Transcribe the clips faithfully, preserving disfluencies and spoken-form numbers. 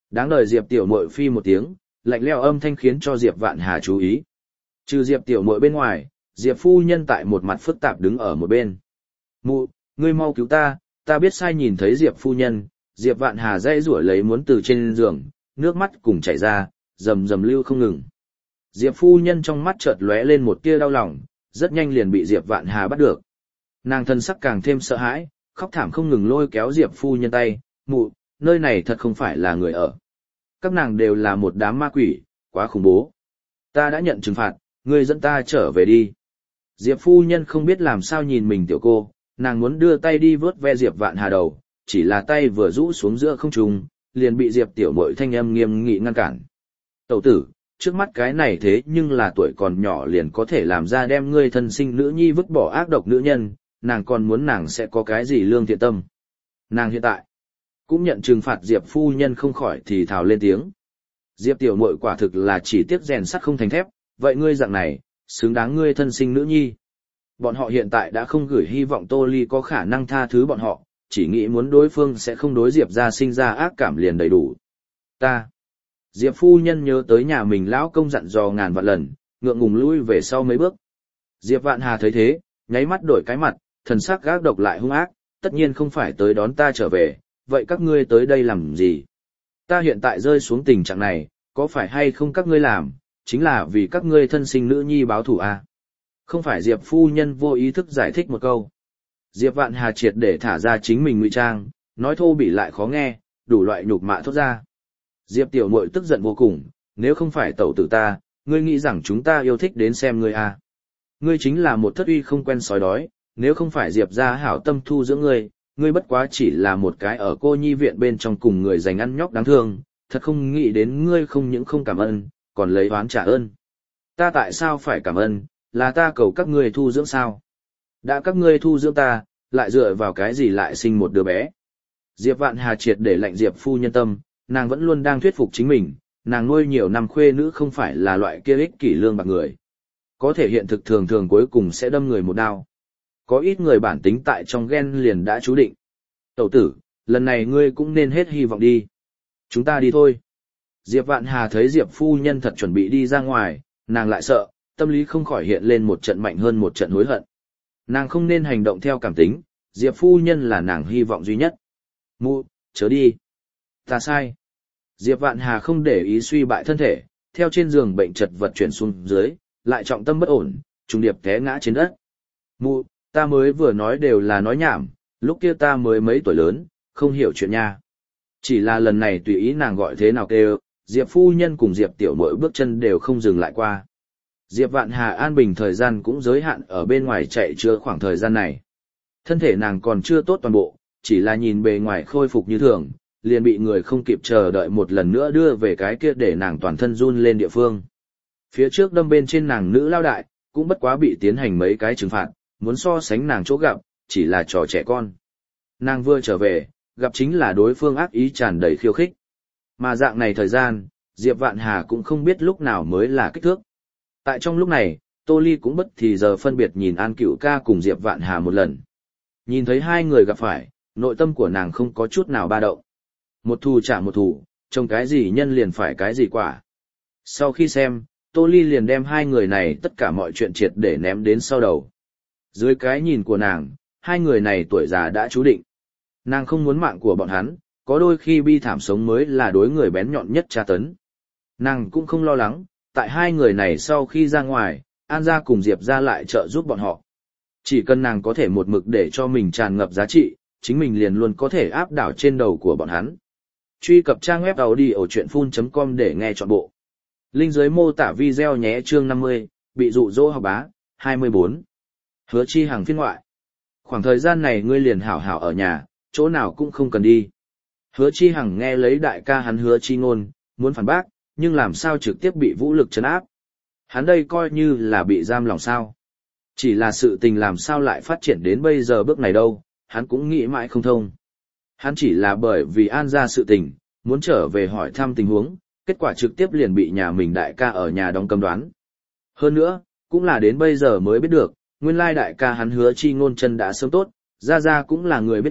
Đáng đời Diệp tiểu muội phi một tiếng, lạnh lẽo âm thanh khiến cho Diệp Vạn Hà chú ý. Trừ Diệp tiểu muội bên ngoài, Diệp phu nhân tại một mặt phức tạp đứng ở một bên. Mụ, ngươi mau cứu ta, ta biết sai nhìn thấy Diệp phu nhân, Diệp Vạn Hà dây rủa lấy muốn từ trên giường, nước mắt cùng chảy ra, rầm rầm lưu không ngừng. Diệp phu nhân trong mắt chợt lóe lên một tia đau lòng, rất nhanh liền bị Diệp Vạn Hà bắt được. Nàng thân sắc càng thêm sợ hãi, khóc thảm không ngừng lôi kéo Diệp phu nhân tay, mụ, nơi này thật không phải là người ở. Các nàng đều là một đám ma quỷ, quá khủng bố. Ta đã nhận trừng phạt, ngươi dẫn ta trở về đi. Diệp phu nhân không biết làm sao nhìn mình tiểu cô, nàng muốn đưa tay đi vớt ve Diệp Vạn Hà đầu, chỉ là tay vừa rũ xuống giữa không trung, liền bị Diệp tiểu muội thanh âm nghiêm nghị ngăn cản. Tẩu tử, trước mắt cái này thế nhưng là tuổi còn nhỏ liền có thể làm ra đem ngươi thân sinh nữ nhi vứt bỏ ác độc nữ nhân, nàng còn muốn nàng sẽ có cái gì lương thiện tâm. Nàng hiện tại cũng nhận trừng phạt. Diệp phu nhân không khỏi thì thào lên tiếng. Diệp tiểu muội quả thực là chỉ tiếc rèn sắt không thành thép, vậy ngươi dạng này, xứng đáng ngươi thân sinh nữ nhi. Bọn họ hiện tại đã không gửi hy vọng Tô Ly có khả năng tha thứ bọn họ, chỉ nghĩ muốn đối phương sẽ không đối Diệp ra sinh ra ác cảm liền đầy đủ. Ta. Diệp phu nhân nhớ tới nhà mình lão công dặn dò ngàn vạn lần, ngượng ngùng lui về sau mấy bước. Diệp Vạn Hà thấy thế, nháy mắt đổi cái mặt, thần sắc gác độc lại hung ác, tất nhiên không phải tới đón ta trở về, vậy các ngươi tới đây làm gì? Ta hiện tại rơi xuống tình trạng này, có phải hay không các ngươi làm, chính là vì các ngươi thân sinh nữ nhi báo thù à? Không phải Diệp phu nhân vô ý thức giải thích một câu. Diệp Vạn Hà triệt để thả ra chính mình ngụy trang, nói thô bỉ lại khó nghe, đủ loại nhục mạ thốt ra. Diệp tiểu muội tức giận vô cùng, nếu không phải tẩu tử ta, ngươi nghĩ rằng chúng ta yêu thích đến xem ngươi à? Ngươi chính là một thất uy không quen sói đói, nếu không phải Diệp gia hảo tâm thu dưỡng ngươi, ngươi bất quá chỉ là một cái ở cô nhi viện bên trong cùng người dành ăn nhóc đáng thương, thật không nghĩ đến ngươi không những không cảm ơn, còn lấy oán trả ơn. Ta tại sao phải cảm ơn, là ta cầu các ngươi thu dưỡng sao? Đã các ngươi thu dưỡng ta, lại dựa vào cái gì lại sinh một đứa bé? Diệp Vạn Hà triệt để lạnh Diệp phu nhân tâm, nàng vẫn luôn đang thuyết phục chính mình, nàng nuôi nhiều năm khuê nữ không phải là loại kia ích kỷ lương bạc người. Có thể hiện thực thường thường cuối cùng sẽ đâm người một đao. Có ít người bản tính tại trong gen liền đã chú định. Tẩu tử, lần này ngươi cũng nên hết hy vọng đi. Chúng ta đi thôi. Diệp Vạn Hà thấy Diệp phu nhân thật chuẩn bị đi ra ngoài, nàng lại sợ, tâm lý không khỏi hiện lên một trận mạnh hơn một trận hối hận. Nàng không nên hành động theo cảm tính, Diệp phu nhân là nàng hy vọng duy nhất. Mụ, chớ đi. Ta sai. Diệp Vạn Hà không để ý suy bại thân thể, theo trên giường bệnh chật vật chuyển xuống dưới, lại trọng tâm bất ổn, trùng điệp té ngã trên đất. Mụ, ta mới vừa nói đều là nói nhảm, lúc kia ta mới mấy tuổi lớn, không hiểu chuyện nha. Chỉ là lần này tùy ý nàng gọi thế nào kêu, Diệp phu nhân cùng Diệp tiểu muội bước chân đều không dừng lại qua. Diệp Vạn Hà an bình thời gian cũng giới hạn ở bên ngoài chạy chữa khoảng thời gian này. Thân thể nàng còn chưa tốt toàn bộ, chỉ là nhìn bề ngoài khôi phục như thường, liền bị người không kịp chờ đợi một lần nữa đưa về cái kia để nàng toàn thân run lên địa phương. Phía trước đâm bên trên nàng nữ lao đại, cũng bất quá bị tiến hành mấy cái trừng phạt, muốn so sánh nàng chỗ gặp, chỉ là trò trẻ con. Nàng vừa trở về, gặp chính là đối phương ác ý tràn đầy khiêu khích. Mà dạng này thời gian, Diệp Vạn Hà cũng không biết lúc nào mới là kích thước. Tại trong lúc này, Tô Ly cũng bất thì giờ phân biệt nhìn An Cựu ca cùng Diệp Vạn Hà một lần. Nhìn thấy hai người gặp phải, nội tâm của nàng không có chút nào ba động. Một thù trả một thù, trông cái gì nhân liền phải cái gì quả. Sau khi xem, Tô Ly liền đem hai người này tất cả mọi chuyện triệt để ném đến sau đầu. Dưới cái nhìn của nàng, hai người này tuổi già đã chú định. Nàng không muốn mạng của bọn hắn, có đôi khi bi thảm sống mới là đối người bén nhọn nhất tra tấn. Nàng cũng không lo lắng, tại hai người này sau khi ra ngoài, An gia cùng Diệp gia lại trợ giúp bọn họ. Chỉ cần nàng có thể một mực để cho mình tràn ngập giá trị, chính mình liền luôn có thể áp đảo trên đầu của bọn hắn. Truy cập trang web audiochuyenphun chấm com để nghe trọn bộ. Link dưới mô tả video nhé. Chương năm mươi, bị dụ dỗ học bá, hai mươi bốn. Hứa Chi Hằng phiên ngoại. Khoảng thời gian này ngươi liền hảo hảo ở nhà, chỗ nào cũng không cần đi. Hứa Chi Hằng nghe lấy đại ca hắn Hứa Chi Ngôn, muốn phản bác, nhưng làm sao trực tiếp bị vũ lực trấn áp. Hắn đây coi như là bị giam lòng sao. Chỉ là sự tình làm sao lại phát triển đến bây giờ bước này đâu, hắn cũng nghĩ mãi không thông. Hắn chỉ là bởi vì An ra sự tình, muốn trở về hỏi thăm tình huống, kết quả trực tiếp liền bị nhà mình đại ca ở nhà đóng cấm đoán. Hơn nữa, cũng là đến bây giờ mới biết được, nguyên lai đại ca hắn Hứa Chi Ngôn chân đã sớm tốt, ra ra cũng là người biết chuyện,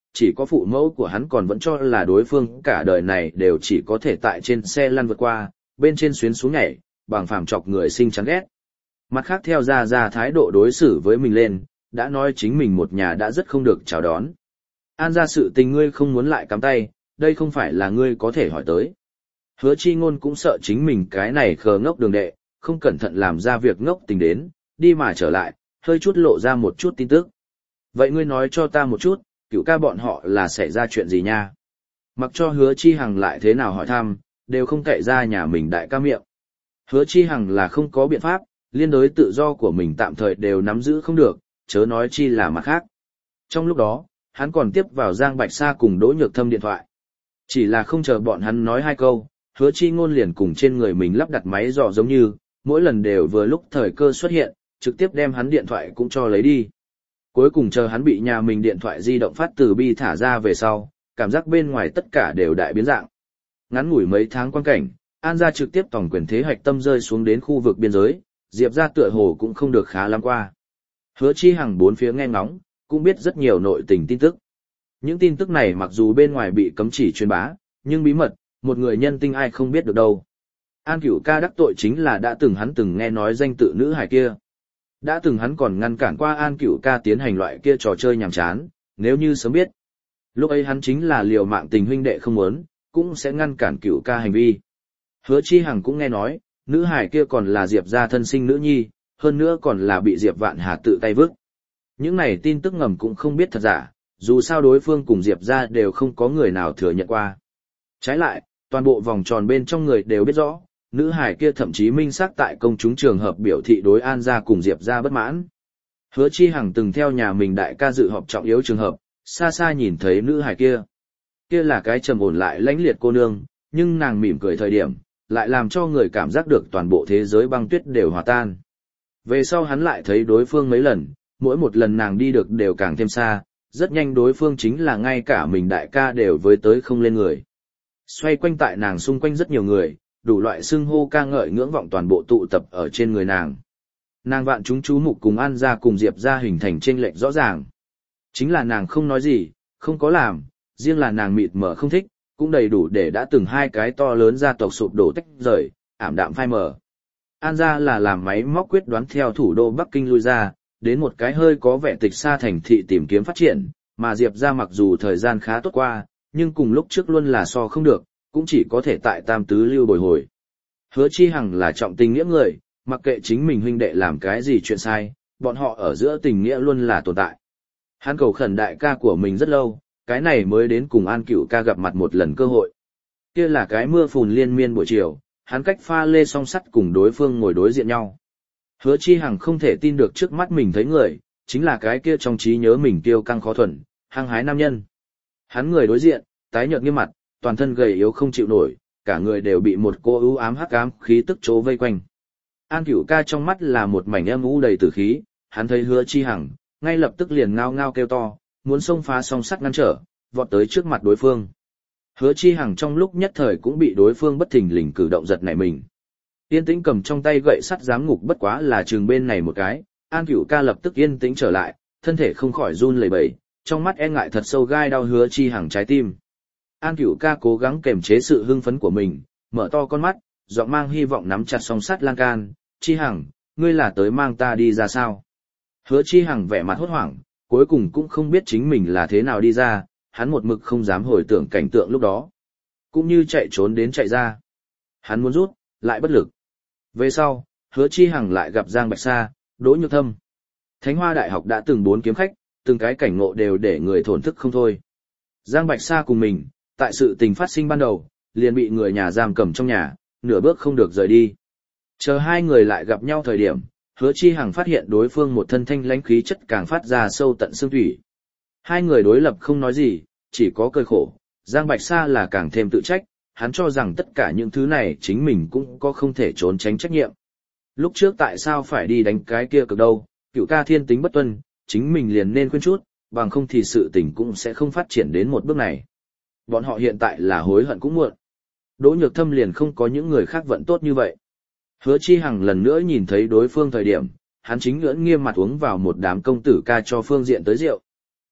chỉ có phụ mẫu của hắn còn vẫn cho là đối phương cả đời này đều chỉ có thể tại trên xe lăn vượt qua, bên trên xuyến xuống nhảy, bằng phàm chọc người sinh chán ghét. Mặt khác theo ra ra thái độ đối xử với mình lên, đã nói chính mình một nhà đã rất không được chào đón. An ra sự tình ngươi không muốn lại cắm tay, đây không phải là ngươi có thể hỏi tới. Hứa Chi Ngôn cũng sợ chính mình cái này khờ ngốc đường đệ, không cẩn thận làm ra việc ngốc tình đến, đi mà trở lại, hơi chút lộ ra một chút tin tức. Vậy ngươi nói cho ta một chút, Cửu ca bọn họ là xảy ra chuyện gì nha? Mặc cho Hứa Chi Hằng lại thế nào hỏi thăm, đều không cậy ra nhà mình đại ca miệng. Hứa Chi Hằng là không có biện pháp, liên đối tự do của mình tạm thời đều nắm giữ không được, chớ nói chi là mặt khác. Trong lúc đó, hắn còn tiếp vào Giang Bạch Sa cùng Đỗ Nhược Thâm điện thoại. Chỉ là không chờ bọn hắn nói hai câu, Hứa Chi Ngôn liền cùng trên người mình lắp đặt máy dò giống như, mỗi lần đều vừa lúc thời cơ xuất hiện, trực tiếp đem hắn điện thoại cũng cho lấy đi. Cuối cùng chờ hắn bị nhà mình điện thoại di động phát từ bi thả ra về sau, cảm giác bên ngoài tất cả đều đại biến dạng. Ngắn ngủi mấy tháng quan cảnh, An gia trực tiếp tổng quyền thế hạch tâm rơi xuống đến khu vực biên giới, Diệp gia tựa hồ cũng không được khá lắm qua. Hứa Chi Hằng bốn phía nghe ngóng, cũng biết rất nhiều nội tình tin tức. Những tin tức này mặc dù bên ngoài bị cấm chỉ truyền bá, nhưng bí mật, một người nhân tinh ai không biết được đâu. An Cửu ca đắc tội chính là đã từng hắn từng nghe nói danh tự nữ hài kia. Đã từng hắn còn ngăn cản qua An Cửu ca tiến hành loại kia trò chơi nhàm chán, nếu như sớm biết. Lúc ấy hắn chính là liều mạng tình huynh đệ không muốn, cũng sẽ ngăn cản Cửu ca hành vi. Hứa Chi Hằng cũng nghe nói, nữ hài kia còn là Diệp gia thân sinh nữ nhi, hơn nữa còn là bị Diệp Vạn Hà tự tay vứt. Những này tin tức ngầm cũng không biết thật giả, dù sao đối phương cùng Diệp gia đều không có người nào thừa nhận qua. Trái lại, toàn bộ vòng tròn bên trong người đều biết rõ, nữ hải kia thậm chí minh xác tại công chúng trường hợp biểu thị đối An gia cùng Diệp gia bất mãn. Hứa Chi Hằng từng theo nhà mình đại ca dự họp trọng yếu trường hợp, xa xa nhìn thấy nữ hải kia. Kia là cái trầm ổn lại lãnh liệt cô nương, nhưng nàng mỉm cười thời điểm, lại làm cho người cảm giác được toàn bộ thế giới băng tuyết đều hòa tan. Về sau hắn lại thấy đối phương mấy lần, mỗi một lần nàng đi được đều càng thêm xa, rất nhanh đối phương chính là ngay cả mình đại ca đều với tới không lên người. Xoay quanh tại nàng xung quanh rất nhiều người, đủ loại xưng hô ca ngợi ngưỡng vọng toàn bộ tụ tập ở trên người nàng. Nàng vạn chúng chú mục cùng An gia cùng Diệp gia hình thành chênh lệch rõ ràng. Chính là nàng không nói gì, không có làm, riêng là nàng mịt mờ không thích, cũng đầy đủ để đã từng hai cái to lớn gia tộc sụp đổ tách rời, ảm đạm phai mờ. An gia là làm máy móc quyết đoán theo thủ đô Bắc Kinh lui ra, đến một cái hơi có vẻ tịch xa thành thị tìm kiếm phát triển, mà Diệp gia mặc dù thời gian khá tốt qua, nhưng cùng lúc trước luôn là so không được, cũng chỉ có thể tại tam tứ lưu bồi hồi. Hứa Chi Hằng là trọng tình nghĩa người, mặc kệ chính mình huynh đệ làm cái gì chuyện sai, bọn họ ở giữa tình nghĩa luôn là tồn tại. Hắn cầu khẩn đại ca của mình rất lâu, cái này mới đến cùng An Cửu ca gặp mặt một lần cơ hội. Kia là cái mưa phùn liên miên buổi chiều, hắn cách pha lê song sắt cùng đối phương ngồi đối diện nhau. Hứa Chi Hằng không thể tin được trước mắt mình thấy người, chính là cái kia trong trí nhớ mình tiêu căng khó thuần, hăng hái nam nhân. Hắn người đối diện, tái nhợt nghiêm mặt, toàn thân gầy yếu không chịu nổi, cả người đều bị một cô ưu ám hắc ám khí tức chố vây quanh. An Cửu ca trong mắt là một mảnh âm u đầy tử khí, hắn thấy Hứa Chi Hằng, ngay lập tức liền ngao ngao kêu to, muốn xông phá song sắt ngăn trở, vọt tới trước mặt đối phương. Hứa Chi Hằng trong lúc nhất thời cũng bị đối phương bất thình lình cử động giật nảy mình. Yên tĩnh cầm trong tay gậy sắt giám ngục bất quá là trường bên này một cái, An Cửu ca lập tức yên tĩnh trở lại, thân thể không khỏi run lẩy bẩy, trong mắt e ngại thật sâu gai đau Hứa Chi Hằng trái tim. An Cửu ca cố gắng kềm chế sự hưng phấn của mình, mở to con mắt, giọng mang hy vọng nắm chặt song sắt lan can, "Chi Hằng, ngươi là tới mang ta đi ra sao?" Hứa Chi Hằng vẻ mặt hốt hoảng, cuối cùng cũng không biết chính mình là thế nào đi ra, hắn một mực không dám hồi tưởng cảnh tượng lúc đó. Cũng như chạy trốn đến chạy ra. Hắn muốn rút, lại bất lực. Về sau, Hứa Chi Hằng lại gặp Giang Bạch Sa, Đỗ Nhược Thâm. Thánh Hoa Đại học đã từng bốn kiếm khách, từng cái cảnh ngộ đều để người thổn thức không thôi. Giang Bạch Sa cùng mình, tại sự tình phát sinh ban đầu, liền bị người nhà giam cầm trong nhà, nửa bước không được rời đi. Chờ hai người lại gặp nhau thời điểm, Hứa Chi Hằng phát hiện đối phương một thân thanh lãnh khí chất càng phát ra sâu tận xương thủy. Hai người đối lập không nói gì, chỉ có cười khổ, Giang Bạch Sa là càng thêm tự trách, hắn cho rằng tất cả những thứ này chính mình cũng có không thể trốn tránh trách nhiệm. Lúc trước tại sao phải đi đánh cái kia cực đâu, Cửu ca thiên tính bất tuân, chính mình liền nên khuyên chút, bằng không thì sự tình cũng sẽ không phát triển đến một bước này. Bọn họ hiện tại là hối hận cũng muộn. Đỗ Nhược Thâm liền không có những người khác vận tốt như vậy. Hứa Chi Hằng lần nữa nhìn thấy đối phương thời điểm, hắn chính ngưỡng nghiêm mặt uống vào một đám công tử ca cho phương diện tới rượu.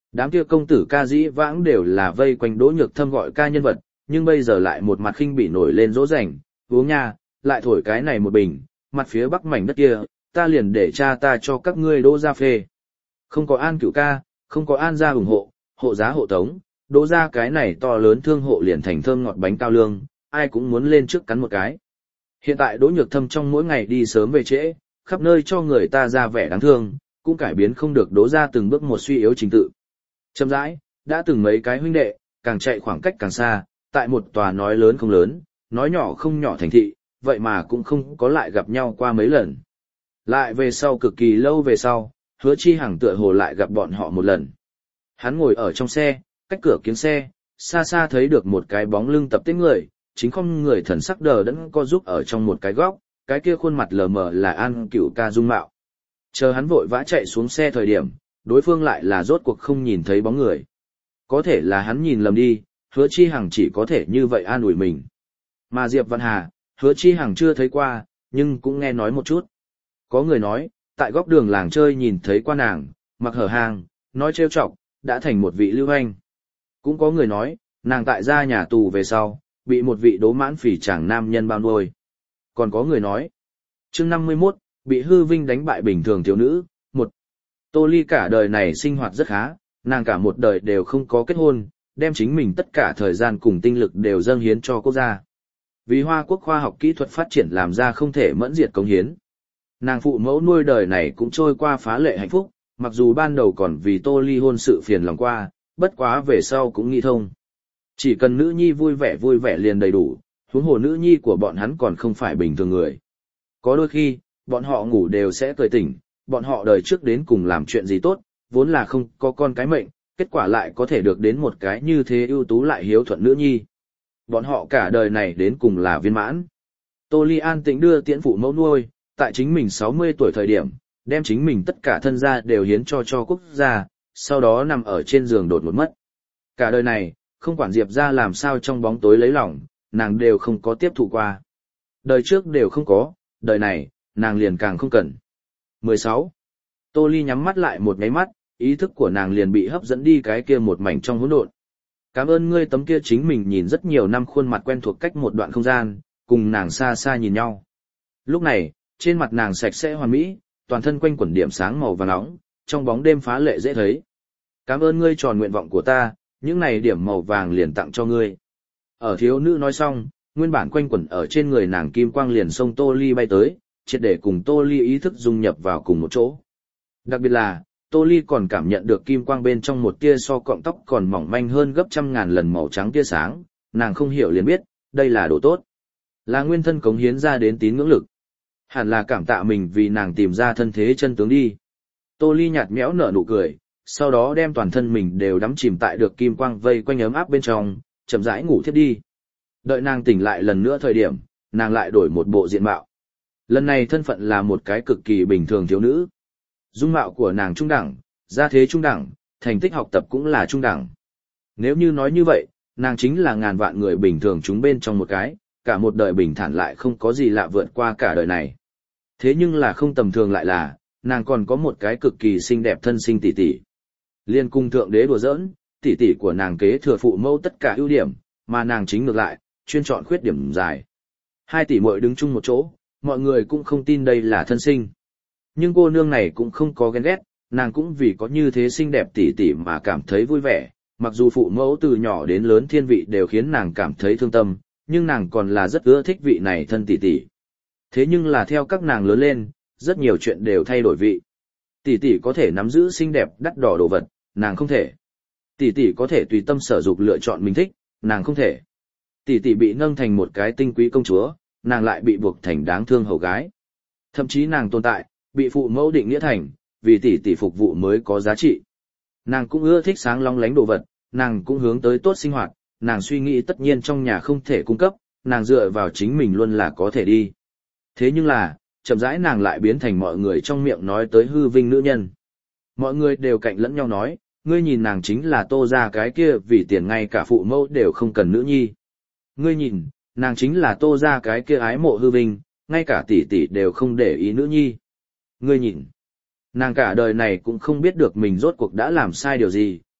Đám kia công tử ca dĩ vãng đều là vây quanh Đỗ Nhược Thâm gọi ca nhân vật, nhưng bây giờ lại một mặt khinh bỉ nổi lên dỗ dành, uống nha, lại thổi cái này một bình, mặt phía bắc mảnh đất kia, ta liền để cha ta cho các ngươi Đỗ gia phê. Không có An Cửu ca, không có An gia ủng hộ, hộ giá hộ tống, Đỗ gia cái này to lớn thương hộ liền thành thơm ngọt bánh cao lương, ai cũng muốn lên trước cắn một cái. Hiện tại Đỗ Nhược Thâm trong mỗi ngày đi sớm về trễ, khắp nơi cho người ta ra vẻ đáng thương, cũng cải biến không được Đỗ gia từng bước một suy yếu trình tự. Chậm rãi, đã từng mấy cái huynh đệ, càng chạy khoảng cách càng xa, tại một tòa nói lớn không lớn, nói nhỏ không nhỏ thành thị, vậy mà cũng không có lại gặp nhau qua mấy lần. Lại về sau cực kỳ lâu về sau, Hứa Chi Hằng tựa hồ lại gặp bọn họ một lần. Hắn ngồi ở trong xe, cách cửa kiếng xe, xa xa thấy được một cái bóng lưng tập tên người, chính không người thần sắc đờ đẫn co giúp ở trong một cái góc, cái kia khuôn mặt lờ mờ là An Cửu ca dung mạo. Chờ hắn vội vã chạy xuống xe thời điểm, đối phương lại là rốt cuộc không nhìn thấy bóng người. Có thể là hắn nhìn lầm đi, Hứa Chi Hằng chỉ có thể như vậy an ủi mình. Mà Diệp Văn Hà, Hứa Chi Hằng chưa thấy qua, nhưng cũng nghe nói một chút. Có người nói, tại góc đường làng chơi nhìn thấy qua nàng, mặc hở hang, nói trêu chọc, đã thành một vị lưu hành. Cũng có người nói, nàng tại gia nhà tù về sau, bị một vị đố mãn phỉ chàng nam nhân bao nuôi. Còn có người nói, chương năm mươi mốt, bị hư vinh đánh bại bình thường thiếu nữ, một. Tô Ly cả đời này sinh hoạt rất khá, nàng cả một đời đều không có kết hôn, đem chính mình tất cả thời gian cùng tinh lực đều dâng hiến cho quốc gia. Vì Hoa Quốc khoa học kỹ thuật phát triển làm ra không thể mẫn diệt cống hiến. Nàng phụ mẫu nuôi đời này cũng trôi qua phá lệ hạnh phúc, mặc dù ban đầu còn vì Tô Ly hôn sự phiền lòng qua, bất quá về sau cũng nghĩ thông. Chỉ cần nữ nhi vui vẻ vui vẻ liền đầy đủ, huống hồ nữ nhi của bọn hắn còn không phải bình thường người. Có đôi khi, bọn họ ngủ đều sẽ cười tỉnh, bọn họ đời trước đến cùng làm chuyện gì tốt, vốn là không có con cái mệnh, kết quả lại có thể được đến một cái như thế ưu tú lại hiếu thuận nữ nhi. Bọn họ cả đời này đến cùng là viên mãn. Tô Ly an tĩnh đưa tiễn phụ mẫu nuôi, tại chính mình sáu mươi tuổi thời điểm, đem chính mình tất cả thân gia đều hiến cho cho quốc gia, sau đó nằm ở trên giường đột ngột mất. Cả đời này, không quản Diệp ra làm sao trong bóng tối lấy lòng, nàng đều không có tiếp thụ qua. Đời trước đều không có, đời này, nàng liền càng không cần. mười sáu. Tô Ly nhắm mắt lại một nháy mắt, ý thức của nàng liền bị hấp dẫn đi cái kia một mảnh trong hỗn độn. Cảm ơn ngươi tấm kia chính mình nhìn rất nhiều năm khuôn mặt quen thuộc cách một đoạn không gian, cùng nàng xa xa nhìn nhau. Lúc này, trên mặt nàng sạch sẽ hoàn mỹ, toàn thân quanh quẩn điểm sáng màu vàng nóng, trong bóng đêm phá lệ dễ thấy. Cảm ơn ngươi tròn nguyện vọng của ta, những này điểm màu vàng liền tặng cho ngươi. Ở thiếu nữ nói xong, nguyên bản quanh quẩn ở trên người nàng kim quang liền xông Tô Ly bay tới, triệt để cùng Tô Ly ý thức dung nhập vào cùng một chỗ. Đặc biệt là, Tô Ly còn cảm nhận được kim quang bên trong một tia so cọng tóc còn mỏng manh hơn gấp trăm ngàn lần màu trắng tia sáng, nàng không hiểu liền biết, đây là đồ tốt. Là nguyên thân cống hiến ra đến tín ngưỡng lực. Hẳn là cảm tạ mình vì nàng tìm ra thân thế chân tướng đi. Tô Ly nhạt nhẽo nở nụ cười, sau đó đem toàn thân mình đều đắm chìm tại được kim quang vây quanh ấm áp bên trong, chậm rãi ngủ thiếp đi. Đợi nàng tỉnh lại lần nữa thời điểm, nàng lại đổi một bộ diện mạo. Lần này thân phận là một cái cực kỳ bình thường thiếu nữ. Dung mạo của nàng trung đẳng, gia thế trung đẳng, thành tích học tập cũng là trung đẳng. Nếu như nói như vậy, nàng chính là ngàn vạn người bình thường chúng bên trong một cái, cả một đời bình thản lại không có gì lạ vượt qua cả đời này. Thế nhưng là không tầm thường lại là, nàng còn có một cái cực kỳ xinh đẹp thân sinh tỷ tỷ. Liên cung thượng đế đùa giỡn, tỷ tỷ của nàng kế thừa phụ mẫu tất cả ưu điểm, mà nàng chính ngược lại, chuyên chọn khuyết điểm dài. Hai tỷ muội đứng chung một chỗ, mọi người cũng không tin đây là thân sinh. Nhưng cô nương này cũng không có ghen ghét, nàng cũng vì có như thế xinh đẹp tỷ tỷ mà cảm thấy vui vẻ, mặc dù phụ mẫu từ nhỏ đến lớn thiên vị đều khiến nàng cảm thấy thương tâm, nhưng nàng còn là rất ưa thích vị này thân tỷ tỷ. Thế nhưng là theo các nàng lớn lên, rất nhiều chuyện đều thay đổi vị. Tỷ tỷ có thể nắm giữ xinh đẹp đắt đỏ đồ vật, nàng không thể. Tỷ tỷ có thể tùy tâm sở dục lựa chọn mình thích, nàng không thể. Tỷ tỷ bị nâng thành một cái tinh quý công chúa, nàng lại bị buộc thành đáng thương hầu gái. Thậm chí nàng tồn tại, bị phụ mẫu định nghĩa thành, vì tỷ tỷ phục vụ mới có giá trị. Nàng cũng ưa thích sáng long lánh đồ vật, nàng cũng hướng tới tốt sinh hoạt, nàng suy nghĩ tất nhiên trong nhà không thể cung cấp, nàng dựa vào chính mình luôn là có thể đi. Thế nhưng là, chậm rãi nàng lại biến thành mọi người trong miệng nói tới hư vinh nữ nhân. Mọi người đều cạnh lẫn nhau nói, ngươi nhìn nàng chính là Tô gia cái kia vì tiền ngay cả phụ mẫu đều không cần nữ nhi. Ngươi nhìn, nàng chính là Tô gia cái kia ái mộ hư vinh, ngay cả tỷ tỷ đều không để ý nữ nhi. Ngươi nhìn, nàng cả đời này cũng không biết được mình rốt cuộc đã làm sai điều gì,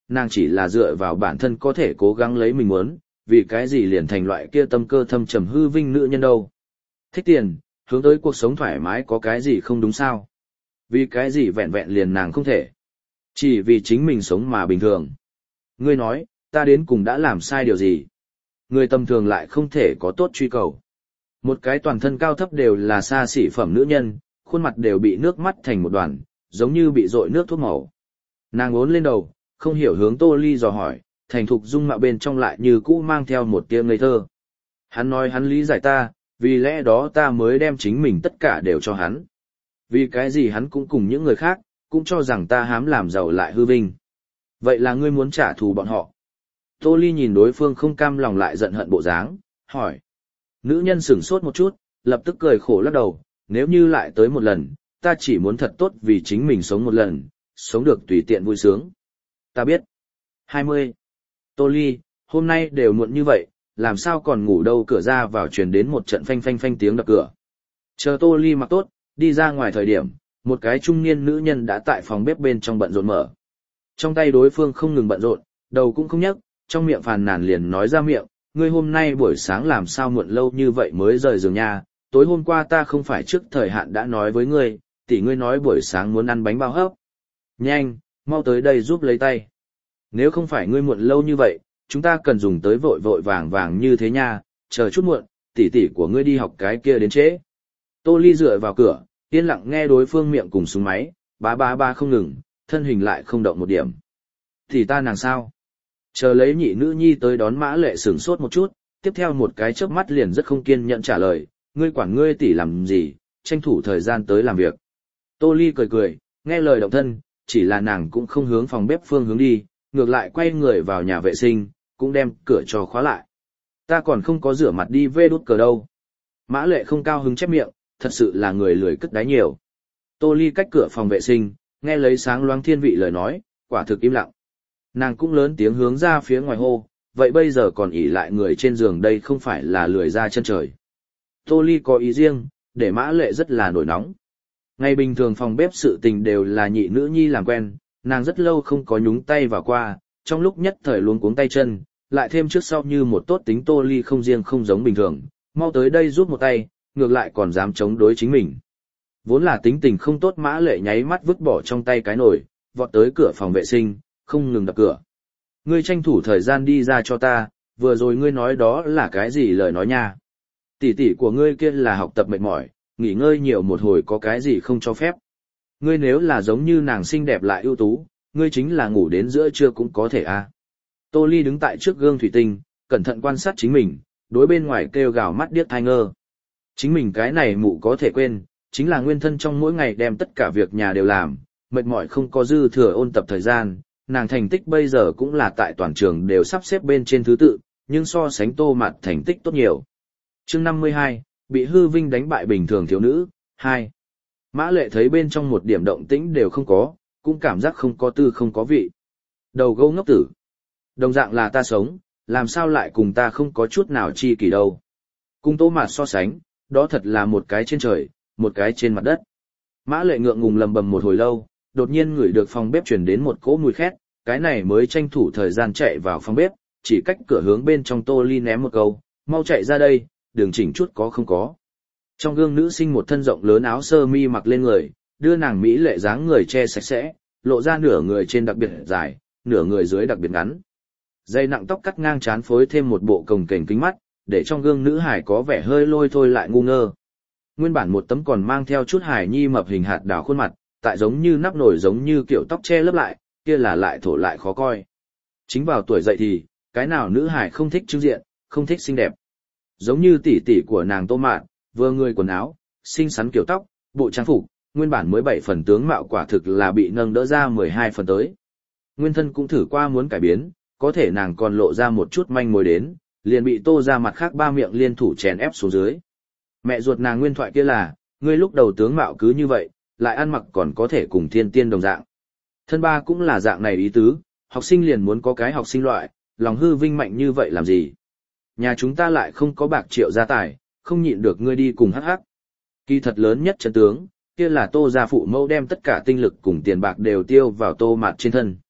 nàng chỉ là dựa vào bản thân có thể cố gắng lấy mình muốn, vì cái gì liền thành loại kia tâm cơ thâm trầm hư vinh nữ nhân đâu. Thích tiền, hướng tới cuộc sống thoải mái có cái gì không đúng sao? Vì cái gì vẹn vẹn liền nàng không thể? Chỉ vì chính mình sống mà bình thường. Ngươi nói, ta đến cùng đã làm sai điều gì? Người tầm thường lại không thể có tốt truy cầu. Một cái toàn thân cao thấp đều là xa xỉ phẩm nữ nhân, khuôn mặt đều bị nước mắt thành một đoàn, giống như bị dội nước thuốc màu. Nàng ốn lên đầu, không hiểu hướng Tô Ly dò hỏi, thành thục dung mạo bên trong lại như cũ mang theo một tia ngây thơ. Hắn nói hắn lý giải ta, vì lẽ đó ta mới đem chính mình tất cả đều cho hắn. Vì cái gì hắn cũng cùng những người khác, cũng cho rằng ta hám làm giàu lại hư vinh. Vậy là ngươi muốn trả thù bọn họ. Tô Ly nhìn đối phương không cam lòng lại giận hận bộ dáng, hỏi. Nữ nhân sửng sốt một chút, lập tức cười khổ lắc đầu, nếu như lại tới một lần, ta chỉ muốn thật tốt vì chính mình sống một lần, sống được tùy tiện vui sướng. Ta biết. hai mươi. Tô Ly, hôm nay đều muộn như vậy, làm sao còn ngủ đâu, cửa ra vào truyền đến một trận phanh phanh phanh tiếng đập cửa. Chờ Tô Ly mặc tốt, đi ra ngoài thời điểm, một cái trung niên nữ nhân đã tại phòng bếp bên trong bận rộn mở. Trong tay đối phương không ngừng bận rộn, đầu cũng không nhấc, trong miệng phàn nàn liền nói ra miệng, ngươi hôm nay buổi sáng làm sao muộn lâu như vậy mới rời giường nha, tối hôm qua ta không phải trước thời hạn đã nói với ngươi, tỷ ngươi nói buổi sáng muốn ăn bánh bao hấp. Nhanh, mau tới đây giúp lấy tay. Nếu không phải ngươi muộn lâu như vậy, chúng ta cần dùng tới vội vội vàng vàng như thế nha, chờ chút muộn, tỷ tỷ của ngươi đi học cái kia đến trễ. Tô Ly dựa vào cửa, yên lặng nghe đối phương miệng cùng súng máy, ba ba ba không ngừng, thân hình lại không động một điểm. Thì ta nàng sao? Chờ lấy nhị nữ nhi tới đón Mã Lệ sửng sốt một chút, tiếp theo một cái chớp mắt liền rất không kiên nhẫn trả lời, ngươi quản ngươi tỷ làm gì, tranh thủ thời gian tới làm việc. Tô Ly cười cười, nghe lời động thân, chỉ là nàng cũng không hướng phòng bếp phương hướng đi, ngược lại quay người vào nhà vệ sinh, cũng đem cửa cho khóa lại. Ta còn không có rửa mặt đi vê đút cờ đâu. Mã Lệ không cao hứng chép miệng, thật sự là người lười cất đáy nhiều. Tô Ly cách cửa phòng vệ sinh, nghe lấy sáng loáng thiên vị lời nói, quả thực im lặng. Nàng cũng lớn tiếng hướng ra phía ngoài hô, vậy bây giờ còn ỉ lại người trên giường đây không phải là lười ra chân trời. Tô Ly có ý riêng, để Mã Lệ rất là nổi nóng. Ngày bình thường phòng bếp sự tình đều là nhị nữ nhi làm quen, nàng rất lâu không có nhúng tay vào qua, trong lúc nhất thời luống cuống tay chân, lại thêm trước sau như một tốt tính Tô Ly không riêng không giống bình thường, mau tới đây giúp một tay, ngược lại còn dám chống đối chính mình. Vốn là tính tình không tốt Mã Lệ nháy mắt vứt bỏ trong tay cái nồi, vọt tới cửa phòng vệ sinh, không ngừng đập cửa. Ngươi tranh thủ thời gian đi ra cho ta, vừa rồi ngươi nói đó là cái gì lời nói nha. Tỷ tỷ của ngươi kia là học tập mệt mỏi, nghỉ ngơi nhiều một hồi có cái gì không cho phép. Ngươi nếu là giống như nàng xinh đẹp lại ưu tú, ngươi chính là ngủ đến giữa trưa cũng có thể à. Tô Ly đứng tại trước gương thủy tinh, cẩn thận quan sát chính mình, đối bên ngoài kêu gào mắt điếc thai ngơ. Chính mình cái này mụ có thể quên, chính là nguyên thân trong mỗi ngày đem tất cả việc nhà đều làm, mệt mỏi không có dư thừa ôn tập thời gian, nàng thành tích bây giờ cũng là tại toàn trường đều sắp xếp bên trên thứ tự, nhưng so sánh Tô Mạt thành tích tốt nhiều. Chương năm mươi hai, bị hư vinh đánh bại bình thường thiếu nữ, hai. Mã Lệ thấy bên trong một điểm động tĩnh đều không có, cũng cảm giác không có tư không có vị. Đầu gâu ngốc tử. Đồng dạng là ta sống, làm sao lại cùng ta không có chút nào chi kỷ đâu. Cùng Tô Mạt so sánh, đó thật là một cái trên trời, một cái trên mặt đất. Mã Lệ ngượng ngùng lầm bầm một hồi lâu, đột nhiên ngửi được phòng bếp truyền đến một cỗ mùi khét, cái này mới tranh thủ thời gian chạy vào phòng bếp, chỉ cách cửa hướng bên trong Tô Ly ném một câu, mau chạy ra đây, đường chỉnh chút có không có. Trong gương nữ sinh một thân rộng lớn áo sơ mi mặc lên người, đưa nàng mỹ lệ dáng người che sạch sẽ, lộ ra nửa người trên đặc biệt dài, nửa người dưới đặc biệt ngắn. Dây nặng tóc cắt ngang trán phối thêm một bộ cồng kềnh kính mắt, để trong gương nữ hải có vẻ hơi lôi thôi lại ngu ngơ. Nguyên bản một tấm còn mang theo chút hải nhi mập hình hạt đào khuôn mặt, tại giống như nắp nổi giống như kiểu tóc che lấp lại, kia là lại thổ lại khó coi. Chính vào tuổi dậy thì, cái nào nữ hải không thích trưng diện, không thích xinh đẹp. Giống như tỷ tỷ của nàng Tô Mạn, vừa người quần áo, xinh xắn kiểu tóc, bộ trang phục, nguyên bản mới bảy phần tướng mạo quả thực là bị nâng đỡ ra mười hai phần tới. Nguyên thân cũng thử qua muốn cải biến, có thể nàng còn lộ ra một chút manh mối đến, liền bị Tô ra mặt khác ba miệng liên thủ chèn ép xuống dưới. Mẹ ruột nàng nguyên thoại kia là, ngươi lúc đầu tướng mạo cứ như vậy, lại ăn mặc còn có thể cùng thiên tiên đồng dạng. Thân ba cũng là dạng này ý tứ, học sinh liền muốn có cái học sinh loại, lòng hư vinh mạnh như vậy làm gì. Nhà chúng ta lại không có bạc triệu gia tài, không nhịn được ngươi đi cùng hắc hắc. Kỳ thật lớn nhất chân tướng, kia là Tô gia phụ mẫu đem tất cả tinh lực cùng tiền bạc đều tiêu vào Tô Mạt trên thân.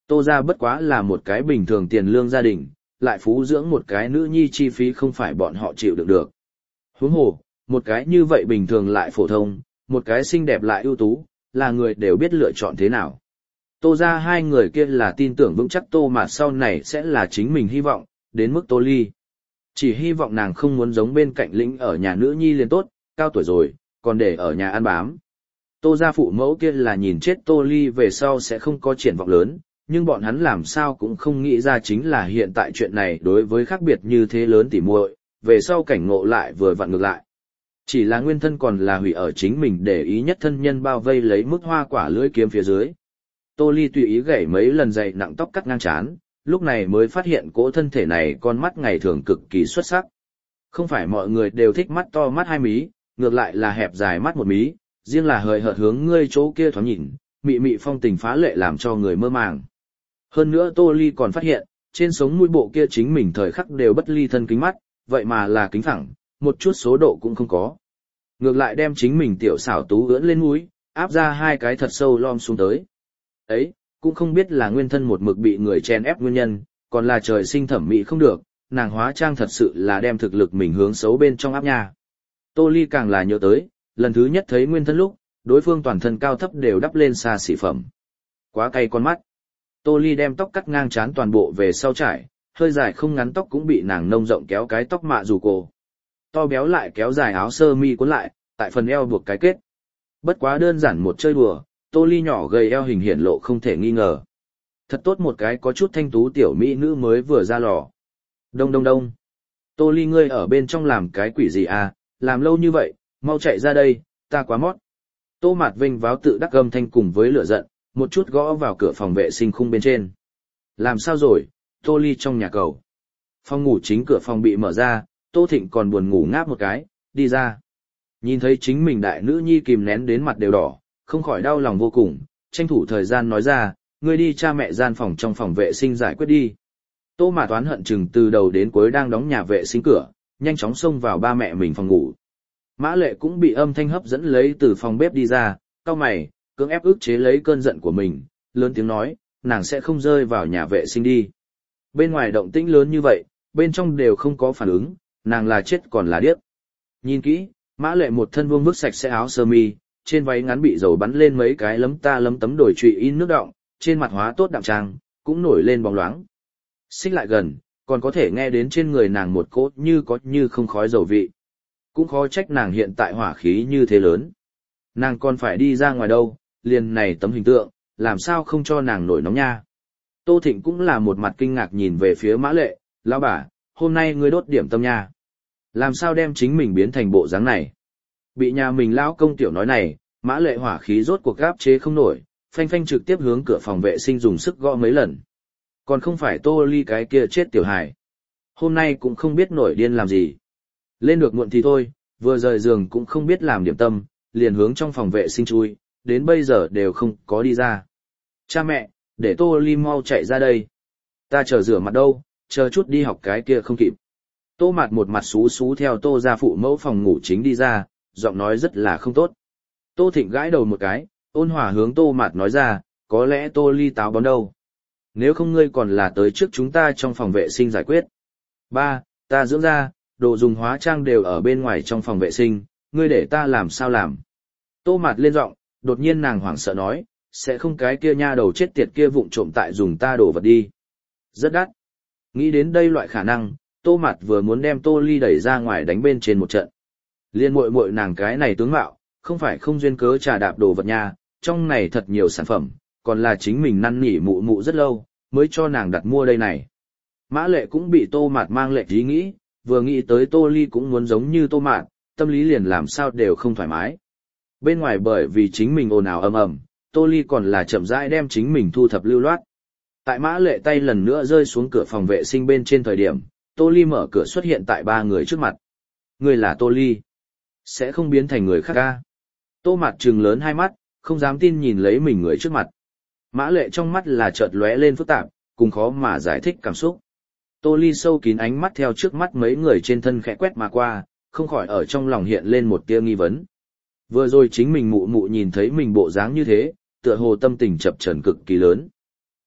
Tô ra bất quá là một cái bình thường tiền lương gia đình, lại phú dưỡng một cái nữ nhi chi phí không phải bọn họ chịu được được. Huống hồ, một cái như vậy bình thường lại phổ thông, một cái xinh đẹp lại ưu tú, là người đều biết lựa chọn thế nào. Tô ra hai người kia là tin tưởng vững chắc Tô Mạt sau này sẽ là chính mình hy vọng, đến mức Tô Ly. Chỉ hy vọng nàng không muốn giống bên cạnh lĩnh ở nhà nữ nhi liền tốt, cao tuổi rồi, còn để ở nhà ăn bám. Tô gia phụ mẫu kia là nhìn chết Tô Ly về sau sẽ không có triển vọng lớn, nhưng bọn hắn làm sao cũng không nghĩ ra chính là hiện tại chuyện này đối với khác biệt như thế lớn tỉ muội, về sau cảnh ngộ lại vừa vặn ngược lại. Chỉ là nguyên thân còn là hủy ở chính mình để ý nhất thân nhân bao vây lấy mức hoa quả lưỡi kiếm phía dưới. Tô Ly tùy ý gãy mấy lần dày nặng tóc cắt ngang trán, lúc này mới phát hiện cỗ thân thể này con mắt ngày thường cực kỳ xuất sắc. Không phải mọi người đều thích mắt to mắt hai mí, ngược lại là hẹp dài mắt một mí, riêng là hời hợt hướng ngươi chỗ kia thoáng nhìn, mị mị phong tình phá lệ làm cho người mơ màng. Hơn nữa Tô Ly còn phát hiện, trên sống mũi bộ kia chính mình thời khắc đều bất ly thân kính mắt, vậy mà là kính thẳng, một chút số độ cũng không có. Ngược lại đem chính mình tiểu xảo tú ưỡn lên mũi, áp ra hai cái thật sâu lom xuống tới. Ấy, cũng không biết là nguyên thân một mực bị người chen ép nguyên nhân, còn là trời sinh thẩm mỹ không được, nàng hóa trang thật sự là đem thực lực mình hướng xấu bên trong áp nha. Tô Ly càng là nhớ tới, lần thứ nhất thấy nguyên thân lúc, đối phương toàn thân cao thấp đều đắp lên xa xỉ phẩm. Quá cay con mắt. Tô Ly đem tóc cắt ngang trán toàn bộ về sau trải, hơi dài không ngắn tóc cũng bị nàng nông rộng kéo cái tóc mạ dù cổ. To béo lại kéo dài áo sơ mi cuốn lại, tại phần eo buộc cái kết. Bất quá đơn giản một chơi đùa, Tô Ly nhỏ gầy eo hình hiển lộ không thể nghi ngờ. Thật tốt một cái có chút thanh tú tiểu mỹ nữ mới vừa ra lò. Đông đông đông. Tô Ly ngươi ở bên trong làm cái quỷ gì à, làm lâu như vậy, mau chạy ra đây, ta quá mót. Tô Mạt vinh váo tự đắc gầm thanh cùng với lửa giận, một chút gõ vào cửa phòng vệ sinh khung bên trên. Làm sao rồi, Tô Ly trong nhà cầu. Phòng ngủ chính cửa phòng bị mở ra, Tô Thịnh còn buồn ngủ ngáp một cái, đi ra. Nhìn thấy chính mình đại nữ nhi kìm nén đến mặt đều đỏ, không khỏi đau lòng vô cùng, tranh thủ thời gian nói ra, ngươi đi cha mẹ gian phòng trong phòng vệ sinh giải quyết đi. Tô Mạt toán hận chừng từ đầu đến cuối đang đóng nhà vệ sinh cửa, nhanh chóng xông vào ba mẹ mình phòng ngủ. Mã Lệ cũng bị âm thanh hấp dẫn lấy từ phòng bếp đi ra, cau mày, cưỡng ép ức chế lấy cơn giận của mình, lớn tiếng nói, nàng sẽ không rơi vào nhà vệ sinh đi. Bên ngoài động tĩnh lớn như vậy, bên trong đều không có phản ứng, nàng là chết còn là điếc. Nhìn kỹ, Mã Lệ một thân vuông vức sạch sẽ áo sơ mi, trên váy ngắn bị dầu bắn lên mấy cái lấm ta lấm tấm đổi trụy in nước đọng, trên mặt hóa tốt đạm trang, cũng nổi lên bóng loáng. Xích lại gần, còn có thể nghe đến trên người nàng một cỗ như có như không khói dầu vị. Cũng khó trách nàng hiện tại hỏa khí như thế lớn. Nàng còn phải đi ra ngoài đâu, liền này tấm hình tượng, làm sao không cho nàng nổi nóng nha. Tô Thịnh cũng là một mặt kinh ngạc nhìn về phía Mã Lệ, lão bà, hôm nay ngươi đốt điểm tâm nha. Làm sao đem chính mình biến thành bộ dáng này. Bị nhà mình lão công tiểu nói này, Mã Lệ hỏa khí rốt cuộc gáp chế không nổi, phanh phanh trực tiếp hướng cửa phòng vệ sinh dùng sức gõ mấy lần. Còn không phải Tô Ly cái kia chết tiểu hài. Hôm nay cũng không biết nổi điên làm gì. Lên được muộn thì thôi, vừa rời giường cũng không biết làm điểm tâm, liền hướng trong phòng vệ sinh chui, đến bây giờ đều không có đi ra. Cha mẹ, để Tô Ly mau chạy ra đây. Ta chờ rửa mặt đâu, chờ chút đi học cái kia không kịp. Tô Mạt một mặt xú xú theo Tô gia phụ mẫu phòng ngủ chính đi ra, giọng nói rất là không tốt. Tô Thịnh gãi đầu một cái, ôn hòa hướng Tô Mạt nói ra, có lẽ Tô Ly táo bón đâu. Nếu không ngươi còn là tới trước chúng ta trong phòng vệ sinh giải quyết. Ba, ta dưỡng ra, đồ dùng hóa trang đều ở bên ngoài trong phòng vệ sinh, ngươi để ta làm sao làm. Tô Mạt lên giọng, đột nhiên nàng hoảng sợ nói, sẽ không cái kia nha đầu chết tiệt kia vụng trộm tại dùng ta đổ vật đi. Rất đắt. Nghĩ đến đây loại khả năng, Tô Mạt vừa muốn đem Tô Ly đẩy ra ngoài đánh bên trên một trận. Liên muội muội nàng cái này tướng mạo, không phải không duyên cớ trà đạp đồ vật nha, trong này thật nhiều sản phẩm, còn là chính mình năn nỉ mụ mụ rất lâu, mới cho nàng đặt mua đây này. Mã Lệ cũng bị Tô Mạt mang lệ ý nghĩ, vừa nghĩ tới Tô Ly cũng muốn giống như Tô Mạt, tâm lý liền làm sao đều không thoải mái. Bên ngoài bởi vì chính mình ồn ào ầm ầm, Tô Ly còn là chậm rãi đem chính mình thu thập lưu loát. Tại Mã Lệ tay lần nữa rơi xuống cửa phòng vệ sinh bên trên thời điểm, Tô Ly mở cửa xuất hiện tại ba người trước mặt. Người là Tô Ly. Sẽ không biến thành người khác ca. Tô Mạt trừng lớn hai mắt, không dám tin nhìn lấy mình người trước mặt. Mã Lệ trong mắt là chợt lóe lên phức tạp, cùng khó mà giải thích cảm xúc. Tô Ly sâu kín ánh mắt theo trước mắt mấy người trên thân khẽ quét mà qua, không khỏi ở trong lòng hiện lên một tia nghi vấn. Vừa rồi chính mình mụ mụ nhìn thấy mình bộ dáng như thế, tựa hồ tâm tình chập chờn cực kỳ lớn.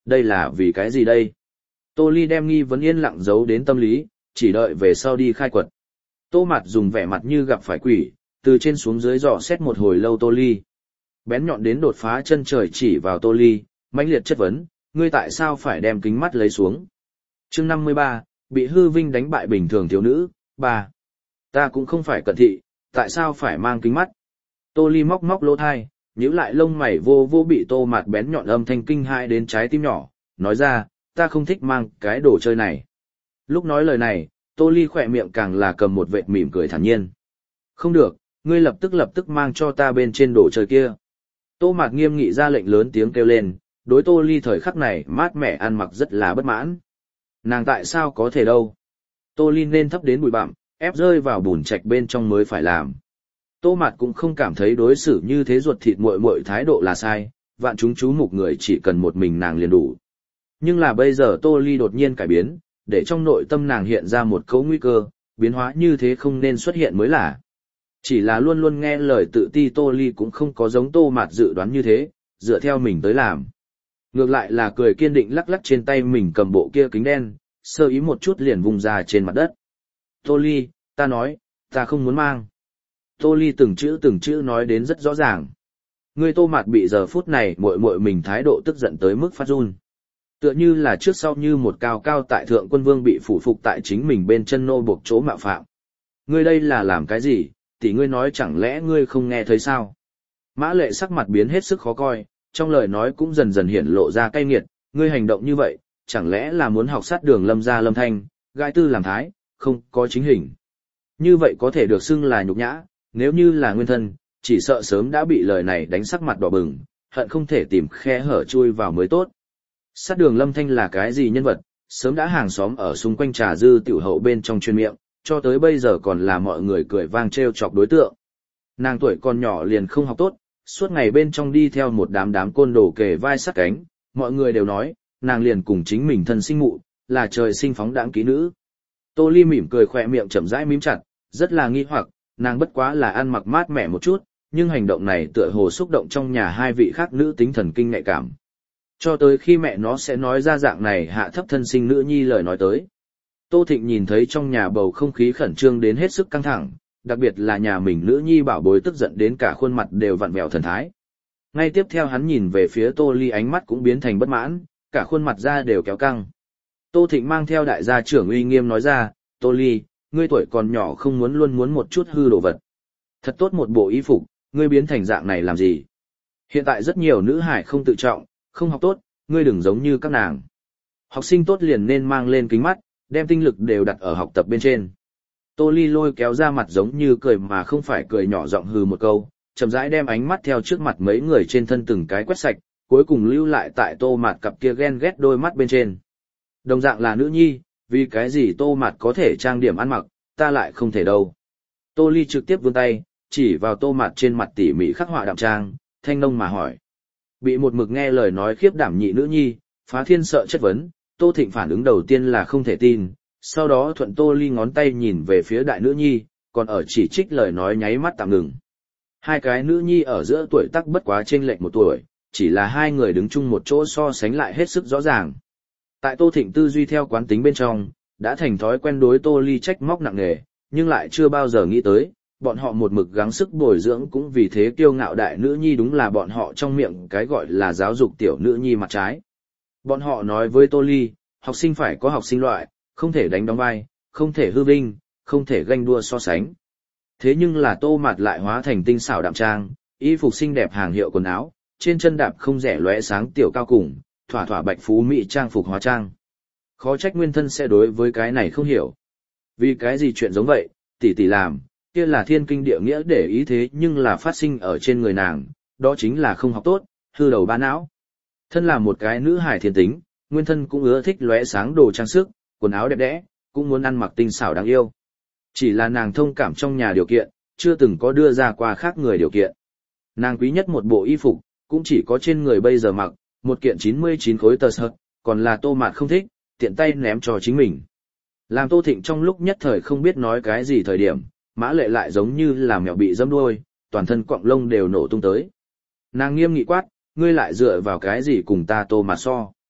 Đây là vì cái gì đây? Tô Ly đem nghi vấn yên lặng giấu đến tâm lý, chỉ đợi về sau đi khai quật. Tô Mạt dùng vẻ mặt như gặp phải quỷ, từ trên xuống dưới dò xét một hồi lâu Tô Ly. Bén nhọn đến đột phá chân trời chỉ vào Tô Ly, mãnh liệt chất vấn, ngươi tại sao phải đem kính mắt lấy xuống? Chương năm mươi ba, bị hư vinh đánh bại bình thường thiếu nữ, ba. Ta cũng không phải cận thị, tại sao phải mang kính mắt? Tô Ly móc móc lỗ thai, nhíu lại lông mày vô vô bị Tô Mạt bén nhọn âm thanh kinh hãi đến trái tim nhỏ, nói ra, ta không thích mang cái đồ chơi này. Lúc nói lời này, Tô Ly khỏe miệng càng là cầm một vệt mỉm cười thản nhiên. Không được, ngươi lập tức lập tức mang cho ta bên trên đồ chơi kia. Tô Mạt nghiêm nghị ra lệnh lớn tiếng kêu lên, đối Tô Ly thời khắc này mát mẻ ăn mặc rất là bất mãn. Nàng tại sao có thể đâu? Tô Ly nên thấp đến bụi bặm, ép rơi vào bùn trạch bên trong mới phải làm. Tô Mạt cũng không cảm thấy đối xử như thế ruột thịt muội muội thái độ là sai, vạn chúng chú mục người chỉ cần một mình nàng liền đủ. Nhưng là bây giờ Tô Ly đột nhiên cải biến, để trong nội tâm nàng hiện ra một cấu nguy cơ, biến hóa như thế không nên xuất hiện mới là. Chỉ là luôn luôn nghe lời tự ti Tô Ly cũng không có giống Tô Mạt dự đoán như thế, dựa theo mình tới làm. Ngược lại là cười kiên định lắc lắc trên tay mình cầm bộ kia kính đen, sơ ý một chút liền vùng ra trên mặt đất. Tô Ly, ta nói, ta không muốn mang. Tô Ly từng chữ từng chữ nói đến rất rõ ràng. Người Tô Mạt bị giờ phút này muội muội mình thái độ tức giận tới mức phát run. Tựa như là trước sau như một cao cao tại thượng quân vương bị phủ phục tại chính mình bên chân nô buộc chỗ mạo phạm. Ngươi đây là làm cái gì, tỷ ngươi nói chẳng lẽ ngươi không nghe thấy sao? Mã Lệ sắc mặt biến hết sức khó coi, trong lời nói cũng dần dần hiển lộ ra cay nghiệt, ngươi hành động như vậy, chẳng lẽ là muốn học sát đường Lâm gia Lâm Thanh, gai tư làm thái, không có chính hình. Như vậy có thể được xưng là nhục nhã, nếu như là nguyên thân, chỉ sợ sớm đã bị lời này đánh sắc mặt đỏ bừng, hận không thể tìm khe hở chui vào mới tốt. Sát đường Lâm Thanh là cái gì nhân vật, sớm đã hàng xóm ở xung quanh trà dư tiểu hậu bên trong chuyên miệng, cho tới bây giờ còn là mọi người cười vang trêu chọc đối tượng. Nàng tuổi còn nhỏ liền không học tốt, suốt ngày bên trong đi theo một đám đám côn đồ kề vai sát cánh, mọi người đều nói, nàng liền cùng chính mình thân sinh mụ, là trời sinh phóng đãng ký nữ. Tô Ly mỉm cười khỏe miệng chậm rãi mím chặt, rất là nghi hoặc, nàng bất quá là ăn mặc mát mẻ một chút, nhưng hành động này tựa hồ xúc động trong nhà hai vị khác nữ tính thần kinh nhạy cảm. Cho tới khi mẹ nó sẽ nói ra dạng này hạ thấp thân sinh nữ nhi lời nói tới. Tô Thịnh nhìn thấy trong nhà bầu không khí khẩn trương đến hết sức căng thẳng, đặc biệt là nhà mình nữ nhi bảo bối tức giận đến cả khuôn mặt đều vặn vẹo thần thái. Ngay tiếp theo hắn nhìn về phía Tô Ly ánh mắt cũng biến thành bất mãn, cả khuôn mặt ra đều kéo căng. Tô Thịnh mang theo đại gia trưởng uy nghiêm nói ra, Tô Ly, ngươi tuổi còn nhỏ không muốn luôn muốn một chút hư đồ vật. Thật tốt một bộ y phục, ngươi biến thành dạng này làm gì? Hiện tại rất nhiều nữ hải không tự trọng, không học tốt, ngươi đừng giống như các nàng. Học sinh tốt liền nên mang lên kính mắt, đem tinh lực đều đặt ở học tập bên trên. Tô Ly lôi kéo ra mặt giống như cười mà không phải cười, nhỏ giọng hừ một câu, chậm rãi đem ánh mắt theo trước mặt mấy người trên thân từng cái quét sạch, cuối cùng lưu lại tại Tô Mạt cặp kia ghen ghét đôi mắt bên trên. Đồng dạng là nữ nhi, vì cái gì Tô Mạt có thể trang điểm ăn mặc, ta lại không thể đâu. Tô Ly trực tiếp vươn tay, chỉ vào Tô Mạt trên mặt tỉ mỉ khắc họa đạm trang, thanh nông mà hỏi. Bị một mực nghe lời nói khiếp đảm nhị nữ nhi, phá thiên sợ chất vấn, Tô Thịnh phản ứng đầu tiên là không thể tin, sau đó thuận Tô Ly ngón tay nhìn về phía đại nữ nhi, còn ở chỉ trích lời nói nháy mắt tạm ngừng. Hai cái nữ nhi ở giữa tuổi tác bất quá chênh lệch một tuổi, chỉ là hai người đứng chung một chỗ so sánh lại hết sức rõ ràng. Tại Tô Thịnh tư duy theo quán tính bên trong, đã thành thói quen đối Tô Ly trách móc nặng nề, nhưng lại chưa bao giờ nghĩ tới, bọn họ một mực gắng sức bồi dưỡng cũng vì thế kiêu ngạo đại nữ nhi đúng là bọn họ trong miệng cái gọi là giáo dục tiểu nữ nhi mặt trái. Bọn họ nói với Tô Ly, học sinh phải có học sinh loại, không thể đánh đóng vai, không thể hư vinh, không thể ganh đua so sánh. Thế nhưng là Tô Mạt lại hóa thành tinh xảo đạm trang, y phục xinh đẹp hàng hiệu quần áo, trên chân đạp không rẻ lóe sáng tiểu cao cùng, thỏa thỏa bạch phú mỹ trang phục hóa trang. Khó trách nguyên thân sẽ đối với cái này không hiểu. Vì cái gì chuyện giống vậy, tỷ tỷ làm, kia là thiên kinh địa nghĩa để ý, thế nhưng là phát sinh ở trên người nàng, đó chính là không học tốt, hư đầu ba não. Thân là một cái nữ hài thiên tính, nguyên thân cũng ưa thích lóe sáng đồ trang sức, quần áo đẹp đẽ, cũng muốn ăn mặc tinh xảo đáng yêu. Chỉ là nàng thông cảm trong nhà điều kiện, chưa từng có đưa ra qua khác người điều kiện. Nàng quý nhất một bộ y phục, cũng chỉ có trên người bây giờ mặc, một kiện chín mươi chín khối tờ sợt, còn là Tô Mạt không thích, tiện tay ném cho chính mình. Làm Tô Thịnh trong lúc nhất thời không biết nói cái gì thời điểm, Mã Lệ lại giống như là mèo bị dẫm đuôi, toàn thân cọng lông đều nổ tung tới. Nàng nghiêm nghị quát, ngươi lại dựa vào cái gì cùng ta Tô Mạt so?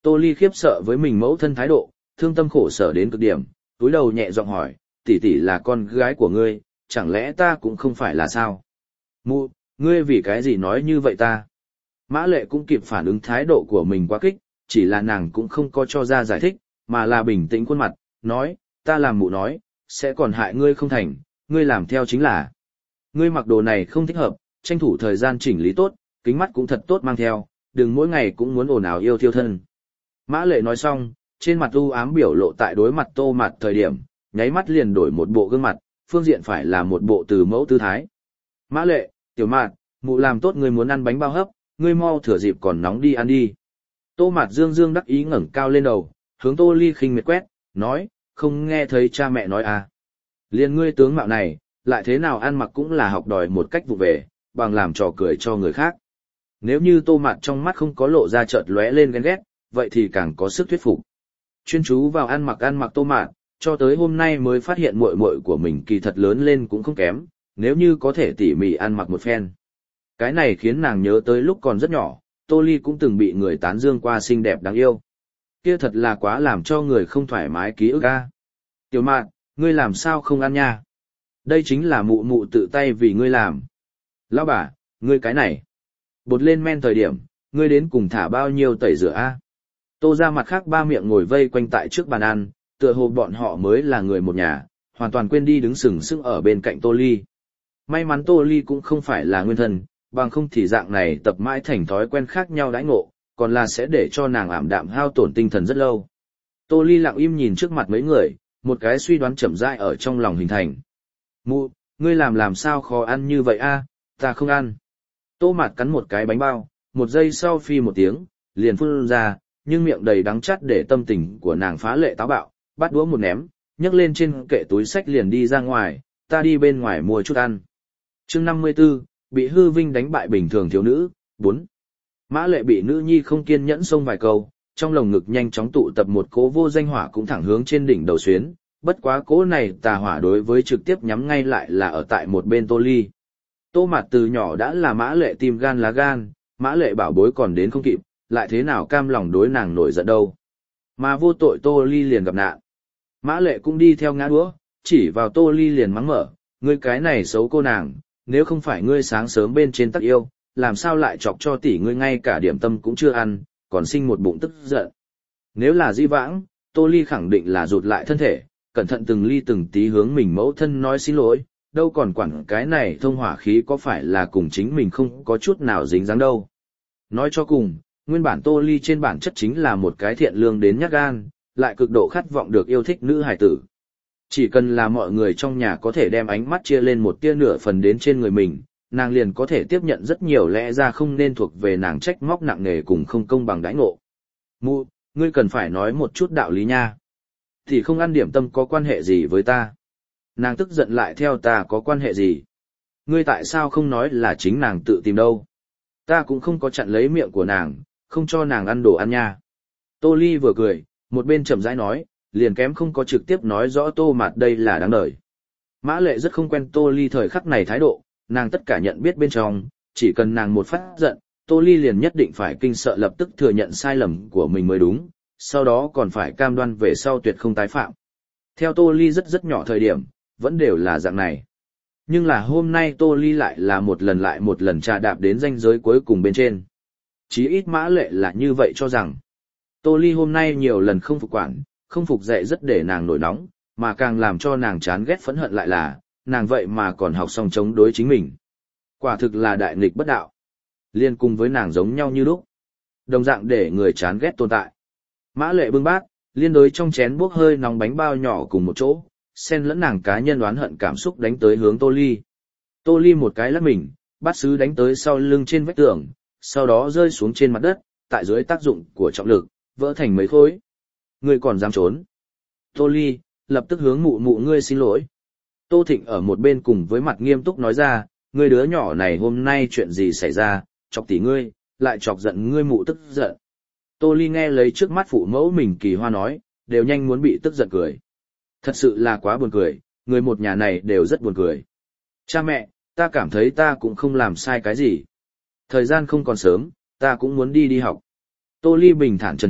Tô Ly khiếp sợ với mình mẫu thân thái độ, thương tâm khổ sở đến cực điểm, túi đầu nhẹ giọng hỏi, tỷ tỷ là con gái của ngươi, chẳng lẽ ta cũng không phải là sao? Mụ, ngươi vì cái gì nói như vậy ta? Mã Lệ cũng kịp phản ứng thái độ của mình quá kích, chỉ là nàng cũng không có cho ra giải thích, mà là bình tĩnh khuôn mặt, nói, ta làm mụ nói, sẽ còn hại ngươi không thành, ngươi làm theo chính là. Ngươi mặc đồ này không thích hợp, tranh thủ thời gian chỉnh lý tốt, kính mắt cũng thật tốt mang theo, đừng mỗi ngày cũng muốn ồn ào yêu thiêu thân. Mã Lệ nói xong, trên mặt u ám biểu lộ tại đối mặt Tô Mạt thời điểm, nháy mắt liền đổi một bộ gương mặt, phương diện phải là một bộ từ mẫu tư thái. Mã Lệ, Tiểu Mạt, mụ làm tốt ngươi muốn ăn bánh bao hấp, ngươi mau thừa dịp còn nóng đi ăn đi. Tô Mạt dương dương đắc ý ngẩng cao lên đầu, hướng Tô Ly khinh miệt quét, nói, không nghe thấy cha mẹ nói à. Liên ngươi tướng mạo này, lại thế nào ăn mặc cũng là học đòi một cách vụ về, bằng làm trò cười cho người khác. Nếu như Tô Mạt trong mắt không có lộ ra chợt lóe lên ghen ghét, vậy thì càng có sức thuyết phục. Chuyên chú vào ăn mặc ăn mặc Tô Mạt, cho tới hôm nay mới phát hiện muội muội của mình kỳ thật lớn lên cũng không kém, nếu như có thể tỉ mỉ ăn mặc một phen. Cái này khiến nàng nhớ tới lúc còn rất nhỏ, Tô Ly cũng từng bị người tán dương qua xinh đẹp đáng yêu. Kia thật là quá làm cho người không thoải mái ký ức a. Tiểu Mạt, ngươi làm sao không ăn nha? Đây chính là mụ mụ tự tay vì ngươi làm. Lão bà, ngươi cái này. Bột lên men thời điểm, ngươi đến cùng thả bao nhiêu tẩy rửa a? Tô ra mặt khác ba miệng ngồi vây quanh tại trước bàn ăn, tựa hồ bọn họ mới là người một nhà, hoàn toàn quên đi đứng sừng sững ở bên cạnh Tô Ly. May mắn Tô Ly cũng không phải là nguyên thân, bằng không thì dạng này tập mãi thành thói quen khác nhau đãi ngộ, còn là sẽ để cho nàng ảm đạm hao tổn tinh thần rất lâu. Tô Ly lặng im nhìn trước mặt mấy người, một cái suy đoán chậm rãi ở trong lòng hình thành. Mụ, ngươi làm làm sao khó ăn như vậy a? Ta không ăn. Tô Mạt cắn một cái bánh bao, một giây sau phi một tiếng, liền phun ra, nhưng miệng đầy đắng chát để tâm tình của nàng phá lệ táo bạo, bắt đũa một ném, nhấc lên trên kệ túi sách liền đi ra ngoài, ta đi bên ngoài mua chút ăn. Chương năm mươi tư, bị hư vinh đánh bại bình thường thiếu nữ, bốn. Mã Lệ bị nữ nhi không kiên nhẫn xông vài câu, trong lồng ngực nhanh chóng tụ tập một cỗ vô danh hỏa cũng thẳng hướng trên đỉnh đầu xuyến, bất quá cỗ này tà hỏa đối với trực tiếp nhắm ngay lại là ở tại một bên Tô Ly. Tô Mạt từ nhỏ đã là Mã Lệ tim gan lá gan, Mã Lệ bảo bối còn đến không kịp, lại thế nào cam lòng đối nàng nổi giận đâu. Mà vô tội Tô Ly liền gặp nạn. Mã Lệ cũng đi theo ngã đũa, chỉ vào Tô Ly liền mắng mở, ngươi cái này xấu cô nàng, nếu không phải ngươi sáng sớm bên trên tắc yêu, làm sao lại chọc cho tỷ ngươi ngay cả điểm tâm cũng chưa ăn, còn sinh một bụng tức giận. Nếu là di vãng, Tô Ly khẳng định là rụt lại thân thể, cẩn thận từng ly từng tí hướng mình mẫu thân nói xin lỗi, đâu còn quản cái này thông hỏa khí có phải là cùng chính mình không có chút nào dính dáng đâu. Nói cho cùng, nguyên bản Tô Ly trên bản chất chính là một cái thiện lương đến nhát gan, lại cực độ khát vọng được yêu thích nữ hài tử. Chỉ cần là mọi người trong nhà có thể đem ánh mắt chia lên một tia nửa phần đến trên người mình, nàng liền có thể tiếp nhận rất nhiều lẽ ra không nên thuộc về nàng trách móc nặng nề cùng không công bằng đãi ngộ. Mụ, ngươi cần phải nói một chút đạo lý nha. Thì không ăn điểm tâm có quan hệ gì với ta. Nàng tức giận lại theo ta có quan hệ gì. Ngươi tại sao không nói là chính nàng tự tìm đâu. Ta cũng không có chặn lấy miệng của nàng, không cho nàng ăn đồ ăn nha. Tô Ly vừa cười, một bên chậm rãi nói, liền kém không có trực tiếp nói rõ Tô Mạt đây là đáng đời. Mã Lệ rất không quen Tô Ly thời khắc này thái độ, nàng tất cả nhận biết bên trong, chỉ cần nàng một phát giận, Tô Ly liền nhất định phải kinh sợ lập tức thừa nhận sai lầm của mình mới đúng, sau đó còn phải cam đoan về sau tuyệt không tái phạm. Theo Tô Ly rất rất nhỏ thời điểm, vẫn đều là dạng này. Nhưng là hôm nay Tô Ly lại là một lần lại một lần trà đạp đến ranh giới cuối cùng bên trên. Chí ít Mã Lệ là như vậy cho rằng. Tô Ly hôm nay nhiều lần không phục quản, không phục dạy rất để nàng nổi nóng, mà càng làm cho nàng chán ghét phẫn hận lại là, nàng vậy mà còn học xong chống đối chính mình. Quả thực là đại nghịch bất đạo. Liên cùng với nàng giống nhau như lúc. Đồng dạng để người chán ghét tồn tại. Mã Lệ bưng bát, liên đối trong chén bốc hơi nóng bánh bao nhỏ cùng một chỗ, xen lẫn nàng cá nhân oán hận cảm xúc đánh tới hướng Tô Ly. Tô Ly một cái lắc mình, bát sứ đánh tới sau lưng trên vách tường, sau đó rơi xuống trên mặt đất, tại dưới tác dụng của trọng lực, vỡ thành mấy khối. Ngươi còn dám trốn. Tô Ly, lập tức hướng mụ mụ ngươi xin lỗi. Tô Thịnh ở một bên cùng với mặt nghiêm túc nói ra, ngươi đứa nhỏ này hôm nay chuyện gì xảy ra, chọc tỉ ngươi, lại chọc giận ngươi mụ tức giận. Tô Ly nghe lấy trước mắt phụ mẫu mình kỳ hoa nói, đều nhanh muốn bị tức giận cười. Thật sự là quá buồn cười, người một nhà này đều rất buồn cười. Cha mẹ, ta cảm thấy ta cũng không làm sai cái gì. Thời gian không còn sớm, ta cũng muốn đi đi học. Tô Ly bình thản trần thuật,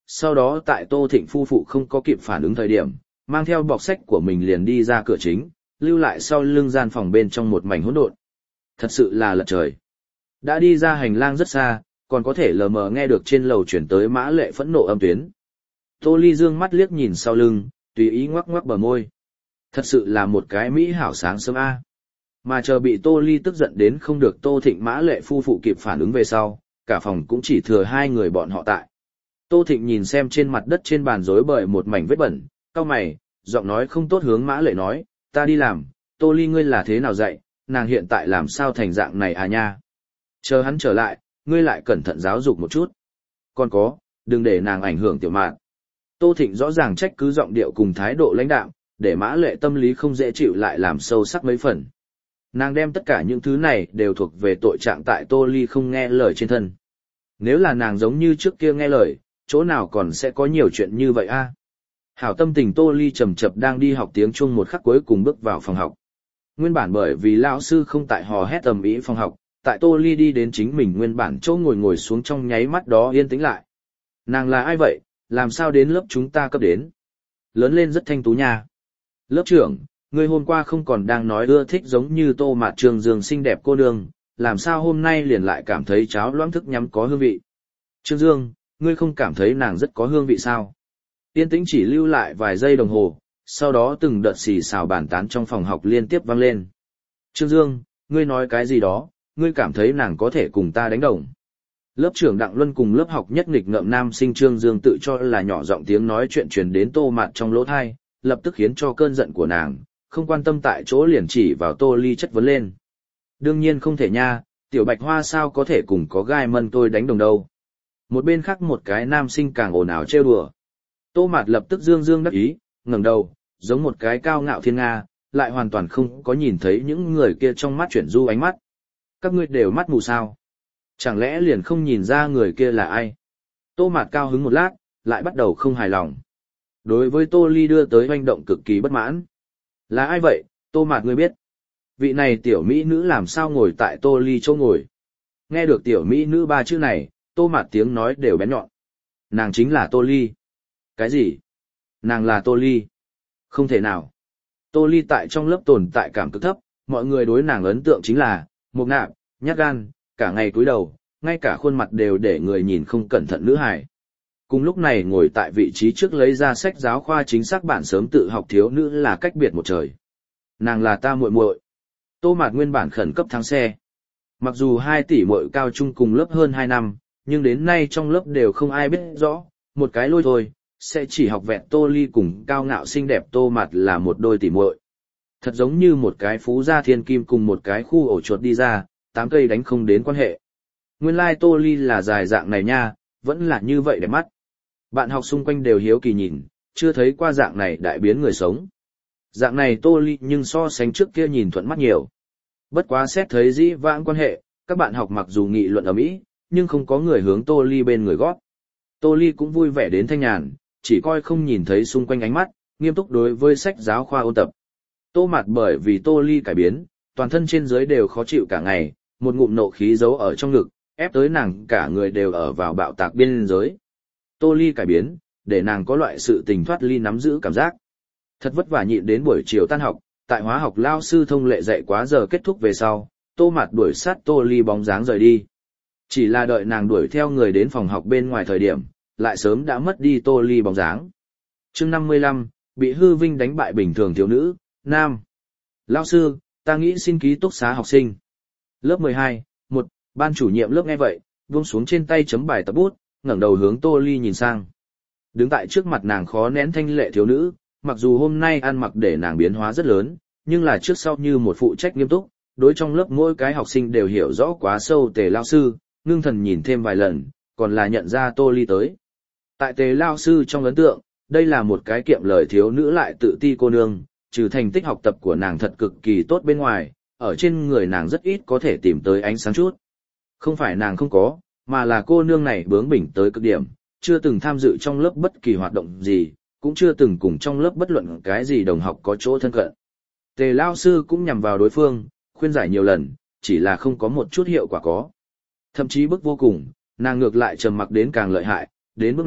sau đó tại Tô Thịnh phu phụ không có kịp phản ứng thời điểm, mang theo bọc sách của mình liền đi ra cửa chính, lưu lại sau lưng gian phòng bên trong một mảnh hỗn độn. Thật sự là lật trời. Đã đi ra hành lang rất xa, còn có thể lờ mờ nghe được trên lầu chuyển tới Mã Lệ phẫn nộ âm tuyến. Tô Ly dương mắt liếc nhìn sau lưng, tùy ý ngoắc ngoắc bờ môi. Thật sự là một cái mỹ hảo sáng sớm a. Mà chờ bị Tô Ly tức giận đến không được Tô Thịnh Mã Lệ phu phụ kịp phản ứng về sau, cả phòng cũng chỉ thừa hai người bọn họ tại. Tô Thịnh nhìn xem trên mặt đất trên bàn rối bời một mảnh vết bẩn, cau mày, giọng nói không tốt hướng Mã Lệ nói, ta đi làm, Tô Ly ngươi là thế nào dạy, nàng hiện tại làm sao thành dạng này à nha. Chờ hắn trở lại, ngươi lại cẩn thận giáo dục một chút. Còn có, đừng để nàng ảnh hưởng tiểu mạn. Tô Thịnh rõ ràng trách cứ giọng điệu cùng thái độ lãnh đạm, để Mã Lệ tâm lý không dễ chịu lại làm sâu sắc mấy phần. Nàng đem tất cả những thứ này đều thuộc về tội trạng tại Tô Ly không nghe lời trên thân. Nếu là nàng giống như trước kia nghe lời, chỗ nào còn sẽ có nhiều chuyện như vậy a? Hảo tâm tình Tô Ly chậm chậm đang đi học tiếng Trung một khắc cuối cùng bước vào phòng học. Nguyên bản bởi vì lão sư không tại hò hét ầm ĩ phòng học, tại Tô Ly đi đến chính mình nguyên bản chỗ ngồi ngồi xuống trong nháy mắt đó yên tĩnh lại. Nàng là ai vậy, làm sao đến lớp chúng ta cấp đến? Lớn lên rất thanh tú nha. Lớp trưởng, ngươi hôm qua không còn đang nói ưa thích giống như Tô Mạt Trương Dương xinh đẹp cô nương, làm sao hôm nay liền lại cảm thấy cháo loãng thức nhắm có hương vị? Trương Dương, ngươi không cảm thấy nàng rất có hương vị sao? Yên tĩnh chỉ lưu lại vài giây đồng hồ, sau đó từng đợt xì xào bàn tán trong phòng học liên tiếp vang lên. Trương Dương, ngươi nói cái gì đó, ngươi cảm thấy nàng có thể cùng ta đánh đồng. Lớp trưởng Đặng Luân cùng lớp học nhất nghịch ngợm nam sinh Trương Dương tự cho là nhỏ giọng tiếng nói chuyện truyền đến Tô Mạt trong lỗ thai, lập tức khiến cho cơn giận của nàng, không quan tâm tại chỗ liền chỉ vào Tô Ly chất vấn lên. Đương nhiên không thể nha, tiểu bạch hoa sao có thể cùng có gai mân tôi đánh đồng đâu. Một bên khác một cái nam sinh càng ồn ào trêu đùa. Tô Mạt lập tức dương dương đắc ý, ngẩng đầu, giống một cái cao ngạo thiên nga, lại hoàn toàn không có nhìn thấy những người kia trong mắt chuyển du ánh mắt. Các ngươi đều mắt mù sao? Chẳng lẽ liền không nhìn ra người kia là ai? Tô Mạt cao hứng một lát, lại bắt đầu không hài lòng. Đối với Tô Ly đưa tới hoành động cực kỳ bất mãn. Là ai vậy, Tô Mạt ngươi biết? Vị này tiểu mỹ nữ làm sao ngồi tại Tô Ly chỗ ngồi? Nghe được tiểu mỹ nữ ba chữ này, Tô Mạt tiếng nói đều bén nhọn. Nàng chính là Tô Ly. Cái gì? Nàng là Tô Ly? Không thể nào. Tô Ly tại trong lớp tồn tại cảm cực thấp, mọi người đối nàng ấn tượng chính là mộc nạp, nhát gan, cả ngày cúi đầu, ngay cả khuôn mặt đều để người nhìn không cẩn thận nữ hài. Cùng lúc này ngồi tại vị trí trước lấy ra sách giáo khoa chính xác bản sớm tự học thiếu nữ là cách biệt một trời. Nàng là ta muội muội. Tô Mạt nguyên bản khẩn cấp thắng xe. Mặc dù hai tỷ muội cao trung cùng lớp hơn hai năm, nhưng đến nay trong lớp đều không ai biết rõ, một cái lôi thôi, sẽ chỉ học vẹn Tô Ly cùng cao ngạo xinh đẹp Tô Mạt là một đôi tỷ muội. Thật giống như một cái phú gia thiên kim cùng một cái khu ổ chuột đi ra, tám cây đánh không đến quan hệ. Nguyên lai Tô Ly là dài dạng này nha, vẫn là như vậy đẹp mắt. Bạn học xung quanh đều hiếu kỳ nhìn, chưa thấy qua dạng này đại biến người sống. Dạng này Tô Ly nhưng so sánh trước kia nhìn thuận mắt nhiều. Bất quá xét thấy dĩ vãng quan hệ, các bạn học mặc dù nghị luận ở mỹ, nhưng không có người hướng Tô Ly bên người gót. Tô Ly cũng vui vẻ đến thanh nhàn, chỉ coi không nhìn thấy xung quanh ánh mắt, nghiêm túc đối với sách giáo khoa ôn tập. Tô Mạt bởi vì Tô Ly cải biến, toàn thân trên dưới đều khó chịu cả ngày, một ngụm nộ khí giấu ở trong ngực, ép tới nàng cả người đều ở vào bạo tạc biên giới. Tô Ly cải biến, để nàng có loại sự tình thoát ly nắm giữ cảm giác. Thật vất vả nhịn đến buổi chiều tan học, tại hóa học lao sư thông lệ dạy quá giờ kết thúc về sau, Tô Mạt đuổi sát Tô Ly bóng dáng rời đi. Chỉ là đợi nàng đuổi theo người đến phòng học bên ngoài thời điểm, lại sớm đã mất đi Tô Ly bóng dáng. Chương năm mươi lăm, bị hư vinh đánh bại bình thường thiếu nữ, nam. Lao sư, ta nghĩ xin ký túc xá học sinh. Lớp mười hai, một, ban chủ nhiệm lớp nghe vậy, buông xuống trên tay chấm bài tập bút, ngẩng đầu hướng Tô Ly nhìn sang. Đứng tại trước mặt nàng khó nén thanh lệ thiếu nữ, mặc dù hôm nay ăn mặc để nàng biến hóa rất lớn, nhưng là trước sau như một phụ trách nghiêm túc, đối trong lớp mỗi cái học sinh đều hiểu rõ quá sâu Tề lao sư, ngưng thần nhìn thêm vài lần, còn là nhận ra Tô Ly tới. Tại Tề lao sư trong ấn tượng, đây là một cái kiệm lời thiếu nữ lại tự ti cô nương, trừ thành tích học tập của nàng thật cực kỳ tốt bên ngoài, ở trên người nàng rất ít có thể tìm tới ánh sáng chút. Không phải nàng không có, mà là cô nương này bướng bỉnh tới cực điểm, chưa từng tham dự trong lớp bất kỳ hoạt động gì, cũng chưa từng cùng trong lớp bất luận cái gì đồng học có chỗ thân cận. Tề lao sư cũng nhằm vào đối phương, khuyên giải nhiều lần, chỉ là không có một chút hiệu quả có. Thậm chí bức vô cùng, nàng ngược lại trầm mặc đến càng lợi hại, đến bước này,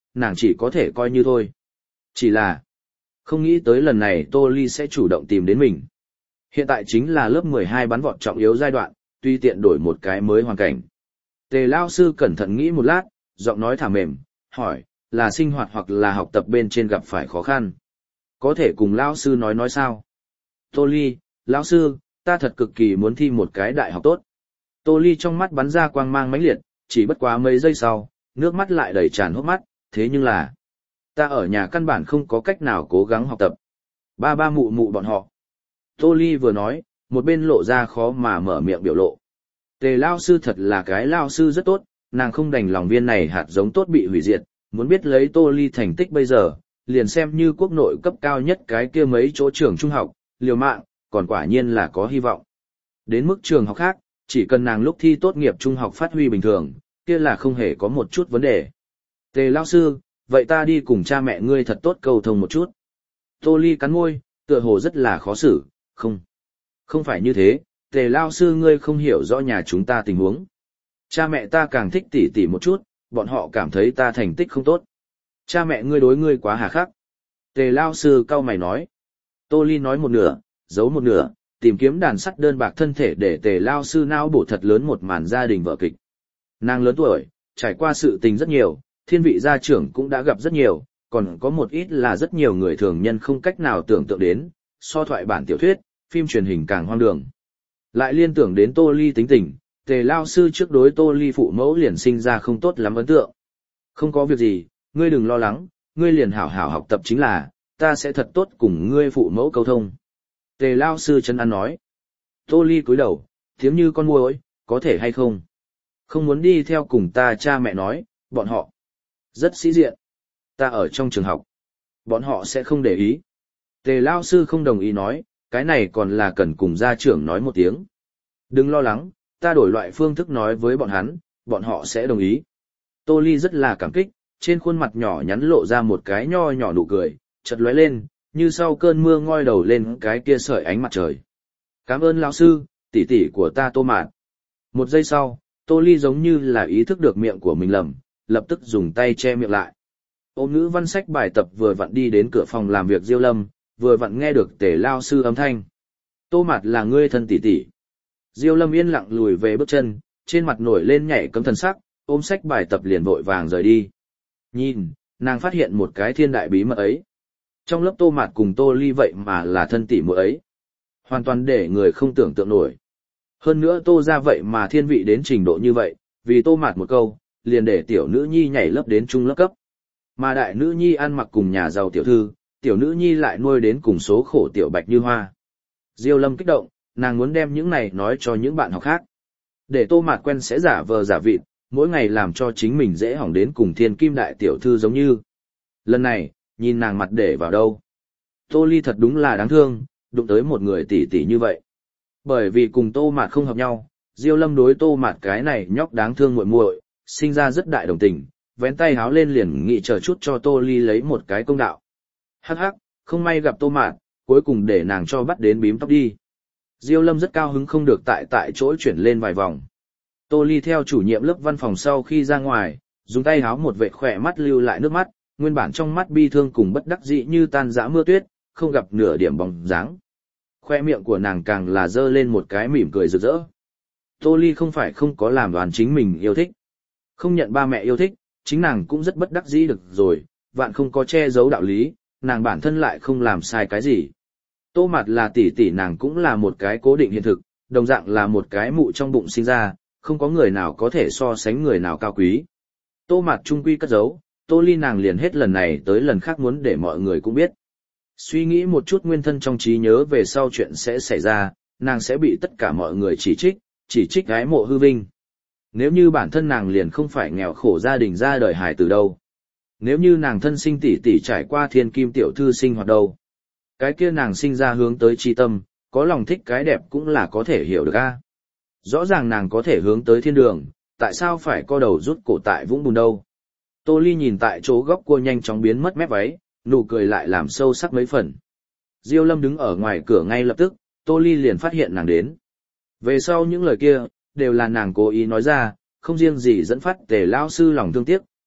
nàng chỉ có thể coi như thôi. Chỉ là, không nghĩ tới lần này Tô Ly sẽ chủ động tìm đến mình. Hiện tại chính là lớp mười hai bắn vọt trọng yếu giai đoạn, tuy tiện đổi một cái mới hoàn cảnh. Tề Lao sư cẩn thận nghĩ một lát, giọng nói thả mềm, hỏi, là sinh hoạt hoặc là học tập bên trên gặp phải khó khăn. Có thể cùng Lao sư nói nói sao? Tô Ly, Lão sư, ta thật cực kỳ muốn thi một cái đại học tốt. Tô Ly trong mắt bắn ra quang mang mãnh liệt, chỉ bất quá mấy giây sau, nước mắt lại đầy tràn hốc mắt, thế nhưng là, ta ở nhà căn bản không có cách nào cố gắng học tập. Ba ba mụ mụ bọn họ. Tô Ly vừa nói, một bên lộ ra khó mà mở miệng biểu lộ. Tề Lao sư thật là cái Lao sư rất tốt, nàng không đành lòng viên này hạt giống tốt bị hủy diệt, muốn biết lấy Tô Ly thành tích bây giờ, liền xem như quốc nội cấp cao nhất cái kia mấy chỗ trường trung học, liều mạng, còn quả nhiên là có hy vọng. Đến mức trường học khác, chỉ cần nàng lúc thi tốt nghiệp trung học phát huy bình thường, kia là không hề có một chút vấn đề. Tề Lao sư, vậy ta đi cùng cha mẹ ngươi thật tốt cầu thông một chút. Tô Ly cắn môi, tựa hồ rất là khó xử, không. Không phải như thế, Tề Lao sư ngươi không hiểu rõ nhà chúng ta tình huống. Cha mẹ ta càng thích tỉ tỉ một chút, bọn họ cảm thấy ta thành tích không tốt. Cha mẹ ngươi đối ngươi quá hà khắc. Tề Lao sư cau mày nói. Tô Ly nói một nửa, giấu một nửa, tìm kiếm đàn sắt đơn bạc thân thể để Tề Lao sư não bổ thật lớn một màn gia đình vợ kịch. Nàng lớn tuổi, trải qua sự tình rất nhiều, thiên vị gia trưởng cũng đã gặp rất nhiều, còn có một ít là rất nhiều người thường nhân không cách nào tưởng tượng đến, so thoại bản tiểu thuyết, phim truyền hình càng hoang đường. Lại liên tưởng đến Tô Ly tính tình, Tề Lao sư trước đối Tô Ly phụ mẫu liền sinh ra không tốt lắm ấn tượng. Không có việc gì, ngươi đừng lo lắng, ngươi liền hảo hảo học tập chính là, ta sẽ thật tốt cùng ngươi phụ mẫu câu thông. Tề Lao sư chân ăn nói. Tô Ly cúi đầu, tiếng như con muỗi, có thể hay không? Không muốn đi theo cùng ta cha mẹ nói, bọn họ rất sĩ diện. Ta ở trong trường học, bọn họ sẽ không để ý. Tề Lao sư không đồng ý nói, cái này còn là cần cùng gia trưởng nói một tiếng. Đừng lo lắng, ta đổi loại phương thức nói với bọn hắn, bọn họ sẽ đồng ý. Tô Ly rất là cảm kích, trên khuôn mặt nhỏ nhắn lộ ra một cái nho nhỏ nụ cười, chợt lóe lên, như sau cơn mưa ngoi đầu lên cái kia sợi ánh mặt trời. Cảm ơn lão sư, tỷ tỷ của ta Tô Mạt. Một giây sau, Tô Ly giống như là ý thức được miệng của mình lầm, lập tức dùng tay che miệng lại. Ôm ngữ văn sách bài tập vừa vặn đi đến cửa phòng làm việc Diêu Lâm, vừa vặn nghe được Tề Lao sư âm thanh. Tô Mạt là ngươi thân tỷ tỷ. Diêu Lâm yên lặng lùi về bước chân, trên mặt nổi lên nhảy cấm thần sắc, ôm sách bài tập liền vội vàng rời đi. Nhìn, nàng phát hiện một cái thiên đại bí mật ấy. Trong lớp Tô Mạt cùng Tô Ly vậy mà là thân tỷ muội ấy. Hoàn toàn để người không tưởng tượng nổi. Hơn nữa Tô ra vậy mà thiên vị đến trình độ như vậy, vì Tô Mạt một câu, liền để tiểu nữ nhi nhảy lớp đến trung lớp cấp. Mà đại nữ nhi ăn mặc cùng nhà giàu tiểu thư, tiểu nữ nhi lại nuôi đến cùng số khổ tiểu Bạch Như Hoa. Diêu Lâm kích động, nàng muốn đem những này nói cho những bạn học khác. Để Tô Mạt quen sẽ giả vờ giả vịt, mỗi ngày làm cho chính mình dễ hỏng đến cùng thiên kim đại tiểu thư giống như. Lần này, nhìn nàng mặt để vào đâu. Tô Ly thật đúng là đáng thương, đụng tới một người tỷ tỷ như vậy. Bởi vì cùng Tô Mạt không hợp nhau, Diêu Lâm đối Tô Mạt cái này nhóc đáng thương muội muội, sinh ra rất đại đồng tình, vén tay háo lên liền nghị chờ chút cho Tô Ly lấy một cái công đạo. Hắc hắc, không may gặp Tô Mạt, cuối cùng để nàng cho bắt đến bím tóc đi. Diêu Lâm rất cao hứng không được tại tại chỗ chuyển lên vài vòng. Tô Ly theo chủ nhiệm lớp văn phòng sau khi ra ngoài, dùng tay háo một vệt khỏe mắt lưu lại nước mắt, nguyên bản trong mắt bi thương cùng bất đắc dĩ như tan rã mưa tuyết, không gặp nửa điểm bóng dáng. Khoe miệng của nàng càng là dơ lên một cái mỉm cười rực rỡ. Tô Ly không phải không có làm đoàn chính mình yêu thích. Không nhận ba mẹ yêu thích, chính nàng cũng rất bất đắc dĩ được rồi, vạn không có che giấu đạo lý, nàng bản thân lại không làm sai cái gì. Tô Mạt là tỷ tỷ nàng cũng là một cái cố định hiện thực, đồng dạng là một cái mụ trong bụng sinh ra, không có người nào có thể so sánh người nào cao quý. Tô Mạt trung quy cất giấu, Tô Ly nàng liền hết lần này tới lần khác muốn để mọi người cũng biết. Suy nghĩ một chút nguyên thân trong trí nhớ về sau chuyện sẽ xảy ra, nàng sẽ bị tất cả mọi người chỉ trích, chỉ trích gái mộ hư vinh. Nếu như bản thân nàng liền không phải nghèo khổ gia đình ra đời hài từ đâu. Nếu như nàng thân sinh tỷ tỷ trải qua thiên kim tiểu thư sinh hoạt đâu. Cái kia nàng sinh ra hướng tới tri tâm, có lòng thích cái đẹp cũng là có thể hiểu được a. Rõ ràng nàng có thể hướng tới thiên đường, tại sao phải co đầu rút cổ tại vũng bùn đâu. Tô Ly nhìn tại chỗ góc cua nhanh chóng biến mất mép váy, nụ cười lại làm sâu sắc mấy phần. Diêu Lâm đứng ở ngoài cửa ngay lập tức, Tô Ly liền phát hiện nàng đến. Về sau những lời kia, đều là nàng cố ý nói ra, không riêng gì dẫn phát Tề Lao sư lòng thương tiếc,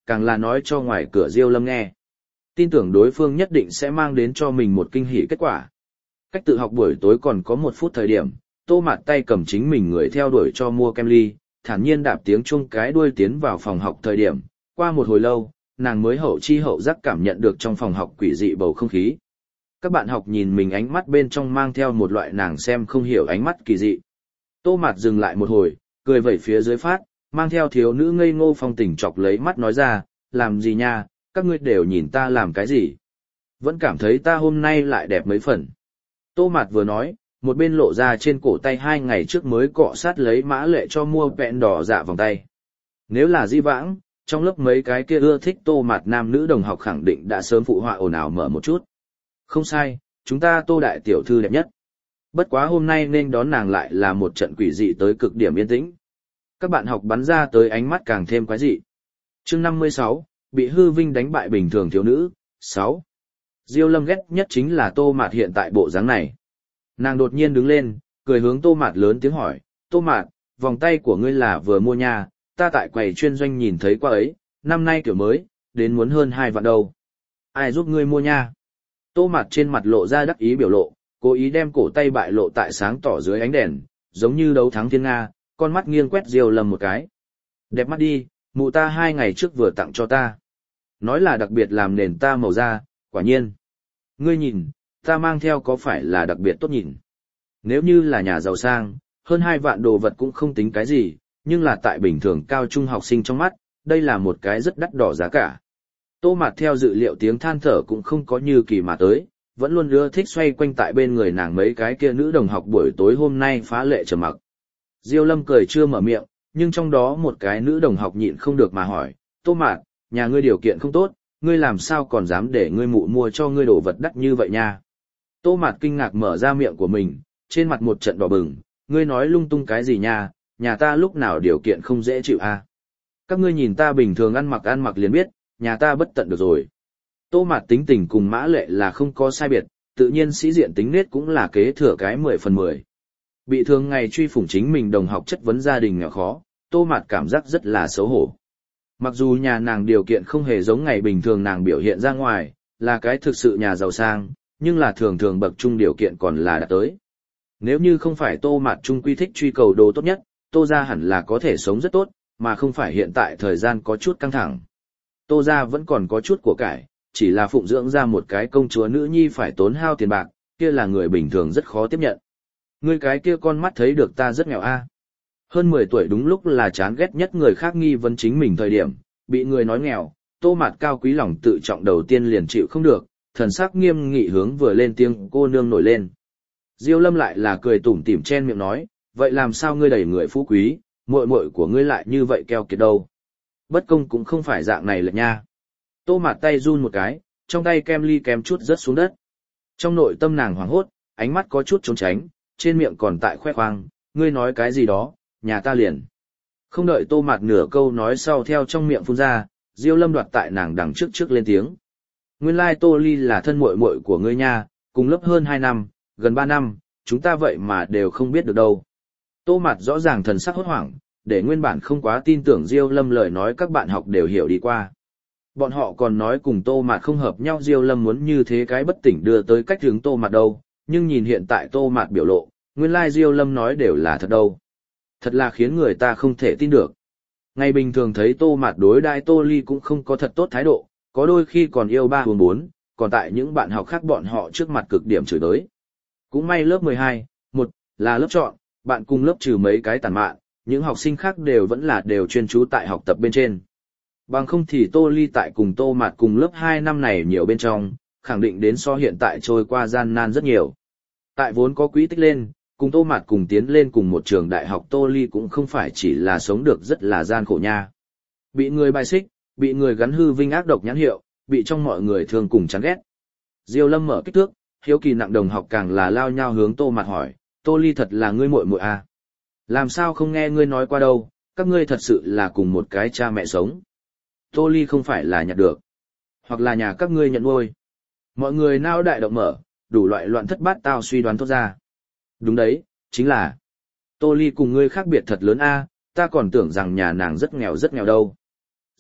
càng là nói cho ngoài cửa Diêu Lâm nghe. Tin tưởng đối phương nhất định sẽ mang đến cho mình một kinh hỉ kết quả. Cách tự học buổi tối còn có một phút thời điểm, Tô Mạt tay cầm chính mình người theo đuổi cho mua kem ly, thản nhiên đạp tiếng chuông cái đuôi tiến vào phòng học thời điểm, qua một hồi lâu, nàng mới hậu chi hậu giác cảm nhận được trong phòng học quỷ dị bầu không khí. Các bạn học nhìn mình ánh mắt bên trong mang theo một loại nàng xem không hiểu ánh mắt kỳ dị. Tô Mạt dừng lại một hồi, cười vẩy phía dưới phát, mang theo thiếu nữ ngây ngô phong tình chọc lấy mắt nói ra, làm gì nha, các ngươi đều nhìn ta làm cái gì. Vẫn cảm thấy ta hôm nay lại đẹp mấy phần. Tô Mạt vừa nói, một bên lộ ra trên cổ tay hai ngày trước mới cọ sát lấy Mã Lệ cho mua vẹn đỏ dạ vòng tay. Nếu là di vãng, trong lớp mấy cái kia ưa thích Tô Mạt nam nữ đồng học khẳng định đã sớm phụ họa ồn ào mở một chút. Không sai, chúng ta Tô đại tiểu thư đẹp nhất. Bất quá hôm nay nên đón nàng lại là một trận quỷ dị tới cực điểm yên tĩnh. Các bạn học bắn ra tới ánh mắt càng thêm quái dị. Chương năm mươi sáu, bị hư vinh đánh bại bình thường thiếu nữ, sáu. Diêu Lâm ghét nhất chính là Tô Mạt hiện tại bộ dáng này. Nàng đột nhiên đứng lên, cười hướng Tô Mạt lớn tiếng hỏi, Tô Mạt, vòng tay của ngươi là vừa mua nha, ta tại quầy chuyên doanh nhìn thấy qua ấy, năm nay kiểu mới, đến muốn hơn hai vạn đâu. Ai giúp ngươi mua nha? Tô Mạt trên mặt lộ ra đắc ý biểu lộ, cố ý đem cổ tay bại lộ tại sáng tỏ dưới ánh đèn, giống như đấu thắng thiên Nga, con mắt nghiêng quét Diêu Lâm một cái. Đẹp mắt đi, mụ ta hai ngày trước vừa tặng cho ta. Nói là đặc biệt làm nền ta màu da, quả nhiên. Ngươi nhìn, ta mang theo có phải là đặc biệt tốt nhìn. Nếu như là nhà giàu sang, hơn hai vạn đồ vật cũng không tính cái gì, nhưng là tại bình thường cao trung học sinh trong mắt, đây là một cái rất đắt đỏ giá cả. Tô Mạt theo dự liệu tiếng than thở cũng không có như kỳ mà tới, vẫn luôn ưa thích xoay quanh tại bên người nàng mấy cái kia nữ đồng học buổi tối hôm nay phá lệ trầm mặc. Diêu Lâm cười chưa mở miệng, nhưng trong đó một cái nữ đồng học nhịn không được mà hỏi, Tô Mạt, nhà ngươi điều kiện không tốt, ngươi làm sao còn dám để ngươi mụ mua cho ngươi đồ vật đắt như vậy nha. Tô Mạt kinh ngạc mở ra miệng của mình, trên mặt một trận đỏ bừng, ngươi nói lung tung cái gì nha, nhà ta lúc nào điều kiện không dễ chịu a? Các ngươi nhìn ta bình thường ăn mặc ăn mặc liền biết, nhà ta bất tận được rồi. Tô Mạt tính tình cùng Mã Lệ là không có sai biệt, tự nhiên sĩ diện tính nết cũng là kế thừa cái mười phần mười. Bị thường ngày truy phủng chính mình đồng học chất vấn gia đình nghèo khó, Tô Mạt cảm giác rất là xấu hổ. Mặc dù nhà nàng điều kiện không hề giống ngày bình thường nàng biểu hiện ra ngoài, là cái thực sự nhà giàu sang, nhưng là thường thường bậc trung điều kiện còn là đã tới. Nếu như không phải Tô Mạt trung quy thích truy cầu đồ tốt nhất, Tô gia hẳn là có thể sống rất tốt, mà không phải hiện tại thời gian có chút căng thẳng. Tô gia vẫn còn có chút của cải, chỉ là phụng dưỡng ra một cái công chúa nữ nhi phải tốn hao tiền bạc, kia là người bình thường rất khó tiếp nhận. Ngươi cái kia con mắt thấy được ta rất nghèo a. Hơn mười tuổi đúng lúc là chán ghét nhất người khác nghi vấn chính mình thời điểm, bị người nói nghèo, Tô Mạt cao quý lòng tự trọng đầu tiên liền chịu không được, thần sắc nghiêm nghị hướng vừa lên tiếng cô nương nổi lên. Diêu Lâm lại là cười tủm tỉm chen miệng nói, vậy làm sao ngươi đẩy người phú quý, muội muội của ngươi lại như vậy keo kiệt đâu. Bất công cũng không phải dạng này lật nha. Tô Mạt tay run một cái, trong tay kem ly kém chút rớt xuống đất. Trong nội tâm nàng hoảng hốt, ánh mắt có chút trốn tránh, trên miệng còn tại khoe khoang, ngươi nói cái gì đó, nhà ta liền. Không đợi Tô Mạt nửa câu nói sau theo trong miệng phun ra, Diêu Lâm đoạt tại nàng đằng trước trước lên tiếng. Nguyên lai Tô Ly là thân muội muội của ngươi nha, cùng lớp hơn hai năm, gần ba năm, chúng ta vậy mà đều không biết được đâu. Tô Mạt rõ ràng thần sắc hốt hoảng, để nguyên bản không quá tin tưởng Diêu Lâm lời nói các bạn học đều hiểu đi qua. Bọn họ còn nói cùng Tô Mạt không hợp nhau, Diêu Lâm muốn như thế cái bất tỉnh đưa tới cách hướng Tô Mạt đâu, nhưng nhìn hiện tại Tô Mạt biểu lộ, nguyên lai Diêu Lâm nói đều là thật đâu. Thật là khiến người ta không thể tin được. Ngày bình thường thấy Tô Mạt đối đãi Tô Ly cũng không có thật tốt thái độ, có đôi khi còn yêu ba uống bốn, còn tại những bạn học khác bọn họ trước mặt cực điểm chửi đới. Cũng may lớp mười hai, một là lớp chọn, bạn cùng lớp trừ mấy cái tàn mạn, những học sinh khác đều vẫn là đều chuyên chú tại học tập bên trên. Bằng không thì Tô Ly tại cùng Tô Mạt cùng lớp hai năm này nhiều bên trong, khẳng định đến so hiện tại trôi qua gian nan rất nhiều. Tại vốn có quỹ tích lên, cùng Tô Mạt cùng tiến lên cùng một trường đại học, Tô Ly cũng không phải chỉ là sống được rất là gian khổ nha. Bị người bài xích, bị người gắn hư vinh ác độc nhãn hiệu, bị trong mọi người thường cùng chán ghét. Diêu Lâm mở kích thước, hiếu kỳ nặng đồng học càng là lao nhau hướng Tô Mạt hỏi, Tô Ly thật là ngươi muội muội à? Làm sao không nghe ngươi nói qua đâu, các ngươi thật sự là cùng một cái cha mẹ sống. Tô Ly không phải là nhặt được, hoặc là nhà các ngươi nhận nuôi. Mọi người nao đại động mở, đủ loại loạn thất bát tao suy đoán thốt ra. Đúng đấy, chính là Tô Ly cùng ngươi khác biệt thật lớn a, ta còn tưởng rằng nhà nàng rất nghèo rất nghèo đâu.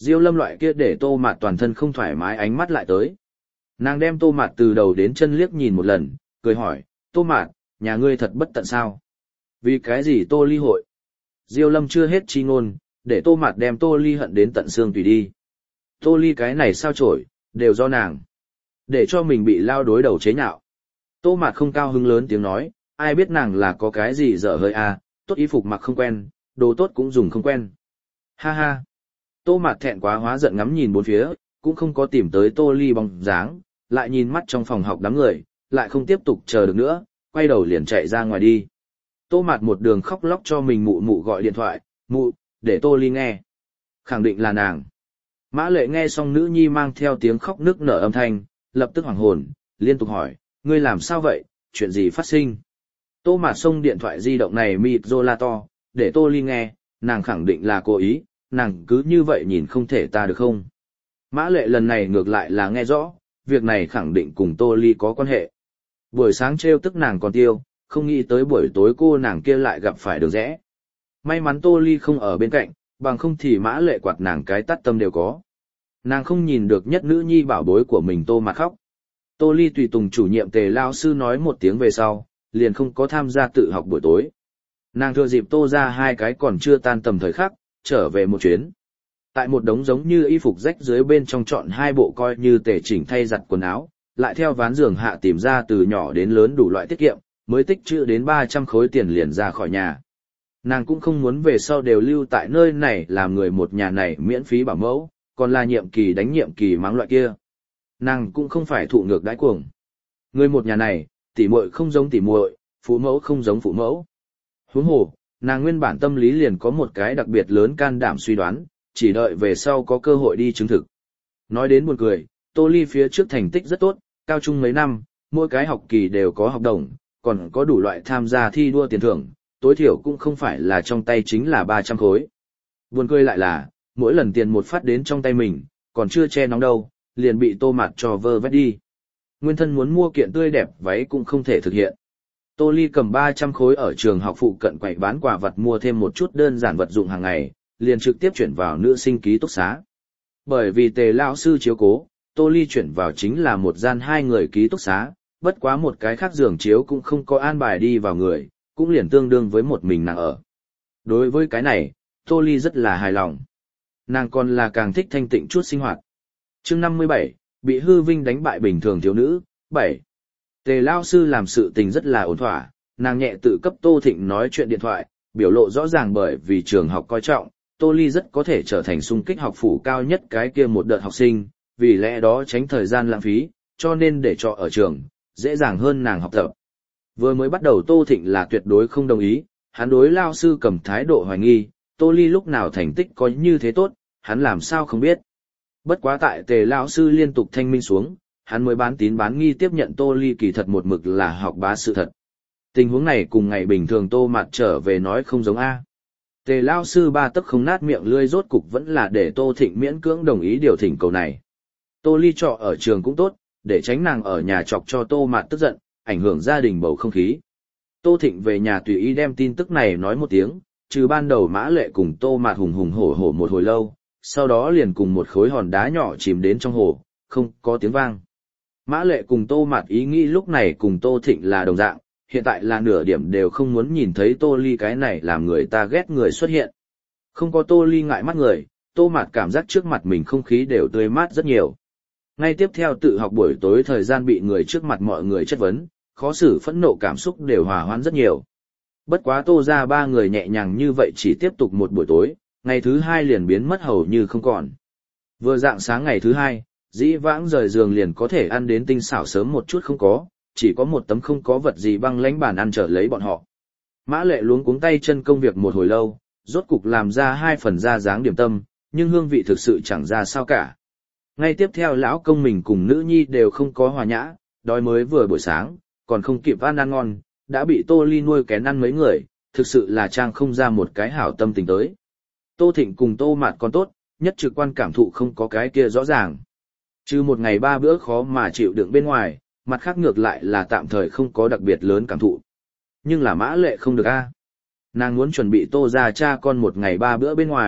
Diêu Lâm loại kia để Tô Mạt toàn thân không thoải mái ánh mắt lại tới. Nàng đem Tô Mạt từ đầu đến chân liếc nhìn một lần, cười hỏi, Tô Mạt, nhà ngươi thật bất tận sao? Vì cái gì Tô Ly hội? Diêu Lâm chưa hết chi ngôn, để Tô Mạt đem Tô Ly hận đến tận xương tùy đi. Tô Ly cái này sao chổi, đều do nàng. Để cho mình bị lao đối đầu chế nhạo. Tô Mạt không cao hứng lớn tiếng nói, ai biết nàng là có cái gì dở hơi à, tốt y phục mặc không quen, đồ tốt cũng dùng không quen. Ha ha. Tô Mạt thẹn quá hóa giận ngắm nhìn bốn phía, cũng không có tìm tới Tô Ly bóng dáng, lại nhìn mắt trong phòng học đám người, lại không tiếp tục chờ được nữa, quay đầu liền chạy ra ngoài đi. Tô Mạt một đường khóc lóc cho mình mụ mụ gọi điện thoại, mụ, để Tô Ly nghe. Khẳng định là nàng. Mã Lệ nghe xong nữ nhi mang theo tiếng khóc nức nở âm thanh, lập tức hoảng hồn, liên tục hỏi, ngươi làm sao vậy, chuyện gì phát sinh? Tô Mạt xông điện thoại di động này mịt rô la to, để Tô Ly nghe, nàng khẳng định là cố ý, nàng cứ như vậy nhìn không thể ta được không? Mã Lệ lần này ngược lại là nghe rõ, việc này khẳng định cùng Tô Ly có quan hệ. Buổi sáng trêu tức nàng còn tiêu, không nghĩ tới buổi tối cô nàng kia lại gặp phải được rẽ. May mắn Tô Ly không ở bên cạnh, bằng không thì Mã Lệ quạt nàng cái tắt tâm đều có. Nàng không nhìn được nhất nữ nhi bảo bối của mình Tô Mạt khóc. Tô Ly tùy tùng chủ nhiệm Tề lao sư nói một tiếng về sau, liền không có tham gia tự học buổi tối. Nàng thừa dịp Tô ra hai cái còn chưa tan tầm thời khắc, trở về một chuyến. Tại một đống giống như y phục rách dưới bên trong chọn hai bộ coi như tề chỉnh thay giặt quần áo, lại theo ván giường hạ tìm ra từ nhỏ đến lớn đủ loại tiết kiệm, mới tích trữ đến ba trăm khối tiền liền ra khỏi nhà. Nàng cũng không muốn về sau đều lưu tại nơi này làm người một nhà này miễn phí bảo mẫu, còn là nhiệm kỳ đánh nhiệm kỳ mắng loại kia. Nàng cũng không phải thụ ngược đãi cuồng. Người một nhà này, tỉ muội không giống tỉ muội, phụ mẫu không giống phụ mẫu. Huống hồ, nàng nguyên bản tâm lý liền có một cái đặc biệt lớn can đảm suy đoán, chỉ đợi về sau có cơ hội đi chứng thực. Nói đến buồn cười, Tô Ly phía trước thành tích rất tốt, cao trung mấy năm, mỗi cái học kỳ đều có học đồng, còn có đủ loại tham gia thi đua tiền thưởng, tối thiểu cũng không phải là trong tay chính là ba trăm khối. Buồn cười lại là, mỗi lần tiền một phát đến trong tay mình, còn chưa che nóng đâu, liền bị Tô Mạt cho vơ vét đi. Nguyên thân muốn mua kiện tươi đẹp váy cũng không thể thực hiện. Tô Ly cầm ba trăm khối ở trường học phụ cận quầy bán quà vật mua thêm một chút đơn giản vật dụng hàng ngày, liền trực tiếp chuyển vào nữ sinh ký túc xá. Bởi vì Tề lão sư chiếu cố, Tô Ly chuyển vào chính là một gian hai người ký túc xá, bất quá một cái khác giường chiếu cũng không có an bài đi vào người, cũng liền tương đương với một mình nàng ở. Đối với cái này, Tô Ly rất là hài lòng. Nàng còn là càng thích thanh tịnh chút sinh hoạt. Chương năm mươi bảy, bị hư vinh đánh bại bình thường thiếu nữ, bảy. Tề lão sư làm sự tình rất là ổn thỏa, nàng nhẹ tự cấp Tô Thịnh nói chuyện điện thoại, biểu lộ rõ ràng bởi vì trường học coi trọng, Tô Ly rất có thể trở thành xung kích học phủ cao nhất cái kia một đợt học sinh, vì lẽ đó tránh thời gian lãng phí, cho nên để cho ở trường, dễ dàng hơn nàng học tập. Vừa mới bắt đầu Tô Thịnh là tuyệt đối không đồng ý, hắn đối lao sư cầm thái độ hoài nghi, Tô Ly lúc nào thành tích có như thế tốt, hắn làm sao không biết. Bất quá tại Tề lão sư liên tục thanh minh xuống, hắn mới bán tín bán nghi tiếp nhận Tô Ly kỳ thật một mực là học bá sự thật. Tình huống này cùng ngày bình thường Tô Mạt trở về nói không giống A. Tề lao sư ba tấc không nát miệng lươi rốt cục vẫn là để Tô Thịnh miễn cưỡng đồng ý điều thỉnh cầu này. Tô Ly trọ ở trường cũng tốt, để tránh nàng ở nhà chọc cho Tô Mạt tức giận, ảnh hưởng gia đình bầu không khí. Tô Thịnh về nhà tùy ý đem tin tức này nói một tiếng, trừ ban đầu Mã Lệ cùng Tô Mạt hùng hùng hổ hổ một hồi lâu, sau đó liền cùng một khối hòn đá nhỏ chìm đến trong hồ, không có tiếng vang. Mã Lệ cùng Tô Mạt ý nghĩ lúc này cùng Tô Thịnh là đồng dạng, hiện tại là nửa điểm đều không muốn nhìn thấy Tô Ly cái này làm người ta ghét người xuất hiện. Không có Tô Ly ngại mắt người, Tô Mạt cảm giác trước mặt mình không khí đều tươi mát rất nhiều. Ngay tiếp theo tự học buổi tối thời gian bị người trước mặt mọi người chất vấn, khó xử phẫn nộ cảm xúc đều hòa hoãn rất nhiều. Bất quá Tô ra ba người nhẹ nhàng như vậy chỉ tiếp tục một buổi tối, ngày thứ hai liền biến mất hầu như không còn. Vừa dạng sáng ngày thứ hai, dĩ vãng rời giường liền có thể ăn đến tinh xảo sớm một chút không có, chỉ có một tấm không có vật gì băng lãnh bàn ăn trở lấy bọn họ. Mã Lệ luống cuống tay chân công việc một hồi lâu, rốt cục làm ra hai phần da dáng điểm tâm, nhưng hương vị thực sự chẳng ra sao cả. Ngay tiếp theo lão công mình cùng nữ nhi đều không có hòa nhã, đói mới vừa buổi sáng, còn không kịp ăn ăn ngon, đã bị Tô Ly nuôi kén ăn mấy người, thực sự là trang không ra một cái hảo tâm tình tới. Tô Thịnh cùng Tô Mạt còn tốt, nhất trực quan cảm thụ không có cái kia rõ ràng. Trừ một ngày ba bữa khó mà chịu đựng bên ngoài, mặt khác ngược lại là tạm thời không có đặc biệt lớn cảm thụ. Nhưng là Mã Lệ không được a. Nàng muốn chuẩn bị Tô ra cha con một ngày ba bữa bên ngoài,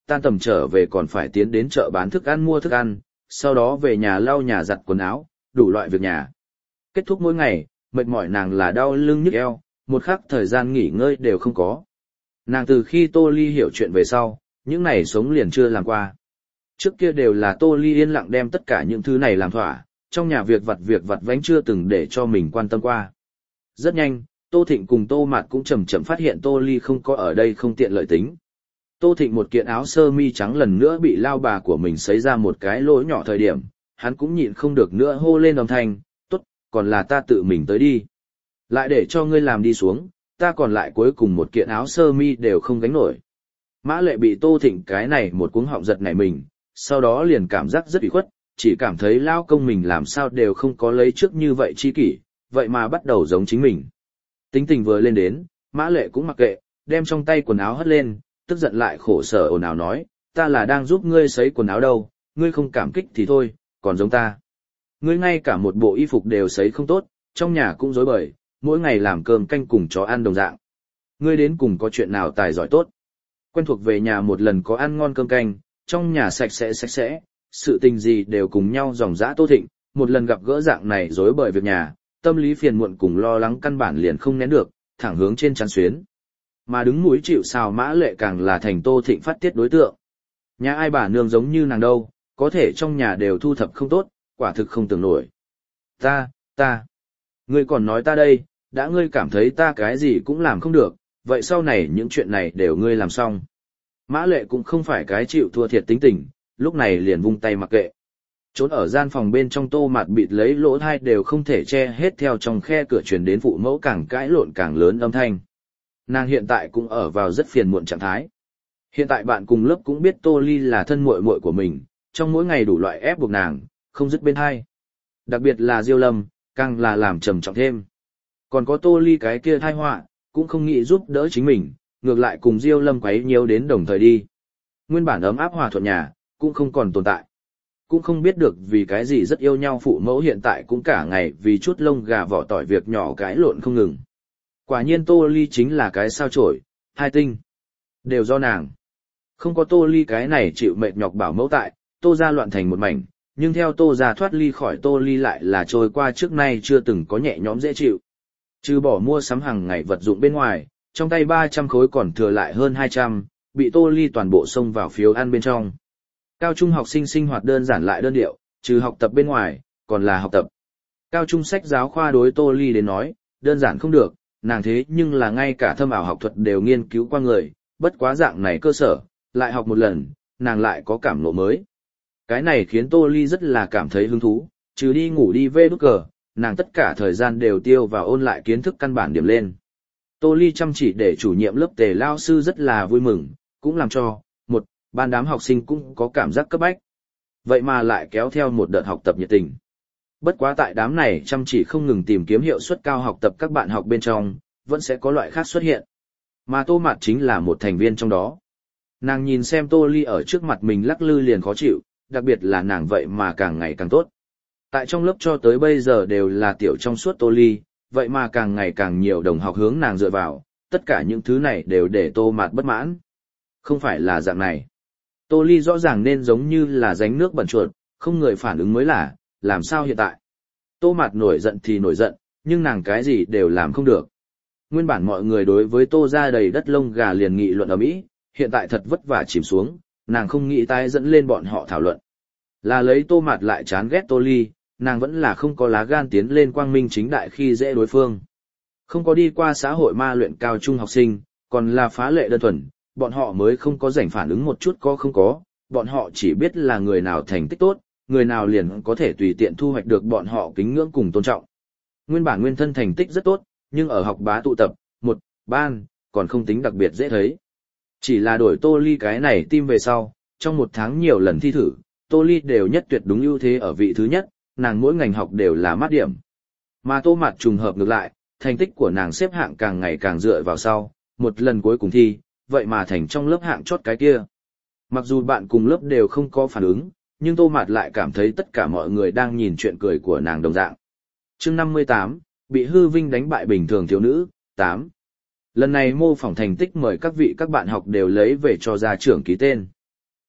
tan tầm trở về còn phải tiến đến chợ bán thức ăn mua thức ăn, sau đó về nhà lau nhà giặt quần áo, đủ loại việc nhà. Kết thúc mỗi ngày, mệt mỏi nàng là đau lưng nhức eo, một khắc thời gian nghỉ ngơi đều không có. Nàng từ khi Tô Ly hiểu chuyện về sau, những này sống liền chưa làm qua. Trước kia đều là Tô Ly yên lặng đem tất cả những thứ này làm thỏa, trong nhà việc vặt việc vặt vánh chưa từng để cho mình quan tâm qua. Rất nhanh, Tô Thịnh cùng Tô Mạt cũng chậm chậm phát hiện Tô Ly không có ở đây không tiện lợi tính. Tô Thịnh một kiện áo sơ mi trắng lần nữa bị lao bà của mình xấy ra một cái lỗ nhỏ thời điểm, hắn cũng nhịn không được nữa hô lên âm thanh, tốt, còn là ta tự mình tới đi. Lại để cho ngươi làm đi xuống, ta còn lại cuối cùng một kiện áo sơ mi đều không gánh nổi. Mã Lệ bị Tô Thịnh cái này một cuống họng giật nảy mình, sau đó liền cảm giác rất ủy khuất, chỉ cảm thấy lao công mình làm sao đều không có lấy trước như vậy chi kỷ, vậy mà bắt đầu giống chính mình. Tính tình vừa lên đến, Mã Lệ cũng mặc kệ, đem trong tay quần áo hất lên, tức giận lại khổ sở ồn ào nói, ta là đang giúp ngươi sấy quần áo đâu, ngươi không cảm kích thì thôi, còn giống ta. Ngươi ngay cả một bộ y phục đều sấy không tốt, trong nhà cũng rối bời, mỗi ngày làm cơm canh cùng chó ăn đồng dạng. Ngươi đến cùng có chuyện nào tài giỏi tốt. Quen thuộc về nhà một lần có ăn ngon cơm canh, trong nhà sạch sẽ sạch sẽ, sự tình gì đều cùng nhau dòng dã Tô Thịnh, một lần gặp gỡ dạng này rối bời việc nhà, tâm lý phiền muộn cùng lo lắng căn bản liền không nén được, thẳng hướng trên chán xuyến. Mà đứng mũi chịu sào Mã Lệ càng là thành Tô Thịnh phát tiết đối tượng. Nhà ai bà nương giống như nàng đâu, có thể trong nhà đều thu thập không tốt, quả thực không tưởng nổi. Ta, ta, ngươi còn nói ta đây, đã ngươi cảm thấy ta cái gì cũng làm không được, vậy sau này những chuyện này đều ngươi làm xong. Mã Lệ cũng không phải cái chịu thua thiệt tính tình, lúc này liền vung tay mặc kệ. Trốn ở gian phòng bên trong Tô Mạt bịt lấy lỗ tai đều không thể che hết theo trong khe cửa truyền đến phụ mẫu càng cãi lộn càng lớn âm thanh. Nàng hiện tại cũng ở vào rất phiền muộn trạng thái. Hiện tại bạn cùng lớp cũng biết Tô Ly là thân muội muội của mình, trong mỗi ngày đủ loại ép buộc nàng, không dứt bên hai. Đặc biệt là Diêu Lâm, càng là làm trầm trọng thêm. Còn có Tô Ly cái kia thai họa, cũng không nghĩ giúp đỡ chính mình, ngược lại cùng Diêu Lâm quấy nhiều đến đồng thời đi. Nguyên bản ấm áp hòa thuận nhà, cũng không còn tồn tại. Cũng không biết được vì cái gì rất yêu nhau phụ mẫu hiện tại cũng cả ngày vì chút lông gà vỏ tỏi việc nhỏ cãi lộn không ngừng. Quả nhiên Tô Ly chính là cái sao chổi, hai tinh. Đều do nàng. Không có Tô Ly cái này chịu mệt nhọc bảo mẫu tại, Tô gia loạn thành một mảnh, nhưng theo Tô gia thoát ly khỏi Tô Ly lại là trôi qua trước nay chưa từng có nhẹ nhõm dễ chịu. Trừ bỏ mua sắm hàng ngày vật dụng bên ngoài, trong tay ba trăm khối còn thừa lại hơn hai trăm, bị Tô Ly toàn bộ xông vào phiếu ăn bên trong. Cao trung học sinh sinh hoạt đơn giản lại đơn điệu, trừ học tập bên ngoài, còn là học tập. Cao trung sách giáo khoa đối Tô Ly đến nói, đơn giản không được, nàng thế nhưng là ngay cả thâm ảo học thuật đều nghiên cứu qua người, bất quá dạng này cơ sở, lại học một lần, nàng lại có cảm ngộ mới. Cái này khiến Tô Ly rất là cảm thấy hứng thú, trừ đi ngủ đi về đút cờ, nàng tất cả thời gian đều tiêu vào ôn lại kiến thức căn bản điểm lên. Tô Ly chăm chỉ để chủ nhiệm lớp Tề lao sư rất là vui mừng, cũng làm cho, một, ban đám học sinh cũng có cảm giác cấp bách. Vậy mà lại kéo theo một đợt học tập nhiệt tình. Bất quá tại đám này chăm chỉ không ngừng tìm kiếm hiệu suất cao học tập các bạn học bên trong, vẫn sẽ có loại khác xuất hiện. Mà Tô Mạt chính là một thành viên trong đó. Nàng nhìn xem Tô Ly ở trước mặt mình lắc lư liền khó chịu, đặc biệt là nàng vậy mà càng ngày càng tốt. Tại trong lớp cho tới bây giờ đều là tiểu trong suốt Tô Ly, vậy mà càng ngày càng nhiều đồng học hướng nàng dựa vào, tất cả những thứ này đều để Tô Mạt bất mãn. Không phải là dạng này. Tô Ly rõ ràng nên giống như là gánh nước bẩn chuột, không người phản ứng mới là, làm sao hiện tại? Tô Mạt nổi giận thì nổi giận, nhưng nàng cái gì đều làm không được. Nguyên bản mọi người đối với Tô gia đầy đất lông gà liền nghị luận ầm ĩ, hiện tại thật vất vả chìm xuống, nàng không nghĩ tái dẫn lên bọn họ thảo luận. Là lấy Tô Mạt lại chán ghét Tô Ly, nàng vẫn là không có lá gan tiến lên quang minh chính đại khi dễ đối phương. Không có đi qua xã hội ma luyện cao trung học sinh, còn là phá lệ đơn thuần, bọn họ mới không có rảnh phản ứng một chút có không có, bọn họ chỉ biết là người nào thành tích tốt, người nào liền có thể tùy tiện thu hoạch được bọn họ kính ngưỡng cùng tôn trọng. Nguyên bản nguyên thân thành tích rất tốt, nhưng ở học bá tụ tập, một, ban, còn không tính đặc biệt dễ thấy. Chỉ là đổi Tô Ly cái này tim về sau, trong một tháng nhiều lần thi thử, Tô Ly đều nhất tuyệt đúng ưu thế ở vị thứ nhất, nàng mỗi ngành học đều là mát điểm. Mà Tô Mạt trùng hợp ngược lại, thành tích của nàng xếp hạng càng ngày càng dựa vào sau, một lần cuối cùng thi, vậy mà thành trong lớp hạng chót cái kia. Mặc dù bạn cùng lớp đều không có phản ứng, nhưng Tô Mạt lại cảm thấy tất cả mọi người đang nhìn chuyện cười của nàng đồng dạng. Chương năm mươi tám, bị hư vinh đánh bại bình thường thiếu nữ, tám. Lần này mô phỏng thành tích mời các vị các bạn học đều lấy về cho gia trưởng ký tên.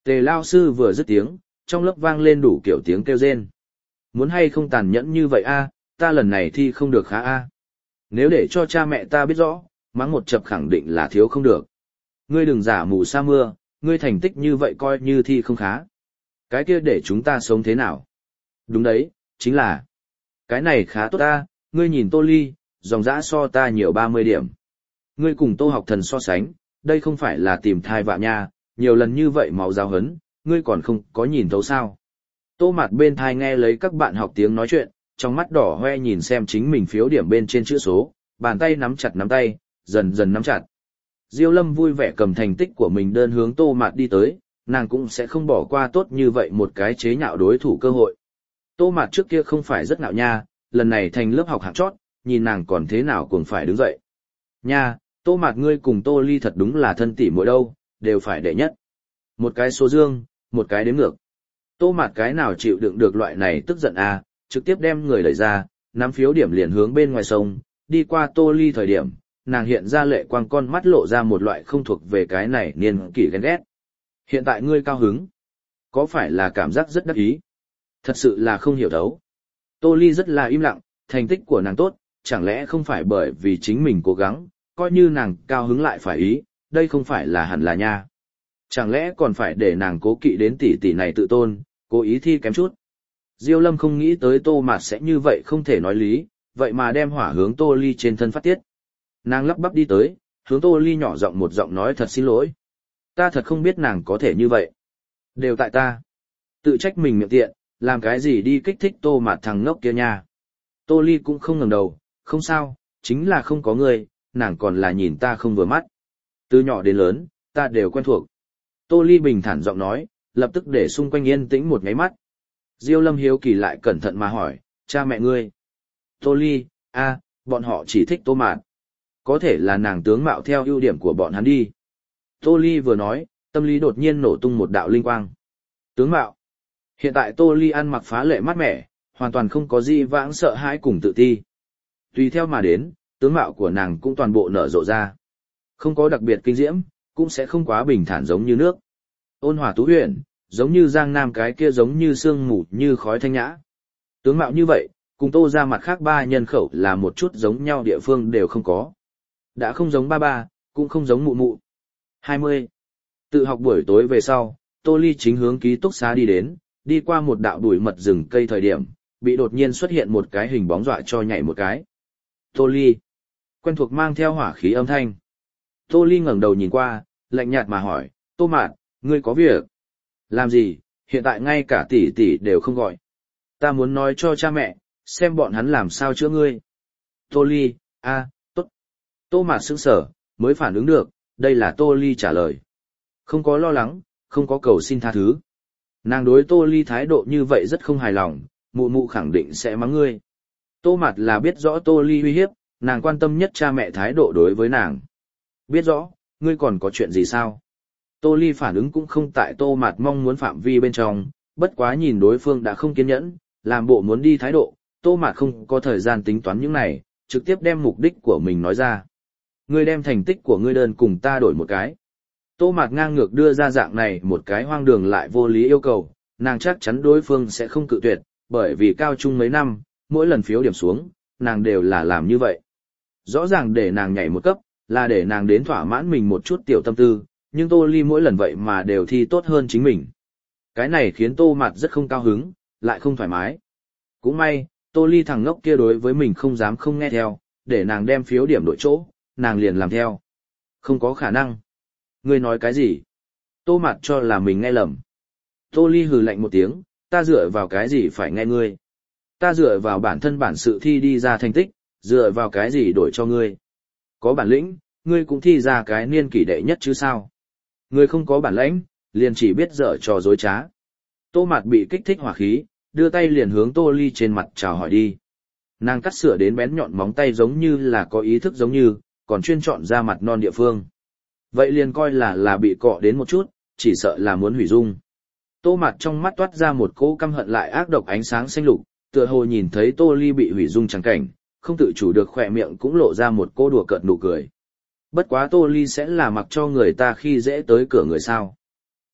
Tề lao sư vừa dứt tiếng, trong lớp vang lên đủ kiểu tiếng kêu rên. Muốn hay không tàn nhẫn như vậy a, ta lần này thi không được khá a. Nếu để cho cha mẹ ta biết rõ, mắng một chập khẳng định là thiếu không được. Ngươi đừng giả mù sa mưa, ngươi thành tích như vậy coi như thi không khá. Cái kia để chúng ta sống thế nào? Đúng đấy, chính là. Cái này khá tốt ta, ngươi nhìn Tô Ly, dòng dã so ta nhiều ba mươi điểm. Ngươi cùng Tô học thần so sánh, đây không phải là tìm thai vạ nha, nhiều lần như vậy máu giáo hấn, ngươi còn không có nhìn thấu sao. Tô Mạt bên thai nghe lấy các bạn học tiếng nói chuyện, trong mắt đỏ hoe nhìn xem chính mình phiếu điểm bên trên chữ số, bàn tay nắm chặt nắm tay, dần dần nắm chặt. Diêu Lâm vui vẻ cầm thành tích của mình đơn hướng Tô Mạt đi tới, nàng cũng sẽ không bỏ qua tốt như vậy một cái chế nhạo đối thủ cơ hội. Tô Mạt trước kia không phải rất ngạo nha, lần này thành lớp học hạng chót, nhìn nàng còn thế nào cũng phải đứng dậy. Nha, Tô Mạt ngươi cùng Tô Ly thật đúng là thân tỷ muội đâu, đều phải đệ nhất. Một cái số dương, một cái đếm ngược. Tô Mạt cái nào chịu đựng được loại này tức giận à, trực tiếp đem người đẩy ra, nắm phiếu điểm liền hướng bên ngoài sông, đi qua Tô Ly thời điểm, nàng hiện ra lệ quang con mắt lộ ra một loại không thuộc về cái này niên kỷ ghen ghét. Hiện tại ngươi cao hứng, có phải là cảm giác rất đắc ý? Thật sự là không hiểu thấu. Tô Ly rất là im lặng, thành tích của nàng tốt, chẳng lẽ không phải bởi vì chính mình cố gắng, coi như nàng cao hứng lại phải ý, đây không phải là hẳn là nha. Chẳng lẽ còn phải để nàng cố kỵ đến tỷ tỷ này tự tôn, cố ý thi kém chút. Diêu Lâm không nghĩ tới Tô Mạt sẽ như vậy không thể nói lý, vậy mà đem hỏa hướng Tô Ly trên thân phát tiết. Nàng lắp bắp đi tới, hướng Tô Ly nhỏ giọng một giọng nói thật xin lỗi. Ta thật không biết nàng có thể như vậy. Đều tại ta. Tự trách mình miệng tiện, làm cái gì đi kích thích Tô Mạt thằng ngốc kia nha. Tô Ly cũng không ngẩng đầu, không sao, chính là không có người, nàng còn là nhìn ta không vừa mắt. Từ nhỏ đến lớn, ta đều quen thuộc. Tô Ly bình thản giọng nói, lập tức để xung quanh yên tĩnh một ngáy mắt. Diêu Lâm hiếu kỳ lại cẩn thận mà hỏi, cha mẹ ngươi. Tô Ly, a, bọn họ chỉ thích Tô Mạt. Có thể là nàng tướng mạo theo ưu điểm của bọn hắn đi. Tô Ly vừa nói, tâm lý đột nhiên nổ tung một đạo linh quang. Tướng mạo. Hiện tại Tô Ly ăn mặc phá lệ mát mẻ, hoàn toàn không có gì vãng sợ hãi cùng tự ti. Tùy theo mà đến, tướng mạo của nàng cũng toàn bộ nở rộ ra. Không có đặc biệt kinh diễm, cũng sẽ không quá bình thản giống như nước. Ôn hòa tú huyền, giống như Giang Nam cái kia giống như sương mù như khói thanh nhã. Tướng mạo như vậy, cùng Tô ra mặt khác ba nhân khẩu là một chút giống nhau địa phương đều không có. Đã không giống ba ba, cũng không giống mụ mụ. hai mươi. Tự học buổi tối về sau, Tô Ly chính hướng ký túc xá đi đến, đi qua một đạo bụi mật rừng cây thời điểm, bị đột nhiên xuất hiện một cái hình bóng dọa cho nhảy một cái. Tô Ly. Quen thuộc mang theo hỏa khí âm thanh. Tô Ly ngẩng đầu nhìn qua, lạnh nhạt mà hỏi, Tô Mạt, ngươi có việc? Làm gì, hiện tại ngay cả tỷ tỷ đều không gọi. Ta muốn nói cho cha mẹ, xem bọn hắn làm sao chữa ngươi. Tô Ly, a, tốt. Tô Mạt sững sờ, mới phản ứng được, đây là Tô Ly trả lời. Không có lo lắng, không có cầu xin tha thứ. Nàng đối Tô Ly thái độ như vậy rất không hài lòng, mụ mụ khẳng định sẽ mắng ngươi. Tô Mạt là biết rõ Tô Ly uy hiếp, nàng quan tâm nhất cha mẹ thái độ đối với nàng. Biết rõ, ngươi còn có chuyện gì sao? Tô Ly phản ứng cũng không tại Tô Mạt mong muốn phạm vi bên trong, bất quá nhìn đối phương đã không kiên nhẫn, làm bộ muốn đi thái độ, Tô Mạt không có thời gian tính toán những này, trực tiếp đem mục đích của mình nói ra. Ngươi đem thành tích của ngươi đơn cùng ta đổi một cái. Tô Mạt ngang ngược đưa ra dạng này một cái hoang đường lại vô lý yêu cầu, nàng chắc chắn đối phương sẽ không cự tuyệt, bởi vì cao trung mấy năm, mỗi lần phiếu điểm xuống, nàng đều là làm như vậy. Rõ ràng để nàng nhảy một cấp, là để nàng đến thỏa mãn mình một chút tiểu tâm tư, nhưng Tô Ly mỗi lần vậy mà đều thi tốt hơn chính mình. Cái này khiến Tô Mạt rất không cao hứng, lại không thoải mái. Cũng may, Tô Ly thằng ngốc kia đối với mình không dám không nghe theo, để nàng đem phiếu điểm đổi chỗ, nàng liền làm theo. Không có khả năng. Ngươi nói cái gì? Tô Mạt cho là mình nghe lầm. Tô Ly hừ lạnh một tiếng, ta dựa vào cái gì phải nghe ngươi? Ta dựa vào bản thân bản sự thi đi ra thành tích, dựa vào cái gì đổi cho ngươi? Có bản lĩnh, ngươi cũng thi ra cái niên kỷ đệ nhất chứ sao? Ngươi không có bản lĩnh, liền chỉ biết dở trò dối trá. Tô Mạt bị kích thích hỏa khí, đưa tay liền hướng Tô Ly trên mặt chào hỏi đi. Nàng cắt sửa đến bén nhọn móng tay giống như là có ý thức giống như, còn chuyên chọn ra mặt non địa phương. Vậy liền coi là là bị cọ đến một chút, chỉ sợ là muốn hủy dung. Tô Mạt trong mắt toát ra một cỗ căm hận lại ác độc ánh sáng xanh lục, tựa hồ nhìn thấy Tô Ly bị hủy dung chẳng cảnh, không tự chủ được khỏe miệng cũng lộ ra một cô đùa cợt nụ cười. Bất quá Tô Ly sẽ là mặc cho người ta khi dễ tới cửa người sao.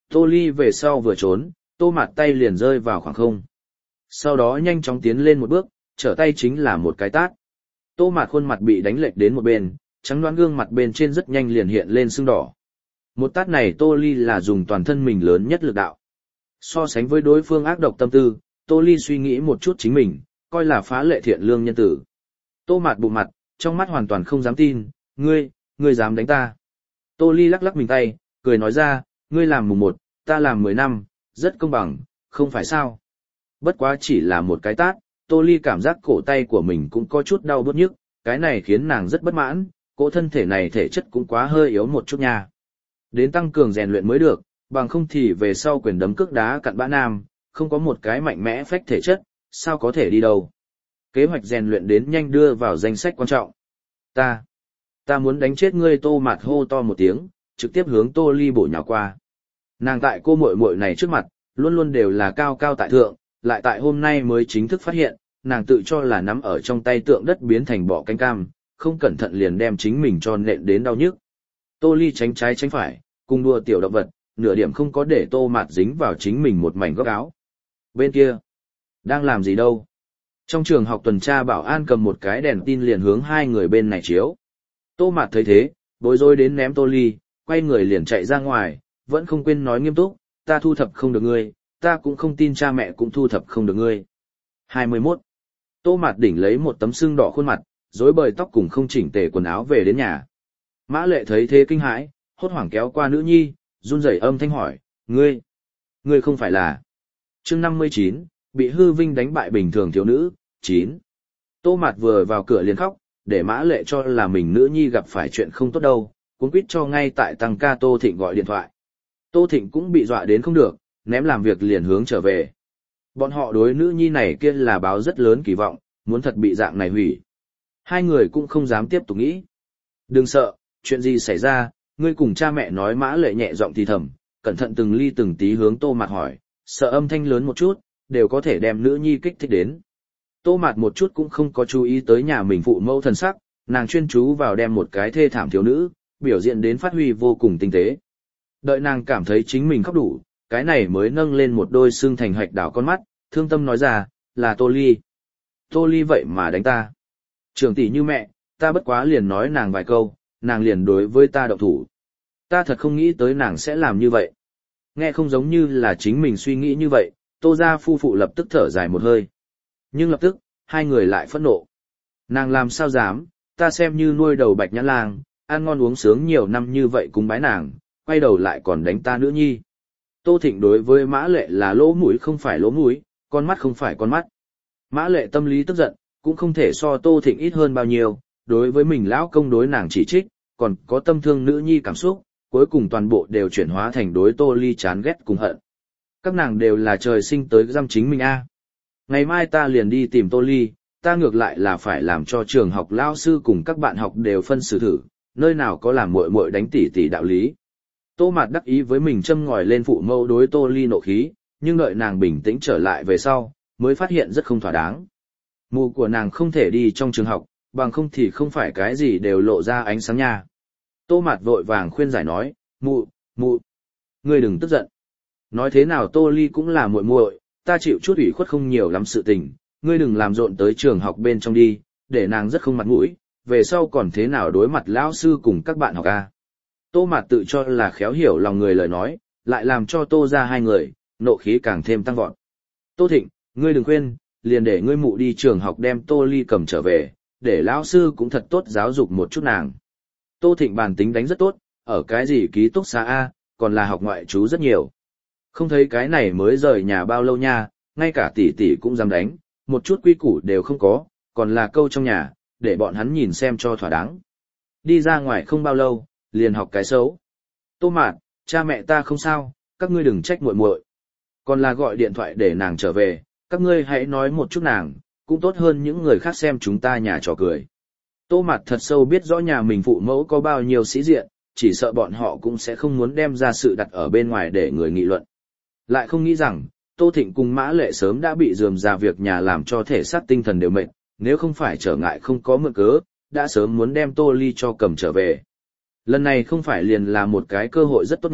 Tô Ly về sau vừa trốn, Tô Mạt tay liền rơi vào khoảng không. Sau đó nhanh chóng tiến lên một bước, trở tay chính là một cái tát. Tô Mạt khuôn mặt bị đánh lệch đến một bên, trắng đoán gương mặt bên trên rất nhanh liền hiện lên sưng đỏ. Một tát này Tô Ly là dùng toàn thân mình lớn nhất lực đạo. So sánh với đối phương ác độc tâm tư, Tô Ly suy nghĩ một chút chính mình, coi là phá lệ thiện lương nhân tử. Tô Mạt bụng mặt, trong mắt hoàn toàn không dám tin, ngươi, ngươi dám đánh ta. Tô Ly lắc lắc mình tay, cười nói ra, ngươi làm mùng một, ta làm mười năm, rất công bằng, không phải sao. Bất quá chỉ là một cái tát, Tô Ly cảm giác cổ tay của mình cũng có chút đau bứt nhức, cái này khiến nàng rất bất mãn, cỗ thân thể này thể chất cũng quá hơi yếu một chút nha. Đến tăng cường rèn luyện mới được, bằng không thì về sau quyền đấm cước đá cặn bã nam, không có một cái mạnh mẽ phách thể chất, sao có thể đi đâu. Kế hoạch rèn luyện đến nhanh đưa vào danh sách quan trọng. Ta, ta muốn đánh chết ngươi. Tô Mạt hô to một tiếng, trực tiếp hướng Tô Ly bổ nhào qua. Nàng tại cô muội muội này trước mặt, luôn luôn đều là cao cao tại thượng, lại tại hôm nay mới chính thức phát hiện, nàng tự cho là nắm ở trong tay tượng đất biến thành bọ cánh cam, không cẩn thận liền đem chính mình cho nện đến đau nhức. Tô Ly tránh trái tránh phải, cùng đua tiểu động vật, nửa điểm không có để Tô Mạt dính vào chính mình một mảnh góc áo. Bên kia, đang làm gì đâu? Trong trường học tuần tra bảo an cầm một cái đèn tin liền hướng hai người bên này chiếu. Tô Mạt thấy thế, bối rối đến ném Tô Ly, quay người liền chạy ra ngoài, vẫn không quên nói nghiêm túc, ta thu thập không được ngươi, ta cũng không tin cha mẹ cũng thu thập không được ngươi. hai mươi mốt. Tô Mạt đỉnh lấy một tấm sưng đỏ khuôn mặt, rối bời tóc cùng không chỉnh tề quần áo về đến nhà. Mã Lệ thấy thế kinh hãi, hốt hoảng kéo qua nữ nhi, run rẩy âm thanh hỏi, ngươi, ngươi không phải là... Chương năm mươi chín, bị hư vinh đánh bại bình thường thiếu nữ, chín. Tô Mạt vừa vào cửa liền khóc, để Mã Lệ cho là mình nữ nhi gặp phải chuyện không tốt đâu, cuống quýt cho ngay tại tăng ca Tô Thịnh gọi điện thoại. Tô Thịnh cũng bị dọa đến không được, ném làm việc liền hướng trở về. Bọn họ đối nữ nhi này kia là báo rất lớn kỳ vọng, muốn thật bị dạng này hủy. Hai người cũng không dám tiếp tục nghĩ. Đừng sợ, chuyện gì xảy ra, ngươi cùng cha mẹ nói. Mã Lệ nhẹ giọng thì thầm, cẩn thận từng ly từng tí hướng Tô Mạt hỏi, sợ âm thanh lớn một chút, đều có thể đem nữ nhi kích thích đến. Tô Mạt một chút cũng không có chú ý tới nhà mình phụ mẫu thần sắc, nàng chuyên chú vào đem một cái thê thảm thiếu nữ, biểu diễn đến phát huy vô cùng tinh tế. Đợi nàng cảm thấy chính mình khóc đủ, cái này mới nâng lên một đôi xương thành hạch đảo con mắt, thương tâm nói ra, là Tô Ly. Tô Ly vậy mà đánh ta. Trưởng tỷ như mẹ, ta bất quá liền nói nàng vài câu, nàng liền đối với ta động thủ. Ta thật không nghĩ tới nàng sẽ làm như vậy. Nghe không giống như là chính mình suy nghĩ như vậy, Tô gia phu phụ lập tức thở dài một hơi. Nhưng lập tức, hai người lại phẫn nộ. Nàng làm sao dám, ta xem như nuôi đầu bạch nhãn lang, ăn ngon uống sướng nhiều năm như vậy cúng bái nàng, quay đầu lại còn đánh ta nữ nhi. Tô Thịnh đối với Mã Lệ là lỗ mũi không phải lỗ mũi, con mắt không phải con mắt. Mã Lệ tâm lý tức giận, cũng không thể so Tô Thịnh ít hơn bao nhiêu, đối với mình lão công đối nàng chỉ trích, còn có tâm thương nữ nhi cảm xúc, cuối cùng toàn bộ đều chuyển hóa thành đối Tô Ly chán ghét cùng hận. Các nàng đều là trời sinh tới giam chính mình a. Ngày mai ta liền đi tìm Tô Ly, ta ngược lại là phải làm cho trường học lao sư cùng các bạn học đều phân xử thử, nơi nào có làm muội muội đánh tỷ tỷ đạo lý. Tô Mạt đắc ý với mình châm ngòi lên phụ mẫu đối Tô Ly nộ khí, nhưng đợi nàng bình tĩnh trở lại về sau, mới phát hiện rất không thỏa đáng. Mụ của nàng không thể đi trong trường học, bằng không thì không phải cái gì đều lộ ra ánh sáng nha. Tô Mạt vội vàng khuyên giải nói, mụ, mụ, ngươi đừng tức giận. Nói thế nào Tô Ly cũng là muội muội, ta chịu chút ủy khuất không nhiều lắm sự tình, ngươi đừng làm rộn tới trường học bên trong đi, để nàng rất không mặt mũi, về sau còn thế nào đối mặt lão sư cùng các bạn học a. Tô Mạt tự cho là khéo hiểu lòng người lời nói, lại làm cho Tô ra hai người, nộ khí càng thêm tăng vọt. Tô Thịnh, ngươi đừng khuyên, liền để ngươi mụ đi trường học đem Tô Ly cầm trở về, để lão sư cũng thật tốt giáo dục một chút nàng. Tô Thịnh bản tính đánh rất tốt, ở cái gì ký túc xá A, còn là học ngoại trú rất nhiều. Không thấy cái này mới rời nhà bao lâu nha, ngay cả tỷ tỷ cũng dám đánh, một chút quy củ đều không có, còn là câu trong nhà, để bọn hắn nhìn xem cho thỏa đáng. Đi ra ngoài không bao lâu, liền học cái xấu. Tô Mạt, cha mẹ ta không sao, các ngươi đừng trách muội muội. Còn là gọi điện thoại để nàng trở về, các ngươi hãy nói một chút nàng, cũng tốt hơn những người khác xem chúng ta nhà trò cười. Tô Mạt thật sâu biết rõ nhà mình phụ mẫu có bao nhiêu sĩ diện, chỉ sợ bọn họ cũng sẽ không muốn đem ra sự đặt ở bên ngoài để người nghị luận. Lại không nghĩ rằng, Tô Thịnh cùng Mã Lệ sớm đã bị rườm rà việc nhà làm cho thể xác tinh thần đều mệt, nếu không phải trở ngại không có mượn cớ, đã sớm muốn đem Tô Ly cho cầm trở về. Lần này không phải liền là một cái cơ hội rất tốt nha,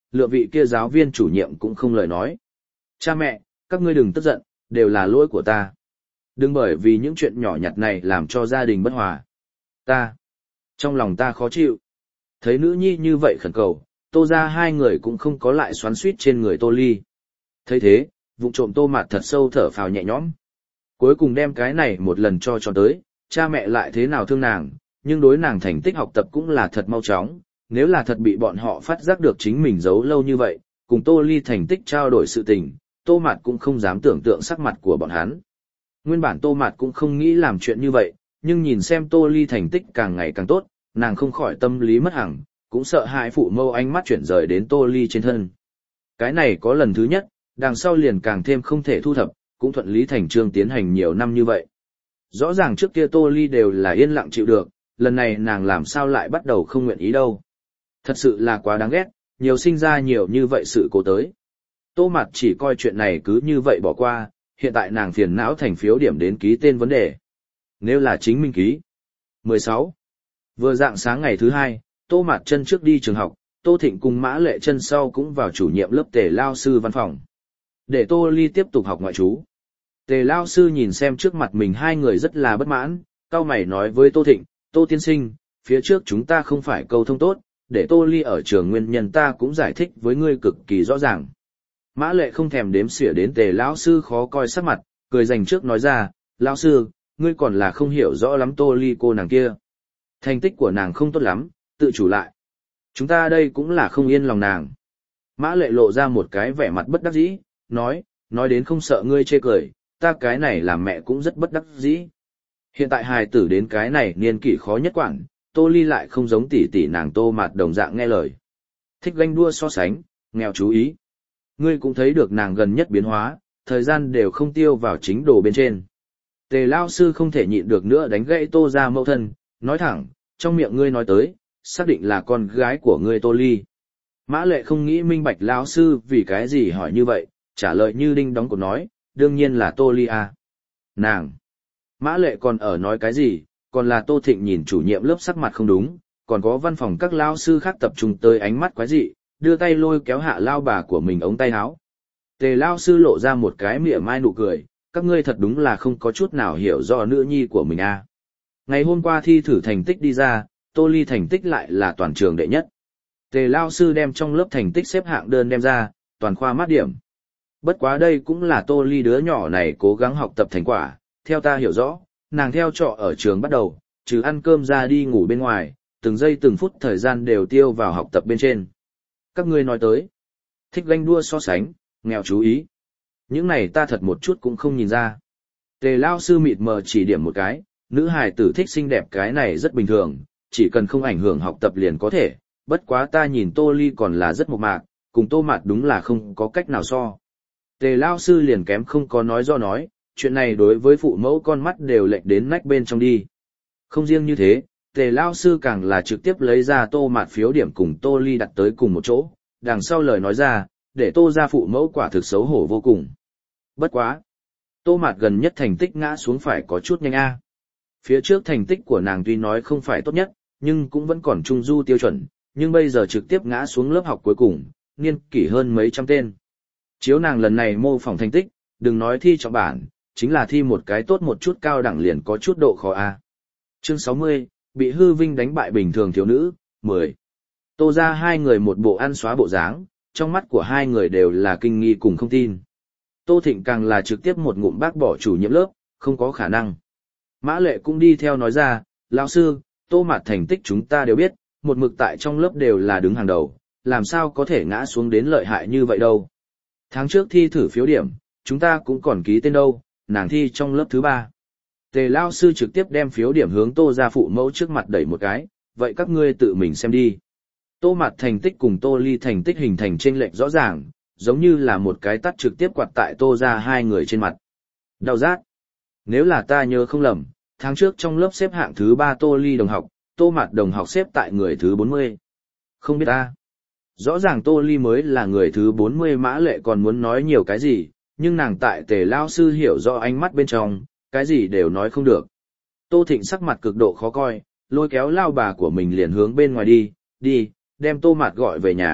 lượng vị kia giáo viên chủ nhiệm cũng không lời nói. Cha mẹ, các ngươi đừng tức giận, đều là lỗi của ta. Đừng bởi vì những chuyện nhỏ nhặt này làm cho gia đình bất hòa. Ta, trong lòng ta khó chịu. Thấy nữ nhi như vậy khẩn cầu, Tô ra hai người cũng không có lại xoắn xuýt trên người Tô Ly. Thấy thế, vụng trộm Tô Mạt thật sâu thở phào nhẹ nhõm. Cuối cùng đem cái này một lần cho cho tới, cha mẹ lại thế nào thương nàng, nhưng đối nàng thành tích học tập cũng là thật mau chóng. Nếu là thật bị bọn họ phát giác được chính mình giấu lâu như vậy, cùng Tô Ly thành tích trao đổi sự tình, Tô Mạt cũng không dám tưởng tượng sắc mặt của bọn hắn. Nguyên bản Tô Mạt cũng không nghĩ làm chuyện như vậy, nhưng nhìn xem Tô Ly thành tích càng ngày càng tốt, nàng không khỏi tâm lý mất hẳn, cũng sợ hãi phụ mâu ánh mắt chuyển rời đến Tô Ly trên thân. Cái này có lần thứ nhất, đằng sau liền càng thêm không thể thu thập, cũng thuận lý thành trương tiến hành nhiều năm như vậy. Rõ ràng trước kia Tô Ly đều là yên lặng chịu được, lần này nàng làm sao lại bắt đầu không nguyện ý đâu. Thật sự là quá đáng ghét, nhiều sinh ra nhiều như vậy sự cố tới. Tô Mạt chỉ coi chuyện này cứ như vậy bỏ qua, hiện tại nàng phiền não thành phiếu điểm đến ký tên vấn đề. Nếu là chính mình ký. mười sáu. Vừa dạng sáng ngày thứ hai, Tô Mạt chân trước đi trường học, Tô Thịnh cùng Mã Lệ chân sau cũng vào chủ nhiệm lớp Tề lao sư văn phòng. Để Tô Ly tiếp tục học ngoại trú. Tề lao sư nhìn xem trước mặt mình hai người rất là bất mãn, cau mày nói với Tô Thịnh, Tô tiên sinh, phía trước chúng ta không phải câu thông tốt, để Tô Ly ở trường nguyên nhân ta cũng giải thích với ngươi cực kỳ rõ ràng. Mã Lệ không thèm đếm xỉa đến Tề lão sư khó coi sắc mặt, cười dành trước nói ra, lão sư, ngươi còn là không hiểu rõ lắm Tô Ly cô nàng kia. Thành tích của nàng không tốt lắm, tự chủ lại. Chúng ta đây cũng là không yên lòng nàng. Mã Lệ lộ ra một cái vẻ mặt bất đắc dĩ, nói, nói đến không sợ ngươi chê cười, ta cái này làm mẹ cũng rất bất đắc dĩ. Hiện tại hài tử đến cái này niên kỷ khó nhất quản, Tô Ly lại không giống tỷ tỷ nàng Tô Mạt đồng dạng nghe lời. Thích ganh đua so sánh, nghèo chú ý. Ngươi cũng thấy được nàng gần nhất biến hóa, thời gian đều không tiêu vào chính đồ bên trên. Tề lao sư không thể nhịn được nữa đánh gãy Tô ra mẫu thân, nói thẳng, trong miệng ngươi nói tới, xác định là con gái của ngươi Tô Ly. Mã Lệ không nghĩ minh bạch lão sư vì cái gì hỏi như vậy, trả lời như đinh đóng cột nói, đương nhiên là Tô Ly à. Nàng. Mã Lệ còn ở nói cái gì, còn là Tô Thịnh nhìn chủ nhiệm lớp sắc mặt không đúng, còn có văn phòng các lao sư khác tập trung tới ánh mắt quái dị, đưa tay lôi kéo hạ lao bà của mình ống tay áo. Tề lao sư lộ ra một cái mỉa mai nụ cười, các ngươi thật đúng là không có chút nào hiểu rõ nữ nhi của mình à. Ngày hôm qua thi thử thành tích đi ra, Tô Ly thành tích lại là toàn trường đệ nhất. Tề lao sư đem trong lớp thành tích xếp hạng đơn đem ra, toàn khoa mát điểm. Bất quá đây cũng là Tô Ly đứa nhỏ này cố gắng học tập thành quả, theo ta hiểu rõ, nàng theo trọ ở trường bắt đầu, trừ ăn cơm ra đi ngủ bên ngoài, từng giây từng phút thời gian đều tiêu vào học tập bên trên. Các ngươi nói tới, thích ganh đua so sánh, nghèo chú ý. Những này ta thật một chút cũng không nhìn ra. Tề lao sư mịt mờ chỉ điểm một cái, nữ hài tử thích xinh đẹp cái này rất bình thường, chỉ cần không ảnh hưởng học tập liền có thể, bất quá ta nhìn Tô Ly còn là rất mộc mạc, cùng Tô Mạt đúng là không có cách nào so. Tề lao sư liền kém không có nói do nói, chuyện này đối với phụ mẫu con mắt đều lệch đến nách bên trong đi. Không riêng như thế, Tề lao sư càng là trực tiếp lấy ra Tô Mạt phiếu điểm cùng Tô Ly đặt tới cùng một chỗ, đằng sau lời nói ra, để Tô ra phụ mẫu quả thực xấu hổ vô cùng. Bất quá. Tô Mạt gần nhất thành tích ngã xuống phải có chút nhanh a. Phía trước thành tích của nàng tuy nói không phải tốt nhất, nhưng cũng vẫn còn trung du tiêu chuẩn, nhưng bây giờ trực tiếp ngã xuống lớp học cuối cùng, niên kỷ hơn mấy trăm tên. Chiếu nàng lần này mô phỏng thành tích, đừng nói thi trọng bản, chính là thi một cái tốt một chút cao đẳng liền có chút độ khó a. Chương sáu mươi, bị hư vinh đánh bại bình thường thiếu nữ, mười. Tô ra hai người một bộ ăn xóa bộ dáng, trong mắt của hai người đều là kinh nghi cùng không tin. Tô Thịnh càng là trực tiếp một ngụm bác bỏ chủ nhiệm lớp, không có khả năng. Mã Lệ cũng đi theo nói ra, lão sư, Tô Mạt thành tích chúng ta đều biết, một mực tại trong lớp đều là đứng hàng đầu, làm sao có thể ngã xuống đến lợi hại như vậy đâu. Tháng trước thi thử phiếu điểm, chúng ta cũng còn ký tên đâu, nàng thi trong lớp thứ ba. Tề lao sư trực tiếp đem phiếu điểm hướng Tô ra phụ mẫu trước mặt đẩy một cái, vậy các ngươi tự mình xem đi. Tô Mạt thành tích cùng Tô Ly thành tích hình thành chênh lệch rõ ràng, giống như là một cái tắt trực tiếp quạt tại Tô ra hai người trên mặt. Đau rát. Nếu là ta nhớ không lầm, tháng trước trong lớp xếp hạng thứ ba Tô Ly đồng học, Tô Mạt đồng học xếp tại người thứ bốn mươi. Không biết ta. Rõ ràng Tô Ly mới là người thứ bốn mươi. Mã Lệ còn muốn nói nhiều cái gì, nhưng nàng tại Tề lao sư hiểu rõ ánh mắt bên trong, cái gì đều nói không được. Tô Thịnh sắc mặt cực độ khó coi, lôi kéo lao bà của mình liền hướng bên ngoài đi, đi, đem Tô Mạt gọi về nhà,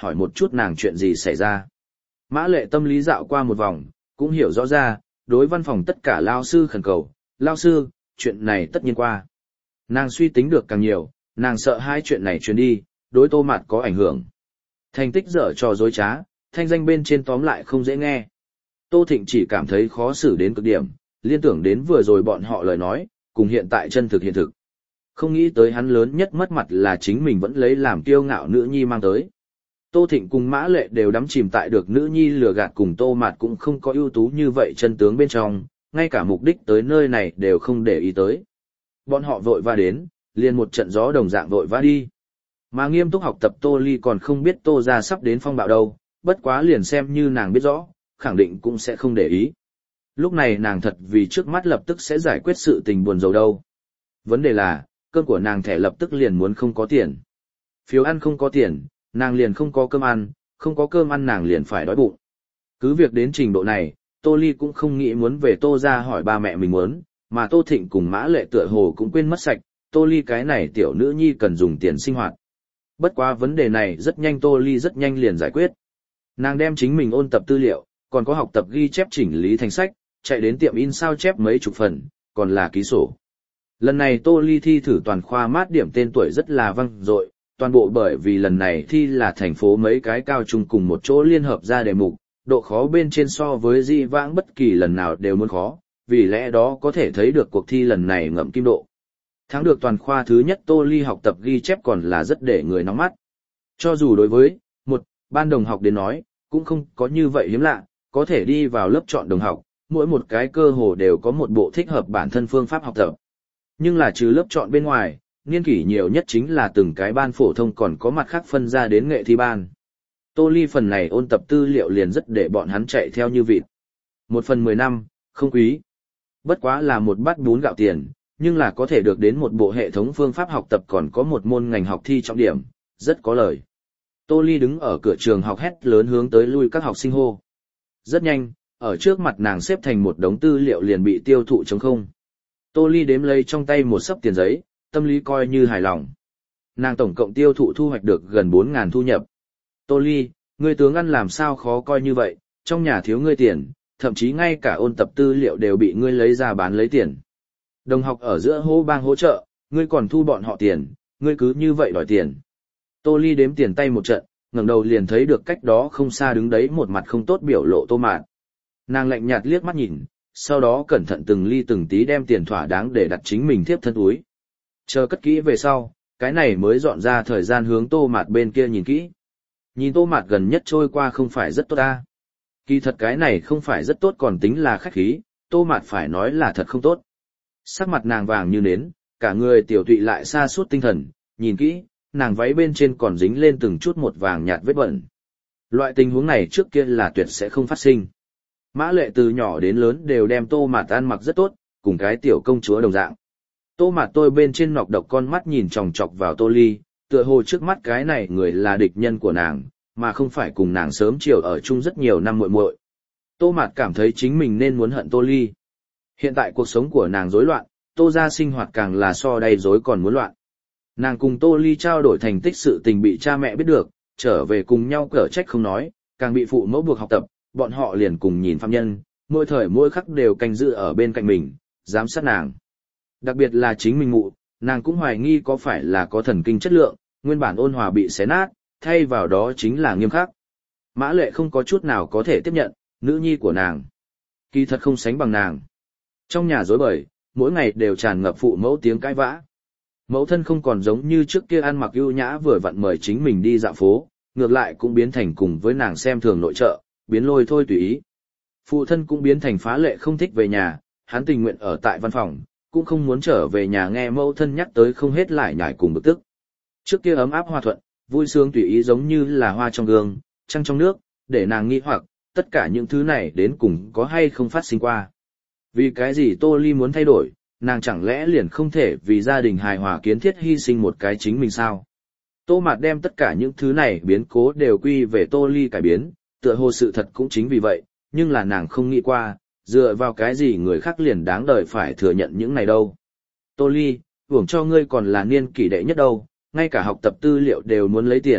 hỏi một chút nàng chuyện gì xảy ra. Mã Lệ tâm lý dạo qua một vòng, cũng hiểu rõ ra, đối văn phòng tất cả lao sư khẩn cầu, lao sư, chuyện này tất nhiên qua. Nàng suy tính được càng nhiều, nàng sợ hai chuyện này truyền đi, đối Tô Mạt có ảnh hưởng. Thành tích dở trò dối trá, thanh danh bên trên tóm lại không dễ nghe. Tô Thịnh chỉ cảm thấy khó xử đến cực điểm, liên tưởng đến vừa rồi bọn họ lời nói, cùng hiện tại chân thực hiện thực. Không nghĩ tới hắn lớn nhất mất mặt là chính mình vẫn lấy làm kiêu ngạo nữ nhi mang tới. Tô Thịnh cùng Mã Lệ đều đắm chìm tại được nữ nhi lừa gạt cùng Tô Mạt cũng không có ưu tú như vậy chân tướng bên trong, ngay cả mục đích tới nơi này đều không để ý tới. Bọn họ vội va đến, liền một trận gió đồng dạng vội va đi. Mà nghiêm túc học tập Tô Ly còn không biết Tô ra sắp đến phong bạo đâu, bất quá liền xem như nàng biết rõ, khẳng định cũng sẽ không để ý. Lúc này nàng thật vì trước mắt lập tức sẽ giải quyết sự tình buồn rầu đâu. Vấn đề là, cơm của nàng thẻ lập tức liền muốn không có tiền. Phiếu ăn không có tiền, nàng liền không có cơm ăn, không có cơm ăn nàng liền phải đói bụng. Cứ việc đến trình độ này, Tô Ly cũng không nghĩ muốn về Tô ra hỏi ba mẹ mình muốn, mà Tô Thịnh cùng Mã Lệ tựa hồ cũng quên mất sạch, Tô Ly cái này tiểu nữ nhi cần dùng tiền sinh hoạt. Bất quá vấn đề này rất nhanh Tô Ly rất nhanh liền giải quyết. Nàng đem chính mình ôn tập tư liệu, còn có học tập ghi chép chỉnh lý thành sách, chạy đến tiệm in sao chép mấy chục phần, còn là ký sổ. Lần này Tô Ly thi thử toàn khoa mát điểm tên tuổi rất là vang dội, toàn bộ bởi vì lần này thi là thành phố mấy cái cao trung cùng một chỗ liên hợp ra đề mục, độ khó bên trên so với di vãng bất kỳ lần nào đều muốn khó, vì lẽ đó có thể thấy được cuộc thi lần này ngậm kim độ. Thắng được toàn khoa thứ nhất Tô Ly học tập ghi chép còn là rất để người nóng mắt. Cho dù đối với một ban đồng học đến nói, cũng không có như vậy hiếm lạ, có thể đi vào lớp chọn đồng học, mỗi một cái cơ hồ đều có một bộ thích hợp bản thân phương pháp học tập. Nhưng là trừ lớp chọn bên ngoài, niên kỷ nhiều nhất chính là từng cái ban phổ thông còn có mặt khác phân ra đến nghệ thi ban. Tô Ly phần này ôn tập tư liệu liền rất để bọn hắn chạy theo như vịt. Một phần mười năm, không quý. Bất quá là một bát bún gạo tiền, nhưng là có thể được đến một bộ hệ thống phương pháp học tập còn có một môn ngành học thi trọng điểm, rất có lời. Tô Ly đứng ở cửa trường học hét lớn hướng tới lui các học sinh hô. Rất nhanh, ở trước mặt nàng xếp thành một đống tư liệu liền bị tiêu thụ trống không. Tô Ly đếm lấy trong tay một xấp tiền giấy, tâm lý coi như hài lòng. Nàng tổng cộng tiêu thụ thu hoạch được gần bốn nghìn thu nhập. Tô Ly, ngươi tướng ăn làm sao khó coi như vậy, trong nhà thiếu ngươi tiền, thậm chí ngay cả ôn tập tư liệu đều bị ngươi lấy ra bán lấy tiền. Đồng học ở giữa hô bang hỗ trợ, ngươi còn thu bọn họ tiền, ngươi cứ như vậy đòi tiền. Tô Ly đếm tiền tay một trận, ngẩng đầu liền thấy được cách đó không xa đứng đấy một mặt không tốt biểu lộ Tô Mạt. Nàng lạnh nhạt liếc mắt nhìn, sau đó cẩn thận từng ly từng tí đem tiền thỏa đáng để đặt chính mình tiếp thân túi. Chờ cất kỹ về sau, cái này mới dọn ra thời gian hướng Tô Mạt bên kia nhìn kỹ. Nhìn Tô Mạt gần nhất trôi qua không phải rất tốt ta. Kỳ thật cái này không phải rất tốt còn tính là khách khí, Tô Mạt phải nói là thật không tốt. Sắc mặt nàng vàng như nến, cả người tiểu tụy lại sa sút tinh thần, nhìn kỹ, nàng váy bên trên còn dính lên từng chút một vàng nhạt vết bẩn. Loại tình huống này trước kia là tuyệt sẽ không phát sinh. Mã Lệ từ nhỏ đến lớn đều đem Tô Mạt ăn mặc rất tốt, cùng cái tiểu công chúa đồng dạng. Tô Mạt tôi bên trên nọc độc con mắt nhìn chòng chọc vào Tô Ly, tựa hồ trước mắt cái này người là địch nhân của nàng, mà không phải cùng nàng sớm chiều ở chung rất nhiều năm muội muội. Tô Mạt cảm thấy chính mình nên muốn hận Tô Ly. Hiện tại cuộc sống của nàng rối loạn, Tô gia sinh hoạt càng là so đầy rối còn muốn loạn. Nàng cùng Tô Ly trao đổi thành tích sự tình bị cha mẹ biết được, trở về cùng nhau cở trách không nói, càng bị phụ mẫu buộc học tập, bọn họ liền cùng nhìn phạm nhân, mỗi thời mỗi khắc đều canh giữ ở bên cạnh mình, giám sát nàng. Đặc biệt là chính mình mụ, nàng cũng hoài nghi có phải là có thần kinh chất lượng, nguyên bản ôn hòa bị xé nát, thay vào đó chính là nghiêm khắc. Mã Lệ không có chút nào có thể tiếp nhận, nữ nhi của nàng. Kỳ thật không sánh bằng nàng. Trong nhà rối bời, mỗi ngày đều tràn ngập phụ mẫu tiếng cãi vã. Mẫu thân không còn giống như trước kia ăn mặc ưu nhã vừa vặn mời chính mình đi dạo phố, ngược lại cũng biến thành cùng với nàng xem thường nội trợ, biến lôi thôi tùy ý. Phụ thân cũng biến thành phá lệ không thích về nhà, hắn tình nguyện ở tại văn phòng, cũng không muốn trở về nhà nghe mẫu thân nhắc tới không hết lại nhải cùng bực tức. Trước kia ấm áp hòa thuận, vui sướng tùy ý giống như là hoa trong gương, trăng trong nước, để nàng nghĩ hoặc, tất cả những thứ này đến cùng có hay không phát sinh qua. Vì cái gì Tô Ly muốn thay đổi, nàng chẳng lẽ liền không thể vì gia đình hài hòa kiến thiết hy sinh một cái chính mình sao? Tô Mạt đem tất cả những thứ này biến cố đều quy về Tô Ly cải biến, tựa hồ sự thật cũng chính vì vậy, nhưng là nàng không nghĩ qua, dựa vào cái gì người khác liền đáng đời phải thừa nhận những này đâu. Tô Ly, hưởng cho ngươi còn là niên kỷ đệ nhất đâu, ngay cả học tập tư liệu đều muốn lấy tiền,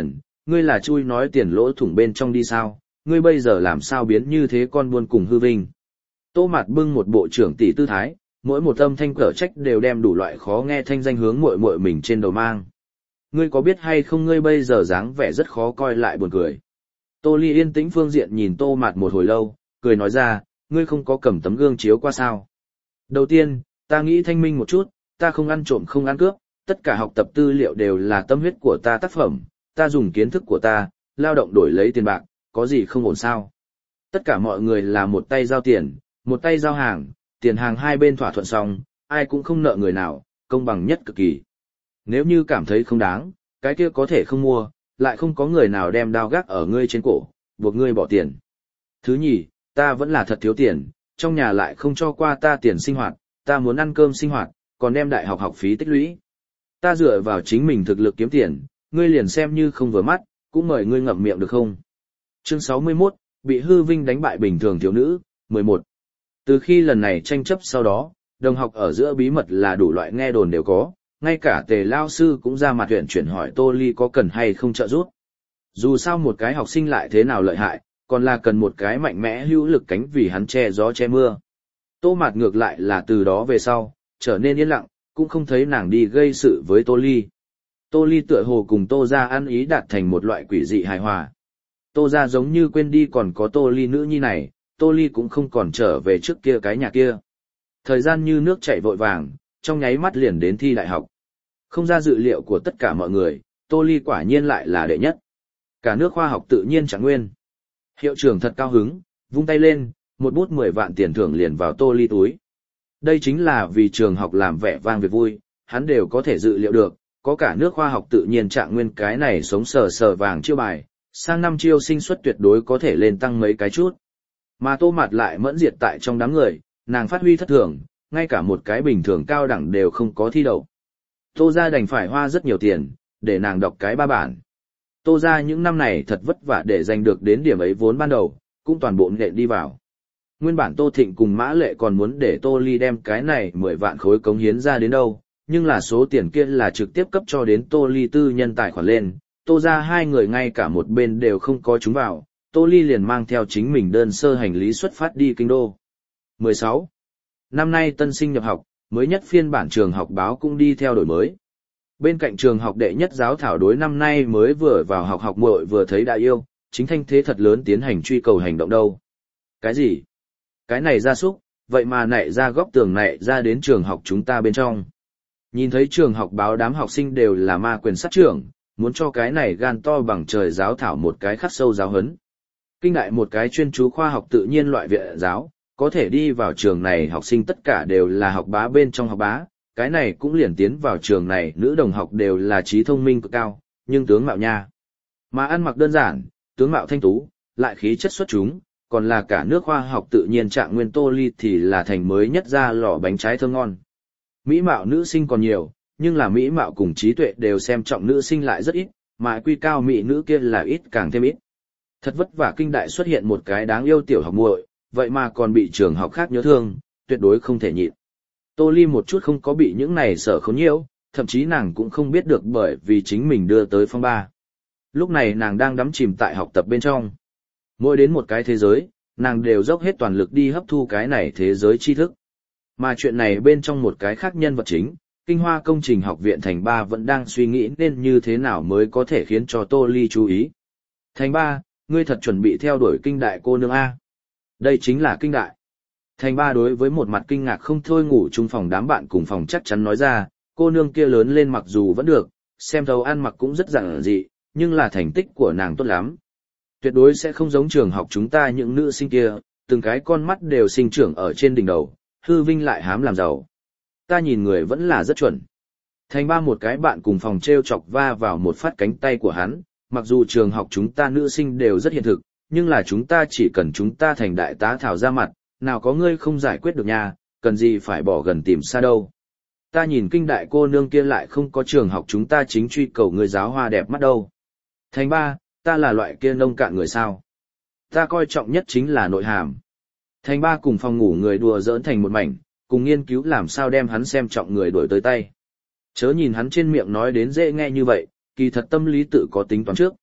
ngươi là chui nói tiền lỗ thủng bên trong đi sao, ngươi bây giờ làm sao biến như thế con buôn cùng hư vinh. Tô Mạt bưng một bộ trưởng tỷ tư thái, mỗi một âm thanh cở trách đều đem đủ loại khó nghe thanh danh hướng muội muội mình trên đầu mang. Ngươi có biết hay không ngươi bây giờ dáng vẻ rất khó coi lại buồn cười. Tô Ly yên tĩnh phương diện nhìn Tô Mạt một hồi lâu, cười nói ra, ngươi không có cầm tấm gương chiếu qua sao. Đầu tiên, ta nghĩ thanh minh một chút, ta không ăn trộm không ăn cướp, tất cả học tập tư liệu đều là tâm huyết của ta tác phẩm, ta dùng kiến thức của ta, lao động đổi lấy tiền bạc, có gì không ổn sao. Tất cả mọi người là một tay giao tiền, một tay giao hàng, tiền hàng hai bên thỏa thuận xong, ai cũng không nợ người nào, công bằng nhất cực kỳ. Nếu như cảm thấy không đáng, cái kia có thể không mua, lại không có người nào đem đao gác ở ngươi trên cổ, buộc ngươi bỏ tiền. Thứ nhì, ta vẫn là thật thiếu tiền, trong nhà lại không cho qua ta tiền sinh hoạt, ta muốn ăn cơm sinh hoạt, còn đem đại học học phí tích lũy. Ta dựa vào chính mình thực lực kiếm tiền, ngươi liền xem như không vừa mắt, cũng mời ngươi ngậm miệng được không? Chương sáu mươi mốt, bị hư vinh đánh bại bình thường thiếu nữ, mười một. Từ khi lần này tranh chấp sau đó, đồng học ở giữa bí mật là đủ loại nghe đồn đều có, ngay cả Tề lao sư cũng ra mặt tuyển chuyển hỏi Tô Ly có cần hay không trợ giúp. Dù sao một cái học sinh lại thế nào lợi hại, còn là cần một cái mạnh mẽ hữu lực cánh vì hắn che gió che mưa. Tô Mạt ngược lại là từ đó về sau, trở nên yên lặng, cũng không thấy nàng đi gây sự với Tô Ly. Tô Ly tựa hồ cùng Tô gia ăn ý đạt thành một loại quỷ dị hài hòa. Tô gia giống như quên đi còn có Tô Ly nữ nhi này, Tô Ly cũng không còn trở về trước kia cái nhà kia. Thời gian như nước chảy vội vàng, trong nháy mắt liền đến thi đại học. Không ra dự liệu của tất cả mọi người, Tô Ly quả nhiên lại là đệ nhất. Cả nước khoa học tự nhiên Trạng Nguyên. Hiệu trưởng thật cao hứng, vung tay lên, một bút mười vạn tiền thưởng liền vào Tô Ly túi. Đây chính là vì trường học làm vẻ vang việc vui, hắn đều có thể dự liệu được, có cả nước khoa học tự nhiên Trạng Nguyên cái này sống sờ sờ vàng chiêu bài, sang năm chiêu sinh suất tuyệt đối có thể lên tăng mấy cái chút. Mà Tô Mạt lại mẫn diệt tại trong đám người, nàng phát huy thất thường, ngay cả một cái bình thường cao đẳng đều không có thi đậu. Tô gia đành phải hoa rất nhiều tiền, để nàng đọc cái ba bản. Tô gia những năm này thật vất vả để giành được đến điểm ấy vốn ban đầu, cũng toàn bộ nện đi vào. Nguyên bản Tô Thịnh cùng Mã Lệ còn muốn để Tô Ly đem cái này mười vạn khối cống hiến ra đến đâu, nhưng là số tiền kia là trực tiếp cấp cho đến Tô Ly tư nhân tài khoản lên, Tô gia hai người ngay cả một bên đều không có chúng vào, Tô Ly liền mang theo chính mình đơn sơ hành lý xuất phát đi kinh đô. mười sáu. Năm nay tân sinh nhập học, mới nhất phiên bản trường học báo cũng đi theo đổi mới. Bên cạnh trường học đệ nhất giáo thảo đối năm nay mới vừa vào học học muội vừa thấy đã yêu, chính thanh thế thật lớn tiến hành truy cầu hành động đâu. Cái gì? Cái này ra súc, vậy mà nảy ra góc tường nảy ra đến trường học chúng ta bên trong. Nhìn thấy trường học báo đám học sinh đều là ma quyền sát trưởng, muốn cho cái này gan to bằng trời giáo thảo một cái khắc sâu giáo huấn. Kinh đại một cái chuyên chú khoa học tự nhiên loại viện giáo, có thể đi vào trường này học sinh tất cả đều là học bá bên trong học bá, cái này cũng liền tiến vào trường này nữ đồng học đều là trí thông minh cực cao, nhưng tướng mạo nha. Mà ăn mặc đơn giản, tướng mạo thanh tú, lại khí chất xuất chúng, còn là cả nước khoa học tự nhiên Trạng Nguyên Tô Ly thì là thành mới nhất ra lò bánh trái thơm ngon. Mỹ mạo nữ sinh còn nhiều, nhưng là mỹ mạo cùng trí tuệ đều xem trọng nữ sinh lại rất ít, mà quy cao mỹ nữ kia là ít càng thêm ít. Thật vất vả kinh đại xuất hiện một cái đáng yêu tiểu học muội, vậy mà còn bị trường học khác nhớ thương, tuyệt đối không thể nhịn. Tô Ly một chút không có bị những này sợ khốn nhiễu, thậm chí nàng cũng không biết được bởi vì chính mình đưa tới phong ba. Lúc này nàng đang đắm chìm tại học tập bên trong. Mỗi đến một cái thế giới, nàng đều dốc hết toàn lực đi hấp thu cái này thế giới tri thức. Mà chuyện này bên trong một cái khác nhân vật chính, Kinh Hoa Công trình học viện Thành Ba vẫn đang suy nghĩ nên như thế nào mới có thể khiến cho Tô Ly chú ý. Thành Ba, ngươi thật chuẩn bị theo đuổi kinh đại cô nương A. Đây chính là kinh đại. Thành Ba đối với một mặt kinh ngạc không thôi ngủ chung phòng đám bạn cùng phòng chắc chắn nói ra, cô nương kia lớn lên mặc dù vẫn được, xem thấu ăn mặc cũng rất giản dị, nhưng là thành tích của nàng tốt lắm. Tuyệt đối sẽ không giống trường học chúng ta những nữ sinh kia, từng cái con mắt đều sinh trưởng ở trên đỉnh đầu, hư vinh lại hám làm giàu. Ta nhìn người vẫn là rất chuẩn. Thành Ba một cái bạn cùng phòng treo chọc va vào một phát cánh tay của hắn, mặc dù trường học chúng ta nữ sinh đều rất hiện thực, nhưng là chúng ta chỉ cần chúng ta thành đại tá thảo ra mặt, nào có ngươi không giải quyết được nha, cần gì phải bỏ gần tìm xa đâu. Ta nhìn kinh đại cô nương kia lại không có trường học chúng ta chính truy cầu người giáo hoa đẹp mắt đâu. Thành Ba, ta là loại kia nông cạn người sao. Ta coi trọng nhất chính là nội hàm. Thành Ba cùng phòng ngủ người đùa giỡn thành một mảnh, cùng nghiên cứu làm sao đem hắn xem trọng người đuổi tới tay. Chớ nhìn hắn trên miệng nói đến dễ nghe như vậy, kỳ thật tâm lý tự có tính toán trước.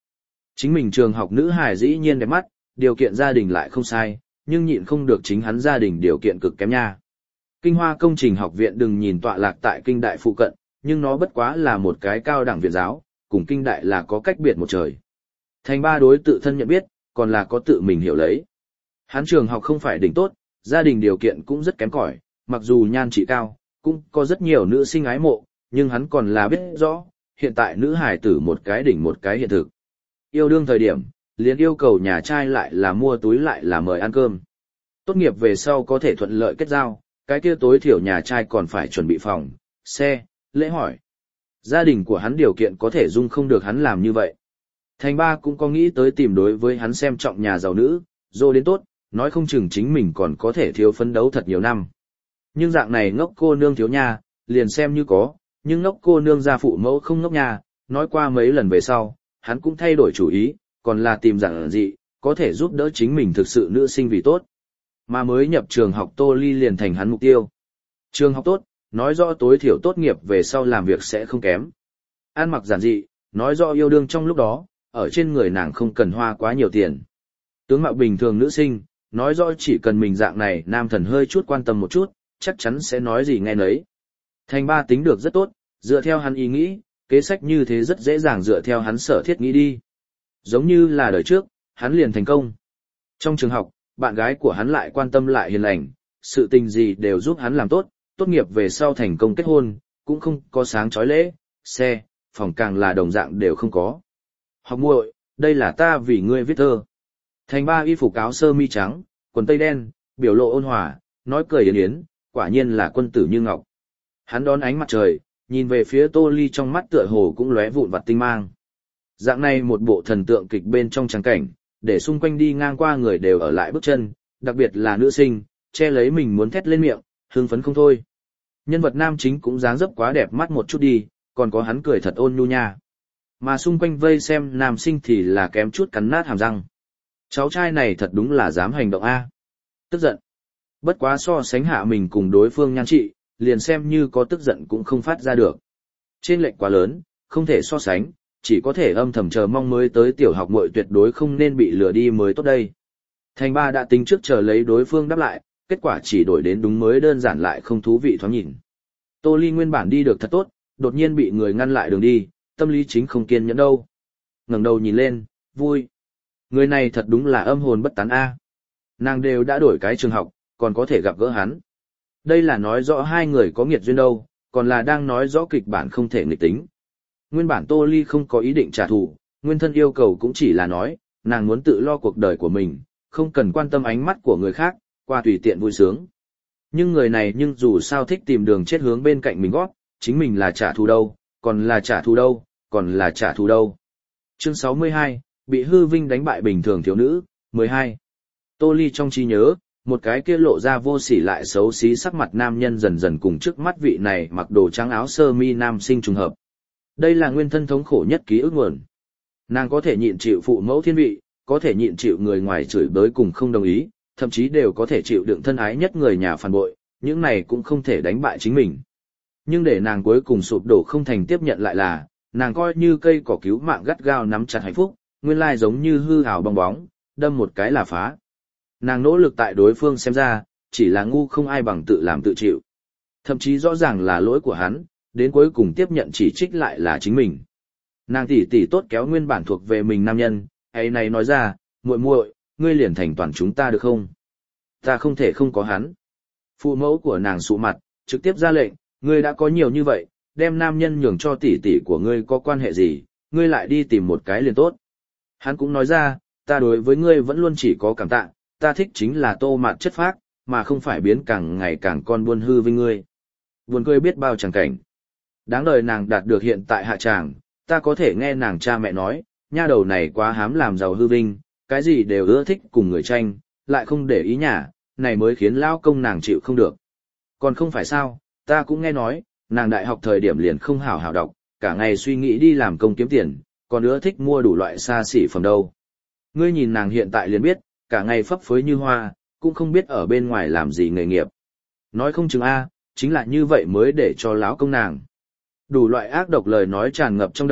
Chính mình trường học nữ hài dĩ nhiên đẹp mắt, điều kiện gia đình lại không sai, nhưng nhịn không được chính hắn gia đình điều kiện cực kém nha. Kinh Hoa Công trình học viện đừng nhìn tọa lạc tại kinh đại phụ cận, nhưng nó bất quá là một cái cao đẳng viện giáo, cùng kinh đại là có cách biệt một trời. Thành Ba đối tự thân nhận biết, còn là có tự mình hiểu lấy. Hắn trường học không phải đỉnh tốt, gia đình điều kiện cũng rất kém cỏi, mặc dù nhan trị cao, cũng có rất nhiều nữ sinh ái mộ, nhưng hắn còn là biết rõ, hiện tại nữ hài tử một cái đỉnh một cái hiện thực. Yêu đương thời điểm, liền yêu cầu nhà trai lại là mua túi lại là mời ăn cơm. Tốt nghiệp về sau có thể thuận lợi kết giao, cái kia tối thiểu nhà trai còn phải chuẩn bị phòng, xe, lễ hỏi. Gia đình của hắn điều kiện có thể dung không được hắn làm như vậy. Thành Ba cũng có nghĩ tới tìm đối với hắn xem trọng nhà giàu nữ, dô đến tốt, nói không chừng chính mình còn có thể thiếu phấn đấu thật nhiều năm. Nhưng dạng này ngốc cô nương thiếu nha, liền xem như có, nhưng ngốc cô nương gia phụ mẫu không ngốc nha, nói qua mấy lần về sau, hắn cũng thay đổi chủ ý, còn là tìm dạng gì, có thể giúp đỡ chính mình thực sự nữ sinh vì tốt. Mà mới nhập trường học Tô Ly liền thành hắn mục tiêu. Trường học tốt, nói rõ tối thiểu tốt nghiệp về sau làm việc sẽ không kém. Ăn mặc giản dị, nói rõ yêu đương trong lúc đó, ở trên người nàng không cần hoa quá nhiều tiền. Tướng mạo bình thường nữ sinh, nói rõ chỉ cần mình dạng này nam thần hơi chút quan tâm một chút, chắc chắn sẽ nói gì nghe nấy. Thành Ba tính được rất tốt, dựa theo hắn ý nghĩ, kế sách như thế rất dễ dàng dựa theo hắn sở thiết nghĩ đi. Giống như là đời trước, hắn liền thành công. Trong trường học, bạn gái của hắn lại quan tâm lại hiền lành, sự tình gì đều giúp hắn làm tốt, tốt nghiệp về sau thành công kết hôn, cũng không có sáng chói lễ, xe, phòng càng là đồng dạng đều không có. Học muội, đây là ta vì ngươi viết thơ. Thành Ba y phục áo sơ mi trắng, quần tây đen, biểu lộ ôn hòa, nói cười yến yến, quả nhiên là quân tử như ngọc. Hắn đón ánh mặt trời, nhìn về phía Tô Ly trong mắt tựa hồ cũng lóe vụn vặt tinh mang. Dạng này một bộ thần tượng kịch bên trong trắng cảnh, để xung quanh đi ngang qua người đều ở lại bước chân, đặc biệt là nữ sinh, che lấy mình muốn thét lên miệng, hưng phấn không thôi. Nhân vật nam chính cũng dáng dấp quá đẹp mắt một chút đi, còn có hắn cười thật ôn nhu nha. Mà xung quanh vây xem nam sinh thì là kém chút cắn nát hàm răng. Cháu trai này thật đúng là dám hành động a. Tức giận. Bất quá so sánh hạ mình cùng đối phương nhan trị, liền xem như có tức giận cũng không phát ra được. Trên lệch quá lớn, không thể so sánh, chỉ có thể âm thầm chờ mong mới tới tiểu học muội tuyệt đối không nên bị lừa đi mới tốt đây. Thành Ba đã tính trước chờ lấy đối phương đáp lại, kết quả chỉ đổi đến đúng mới đơn giản lại không thú vị thoáng nhìn. Tô Ly nguyên bản đi được thật tốt, đột nhiên bị người ngăn lại đường đi, tâm lý chính không kiên nhẫn đâu. Ngẩng đầu nhìn lên, vui. Người này thật đúng là âm hồn bất tán a. Nàng đều đã đổi cái trường học, còn có thể gặp gỡ hắn. Đây là nói rõ hai người có nghiệt duyên đâu, còn là đang nói rõ kịch bản không thể nghịch tính. Nguyên bản Tô Ly không có ý định trả thù, nguyên thân yêu cầu cũng chỉ là nói, nàng muốn tự lo cuộc đời của mình, không cần quan tâm ánh mắt của người khác, qua tùy tiện vui sướng. Nhưng người này nhưng dù sao thích tìm đường chết hướng bên cạnh mình gót, chính mình là trả thù đâu, còn là trả thù đâu, còn là trả thù đâu. Chương sáu mươi hai, bị hư vinh đánh bại bình thường thiếu nữ, mười hai. Tô Ly trong trí nhớ, một cái kia lộ ra vô sỉ lại xấu xí sắc mặt nam nhân dần dần cùng trước mắt vị này mặc đồ trắng áo sơ mi nam sinh trùng hợp. Đây là nguyên thân thống khổ nhất ký ức nguồn. Nàng có thể nhịn chịu phụ mẫu thiên vị, có thể nhịn chịu người ngoài chửi bới cùng không đồng ý, thậm chí đều có thể chịu đựng thân ái nhất người nhà phản bội, những này cũng không thể đánh bại chính mình. Nhưng để nàng cuối cùng sụp đổ không thành tiếp nhận lại là, nàng coi như cây cỏ cứu mạng gắt gao nắm chặt hạnh phúc, nguyên lai giống như hư hào bong bóng, đâm một cái là phá. Nàng nỗ lực tại đối phương xem ra, chỉ là ngu không ai bằng tự làm tự chịu. Thậm chí rõ ràng là lỗi của hắn, đến cuối cùng tiếp nhận chỉ trích lại là chính mình. Nàng tỉ tỉ tốt kéo nguyên bản thuộc về mình nam nhân, ấy này nói ra, muội muội, ngươi liền thành toàn chúng ta được không? Ta không thể không có hắn. Phụ mẫu của nàng sụ mặt, trực tiếp ra lệnh, ngươi đã có nhiều như vậy, đem nam nhân nhường cho tỷ tỷ của ngươi có quan hệ gì, ngươi lại đi tìm một cái liền tốt. Hắn cũng nói ra, ta đối với ngươi vẫn luôn chỉ có cảm tạ, ta thích chính là tô mạt chất phác, mà không phải biến càng ngày càng con buôn hư với ngươi. Buồn cười biết bao chẳng cảnh. Đáng đời nàng đạt được hiện tại hạ tràng, ta có thể nghe nàng cha mẹ nói, nha đầu này quá hám làm giàu hư vinh, cái gì đều ưa thích cùng người tranh, lại không để ý nhà, này mới khiến lão công nàng chịu không được. Còn không phải sao, ta cũng nghe nói, nàng đại học thời điểm liền không hảo hảo đọc, cả ngày suy nghĩ đi làm công kiếm tiền, còn ưa thích mua đủ loại xa xỉ phẩm đâu. Ngươi nhìn nàng hiện tại liền biết, cả ngày phấp phới như hoa, cũng không biết ở bên ngoài làm gì nghề nghiệp. Nói không chừng a, chính là như vậy mới để cho lão công nàng. Đủ loại ác độc lời nói tràn ngập trong đầu,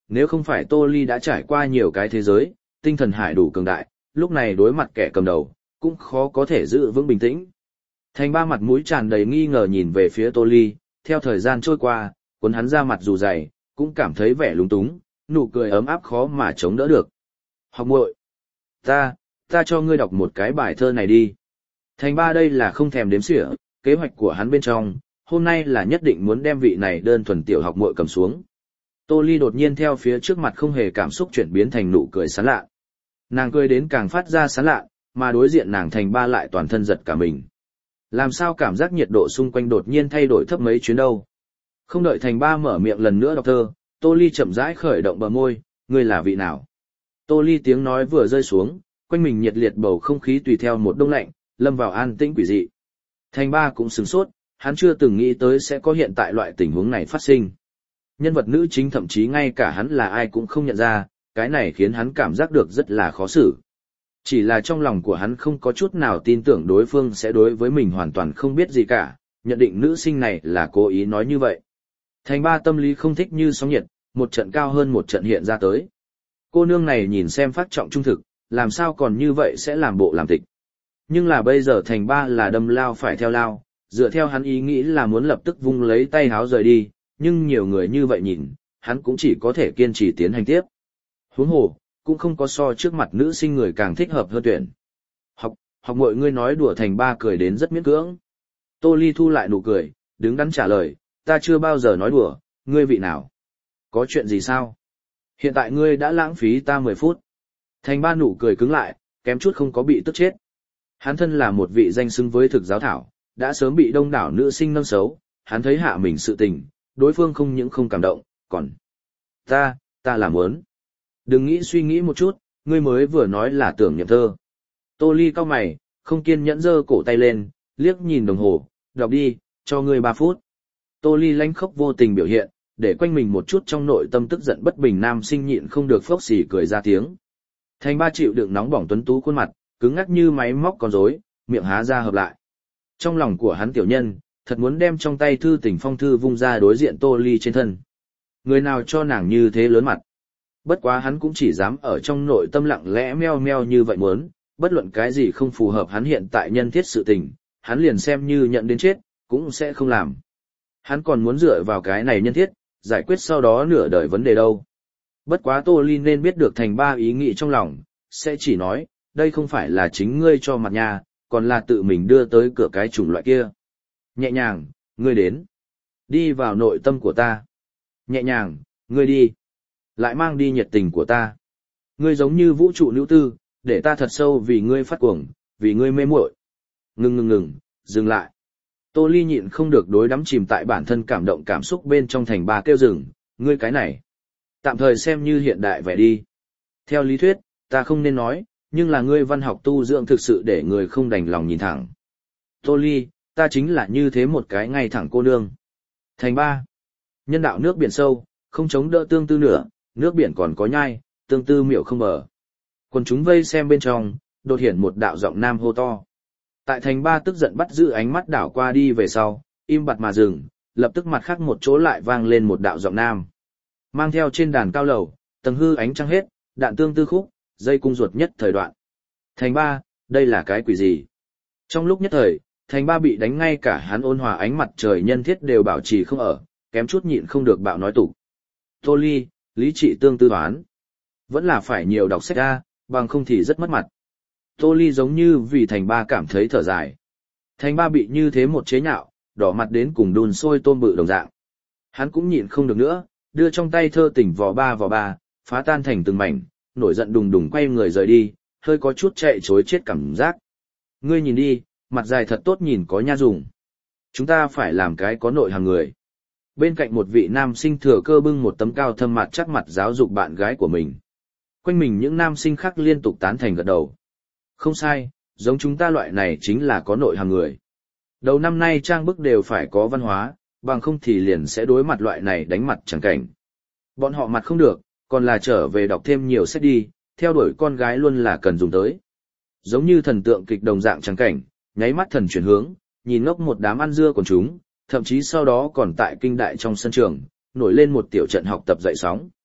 nếu không phải Tô Ly đã trải qua nhiều cái thế giới, tinh thần hải đủ cường đại, lúc này đối mặt kẻ cầm đầu, cũng khó có thể giữ vững bình tĩnh. Thành Ba mặt mũi tràn đầy nghi ngờ nhìn về phía Tô Ly, theo thời gian trôi qua, cuốn hắn ra mặt dù dày, cũng cảm thấy vẻ lúng túng, nụ cười ấm áp khó mà chống đỡ được. Học muội, ta, ta cho ngươi đọc một cái bài thơ này đi. Thành Ba đây là không thèm đếm xỉa, kế hoạch của hắn bên trong, hôm nay là nhất định muốn đem vị này đơn thuần tiểu học muội cầm xuống. Tô Ly đột nhiên theo phía trước mặt không hề cảm xúc chuyển biến thành nụ cười sán lạ. Nàng cười đến càng phát ra sán lạ, mà đối diện nàng Thành Ba lại toàn thân giật cả mình. Làm sao cảm giác nhiệt độ xung quanh đột nhiên thay đổi thấp mấy chuyến đâu. Không đợi Thành Ba mở miệng lần nữa đọc thơ, Tô Ly chậm rãi khởi động bờ môi, ngươi là vị nào? Tô Ly tiếng nói vừa rơi xuống, quanh mình nhiệt liệt bầu không khí tùy theo một đông lạnh, lâm vào an tĩnh quỷ dị. Thành Ba cũng sửng sốt, hắn chưa từng nghĩ tới sẽ có hiện tại loại tình huống này phát sinh. Nhân vật nữ chính thậm chí ngay cả hắn là ai cũng không nhận ra, cái này khiến hắn cảm giác được rất là khó xử. Chỉ là trong lòng của hắn không có chút nào tin tưởng đối phương sẽ đối với mình hoàn toàn không biết gì cả, nhận định nữ sinh này là cố ý nói như vậy. Thành Ba tâm lý không thích như sóng nhiệt, một trận cao hơn một trận hiện ra tới. Cô nương này nhìn xem phát trọng trung thực, làm sao còn như vậy sẽ làm bộ làm tịch. Nhưng là bây giờ Thành Ba là đâm lao phải theo lao, dựa theo hắn ý nghĩ là muốn lập tức vung lấy tay háo rời đi, nhưng nhiều người như vậy nhìn, hắn cũng chỉ có thể kiên trì tiến hành tiếp. Huống hồ, cũng không có so trước mặt nữ sinh người càng thích hợp hơn tuyển. Học, học mọi ngươi nói đùa Thành Ba cười đến rất miễn cưỡng. Tô Ly thu lại nụ cười, đứng đắn trả lời, ta chưa bao giờ nói đùa, ngươi vị nào? Có chuyện gì sao? Hiện tại ngươi đã lãng phí ta mười phút. Thành Ba nụ cười cứng lại, kém chút không có bị tức chết. Hắn thân là một vị danh xứng với thực giáo thảo, đã sớm bị đông đảo nữ sinh nâng xấu, hắn thấy hạ mình sự tình, đối phương không những không cảm động, còn... Ta, ta làm muốn. Đừng nghĩ suy nghĩ một chút, ngươi mới vừa nói là tưởng nhậm thơ. Tô Ly cau mày, không kiên nhẫn giơ cổ tay lên, liếc nhìn đồng hồ, đọc đi, cho ngươi ba phút. Tô Ly lánh khóc vô tình biểu hiện, để quanh mình một chút trong nội tâm tức giận bất bình nam sinh nhịn không được phốc xỉ cười ra tiếng. Thành Ba chịu đựng nóng bỏng tuấn tú khuôn mặt, cứng ngắc như máy móc con rối, miệng há ra hợp lại. Trong lòng của hắn tiểu nhân, thật muốn đem trong tay thư tình phong thư vung ra đối diện Tô Ly trên thân. Người nào cho nàng như thế lớn mặt. Bất quá hắn cũng chỉ dám ở trong nội tâm lặng lẽ meo meo như vậy muốn, bất luận cái gì không phù hợp hắn hiện tại nhân thiết sự tình, hắn liền xem như nhận đến chết, cũng sẽ không làm. Hắn còn muốn dựa vào cái này nhân thiết, giải quyết sau đó nửa đời vấn đề đâu. Bất quá Tô Ly nên biết được Thành Ba ý nghĩ trong lòng, sẽ chỉ nói, đây không phải là chính ngươi cho mặt nhà, còn là tự mình đưa tới cửa cái chủng loại kia. Nhẹ nhàng, ngươi đến. Đi vào nội tâm của ta. Nhẹ nhàng, ngươi đi. Lại mang đi nhiệt tình của ta. Ngươi giống như vũ trụ nữ tư, để ta thật sâu vì ngươi phát cuồng, vì ngươi mê muội. Ngừng ngừng ngừng, dừng lại. Tô Ly nhịn không được đối đắm chìm tại bản thân cảm động cảm xúc bên trong Thành Ba kêu dừng, ngươi cái này. Tạm thời xem như hiện đại vẻ đi. Theo lý thuyết, ta không nên nói, nhưng là ngươi văn học tu dưỡng thực sự để người không đành lòng nhìn thẳng. Tô Ly, ta chính là như thế một cái ngay thẳng cô nương. Thành Ba. Nhân đạo nước biển sâu, không chống đỡ tương tư nửa, nước biển còn có nhai, tương tư miểu không bờ. Quần chúng vây xem bên trong, đột hiện một đạo giọng nam hô to. Tại Thành Ba tức giận bắt giữ ánh mắt đảo qua đi về sau, im bặt mà dừng, lập tức mặt khác một chỗ lại vang lên một đạo giọng nam. Mang theo trên đàn cao lầu, tầng hư ánh trăng hết, đạn tương tư khúc, dây cung ruột nhất thời đoạn. Thành Ba, đây là cái quỷ gì? Trong lúc nhất thời, Thành Ba bị đánh ngay cả hắn ôn hòa ánh mặt trời nhân thiết đều bảo trì không ở, kém chút nhịn không được bạo nói tục. Tô Ly, lý trị tương tư đoán. Vẫn là phải nhiều đọc sách ra, bằng không thì rất mất mặt. Tô Ly giống như vì Thành Ba cảm thấy thở dài. Thành Ba bị như thế một chế nhạo, đỏ mặt đến cùng đun sôi tôm bự đồng dạng. Hắn cũng nhịn không được nữa, đưa trong tay thơ tỉnh vò ba vò ba, phá tan thành từng mảnh, nổi giận đùng đùng quay người rời đi, hơi có chút chạy chối chết cảm giác. Ngươi nhìn đi, mặt dài thật tốt nhìn có nha dùng. Chúng ta phải làm cái có nội hàng người. Bên cạnh một vị nam sinh thừa cơ bưng một tấm cao thâm mặt chắc mặt giáo dục bạn gái của mình. Quanh mình những nam sinh khác liên tục tán thành gật đầu. Không sai, giống chúng ta loại này chính là có nội hàng người. Đầu năm nay trang bức đều phải có văn hóa, bằng không thì liền sẽ đối mặt loại này đánh mặt chẳng cảnh. Bọn họ mặt không được, còn là trở về đọc thêm nhiều sách đi, theo đuổi con gái luôn là cần dùng tới. Giống như thần tượng kịch đồng dạng chẳng cảnh, nháy mắt thần chuyển hướng, nhìn ngốc một đám ăn dưa của chúng, thậm chí sau đó còn tại kinh đại trong sân trường, nổi lên một tiểu trận học tập dậy sóng.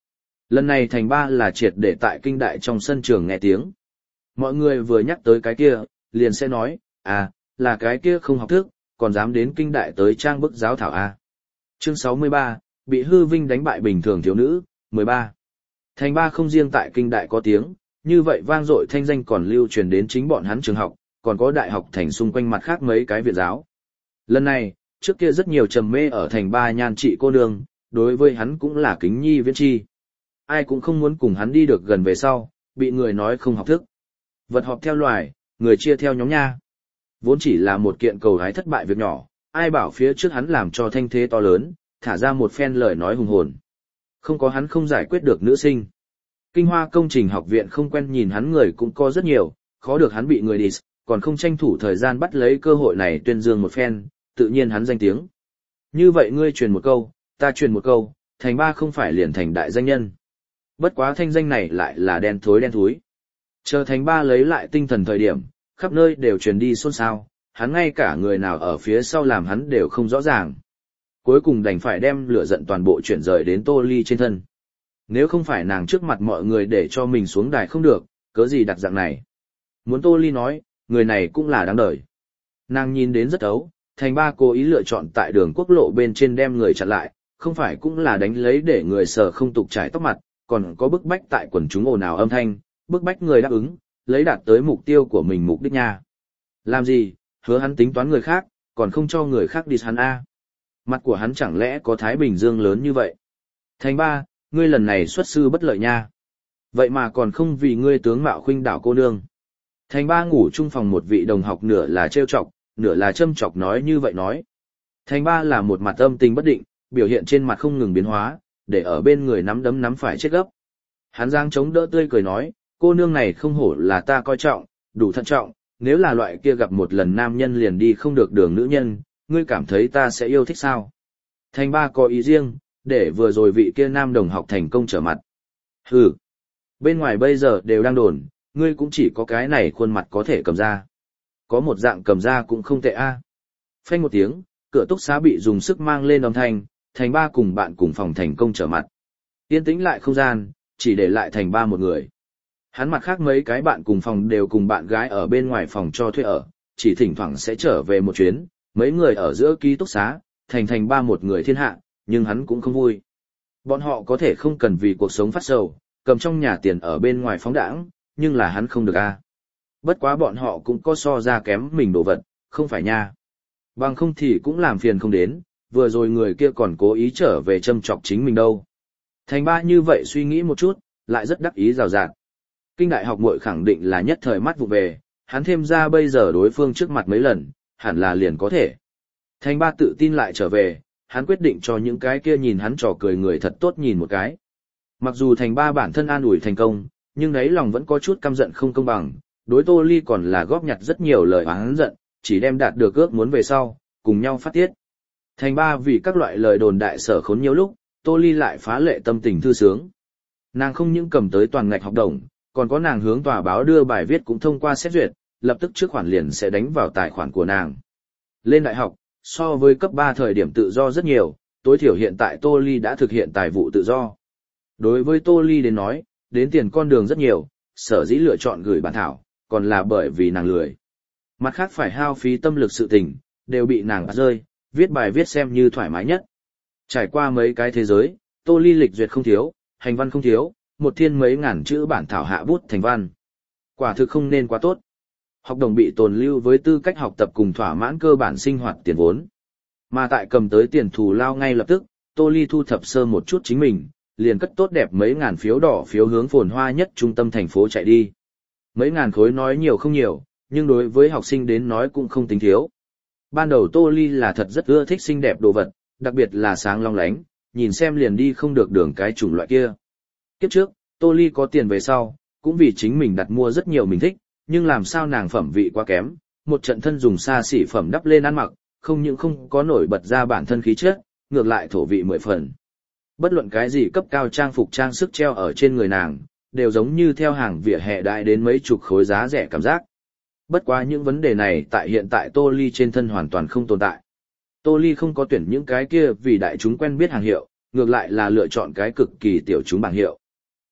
Lần này thành ba là triệt để tại kinh đại trong sân trường nghe tiếng. Mọi người vừa nhắc tới cái kia, liền sẽ nói, à, là cái kia không học thức, còn dám đến kinh đại tới trang bức giáo thảo A. Chương sáu mươi ba, bị hư vinh đánh bại bình thường thiếu nữ, mười ba. Thành ba không riêng tại kinh đại có tiếng, như vậy vang dội thanh danh còn lưu truyền đến chính bọn hắn trường học, còn có đại học thành xung quanh mặt khác mấy cái viện giáo. Lần này, trước kia rất nhiều trầm mê ở thành ba nhan trị cô nương, đối với hắn cũng là kính nhi viễn chi. Ai cũng không muốn cùng hắn đi được gần về sau, bị người nói không học thức. Vật họp theo loài, người chia theo nhóm nha. Vốn chỉ là một kiện cầu hái thất bại việc nhỏ, ai bảo phía trước hắn làm cho thanh thế to lớn, thả ra một phen lời nói hùng hồn. Không có hắn không giải quyết được nữ sinh. Kinh Hoa công trình học viện không quen nhìn hắn người cũng có rất nhiều, khó được hắn bị người diss, còn không tranh thủ thời gian bắt lấy cơ hội này tuyên dương một phen, tự nhiên hắn danh tiếng. Như vậy ngươi truyền một câu, ta truyền một câu, thành ba không phải liền thành đại danh nhân. Bất quá thanh danh này lại là đen thối đen thúi. Chờ thành ba lấy lại tinh thần thời điểm, khắp nơi đều truyền đi xôn xao, hắn ngay cả người nào ở phía sau làm hắn đều không rõ ràng. Cuối cùng đành phải đem lửa giận toàn bộ chuyển rời đến Tô Ly trên thân. Nếu không phải nàng trước mặt mọi người để cho mình xuống đài không được, cớ gì đặt dạng này. Muốn Tô Ly nói, người này cũng là đáng đời. Nàng nhìn đến rất ấu, thành ba cố ý lựa chọn tại đường quốc lộ bên trên đem người chặn lại, không phải cũng là đánh lấy để người sợ không tục trải tóc mặt, còn có bức bách tại quần chúng ồn ào âm thanh, bức bách người đáp ứng, lấy đạt tới mục tiêu của mình mục đích nha. Làm gì, hứa hắn tính toán người khác, còn không cho người khác đi hắn A. Mặt của hắn chẳng lẽ có Thái Bình Dương lớn như vậy? Thành ba, ngươi lần này xuất sư bất lợi nha. Vậy mà còn không vì ngươi tướng mạo khuynh đảo cô nương. Thành ba ngủ chung phòng một vị đồng học nửa là trêu chọc, nửa là châm chọc nói như vậy nói. Thành ba là một mặt âm tình bất định, biểu hiện trên mặt không ngừng biến hóa, để ở bên người nắm đấm nắm phải chết gấp. Hắn giang chống đỡ tươi cười nói, cô nương này không hổ là ta coi trọng, đủ thận trọng, nếu là loại kia gặp một lần nam nhân liền đi không được đường nữ nhân, ngươi cảm thấy ta sẽ yêu thích sao? Thành ba có ý riêng, để vừa rồi vị kia nam đồng học thành công trở mặt. Hừ, bên ngoài bây giờ đều đang đồn, ngươi cũng chỉ có cái này khuôn mặt có thể cầm ra. Có một dạng cầm ra cũng không tệ a. Phanh một tiếng, cửa túc xá bị dùng sức mang lên âm thanh, thành ba cùng bạn cùng phòng thành công trở mặt. Yên tĩnh lại không gian, chỉ để lại thành ba một người. Hắn mặt khác mấy cái bạn cùng phòng đều cùng bạn gái ở bên ngoài phòng cho thuê ở, chỉ thỉnh thoảng sẽ trở về một chuyến, mấy người ở giữa ký túc xá, thành thành ba một người thiên hạ, nhưng hắn cũng không vui. Bọn họ có thể không cần vì cuộc sống phát sầu, cầm trong nhà tiền ở bên ngoài phóng đãng, nhưng là hắn không được a. Bất quá bọn họ cũng có so ra kém mình đồ vật, không phải nha. Bằng không thì cũng làm phiền không đến, vừa rồi người kia còn cố ý trở về châm chọc chính mình đâu. Thành ba như vậy suy nghĩ một chút, lại rất đắc ý rào rạt. Kinh đại học muội khẳng định là nhất thời mắt vụ về, hắn thêm ra bây giờ đối phương trước mặt mấy lần, hẳn là liền có thể. Thành ba tự tin lại trở về, hắn quyết định cho những cái kia nhìn hắn trò cười người thật tốt nhìn một cái. Mặc dù thành ba bản thân an ủi thành công, nhưng đấy lòng vẫn có chút căm giận không công bằng, đối Tô Ly còn là góp nhặt rất nhiều lời oán giận, chỉ đem đạt được ước muốn về sau, cùng nhau phát tiết. Thành ba vì các loại lời đồn đại sở khốn nhiều lúc, Tô Ly lại phá lệ tâm tình thư sướng. Nàng không những cầm tới toàn ngạch học đồng, còn có nàng hướng tòa báo đưa bài viết cũng thông qua xét duyệt, lập tức trước khoản liền sẽ đánh vào tài khoản của nàng. Lên đại học, so với cấp ba thời điểm tự do rất nhiều, tối thiểu hiện tại Tô Ly đã thực hiện tài vụ tự do. Đối với Tô Ly đến nói, đến tiền con đường rất nhiều, sở dĩ lựa chọn gửi bản thảo, còn là bởi vì nàng lười. Mặt khác phải hao phí tâm lực sự tình, đều bị nàng bắt rơi, viết bài viết xem như thoải mái nhất. Trải qua mấy cái thế giới, Tô Ly lịch duyệt không thiếu, hành văn không thiếu, một thiên mấy ngàn chữ bản thảo hạ bút thành văn. Quả thực không nên quá tốt. Học đồng bị tồn lưu với tư cách học tập cùng thỏa mãn cơ bản sinh hoạt tiền vốn. Mà tại cầm tới tiền thù lao ngay lập tức, Tô Ly thu thập sơ một chút chính mình, liền cất tốt đẹp mấy ngàn phiếu đỏ phiếu hướng phồn hoa nhất trung tâm thành phố chạy đi. Mấy ngàn khối nói nhiều không nhiều, nhưng đối với học sinh đến nói cũng không tính thiếu. Ban đầu Tô Ly là thật rất ưa thích xinh đẹp đồ vật, đặc biệt là sáng long lánh, nhìn xem liền đi không được đường cái chủng loại kia. Kiếp trước, Tô Ly có tiền về sau, cũng vì chính mình đặt mua rất nhiều mình thích, nhưng làm sao nàng phẩm vị quá kém, một trận thân dùng xa xỉ phẩm đắp lên ăn mặc, không những không có nổi bật ra bản thân khí chất, ngược lại thổ vị mười phần. Bất luận cái gì cấp cao trang phục trang sức treo ở trên người nàng, đều giống như theo hàng vỉa hè đại đến mấy chục khối giá rẻ cảm giác. Bất quá những vấn đề này tại hiện tại Tô Ly trên thân hoàn toàn không tồn tại. Tô Ly không có tuyển những cái kia vì đại chúng quen biết hàng hiệu, ngược lại là lựa chọn cái cực kỳ tiểu chúng bảng hiệu.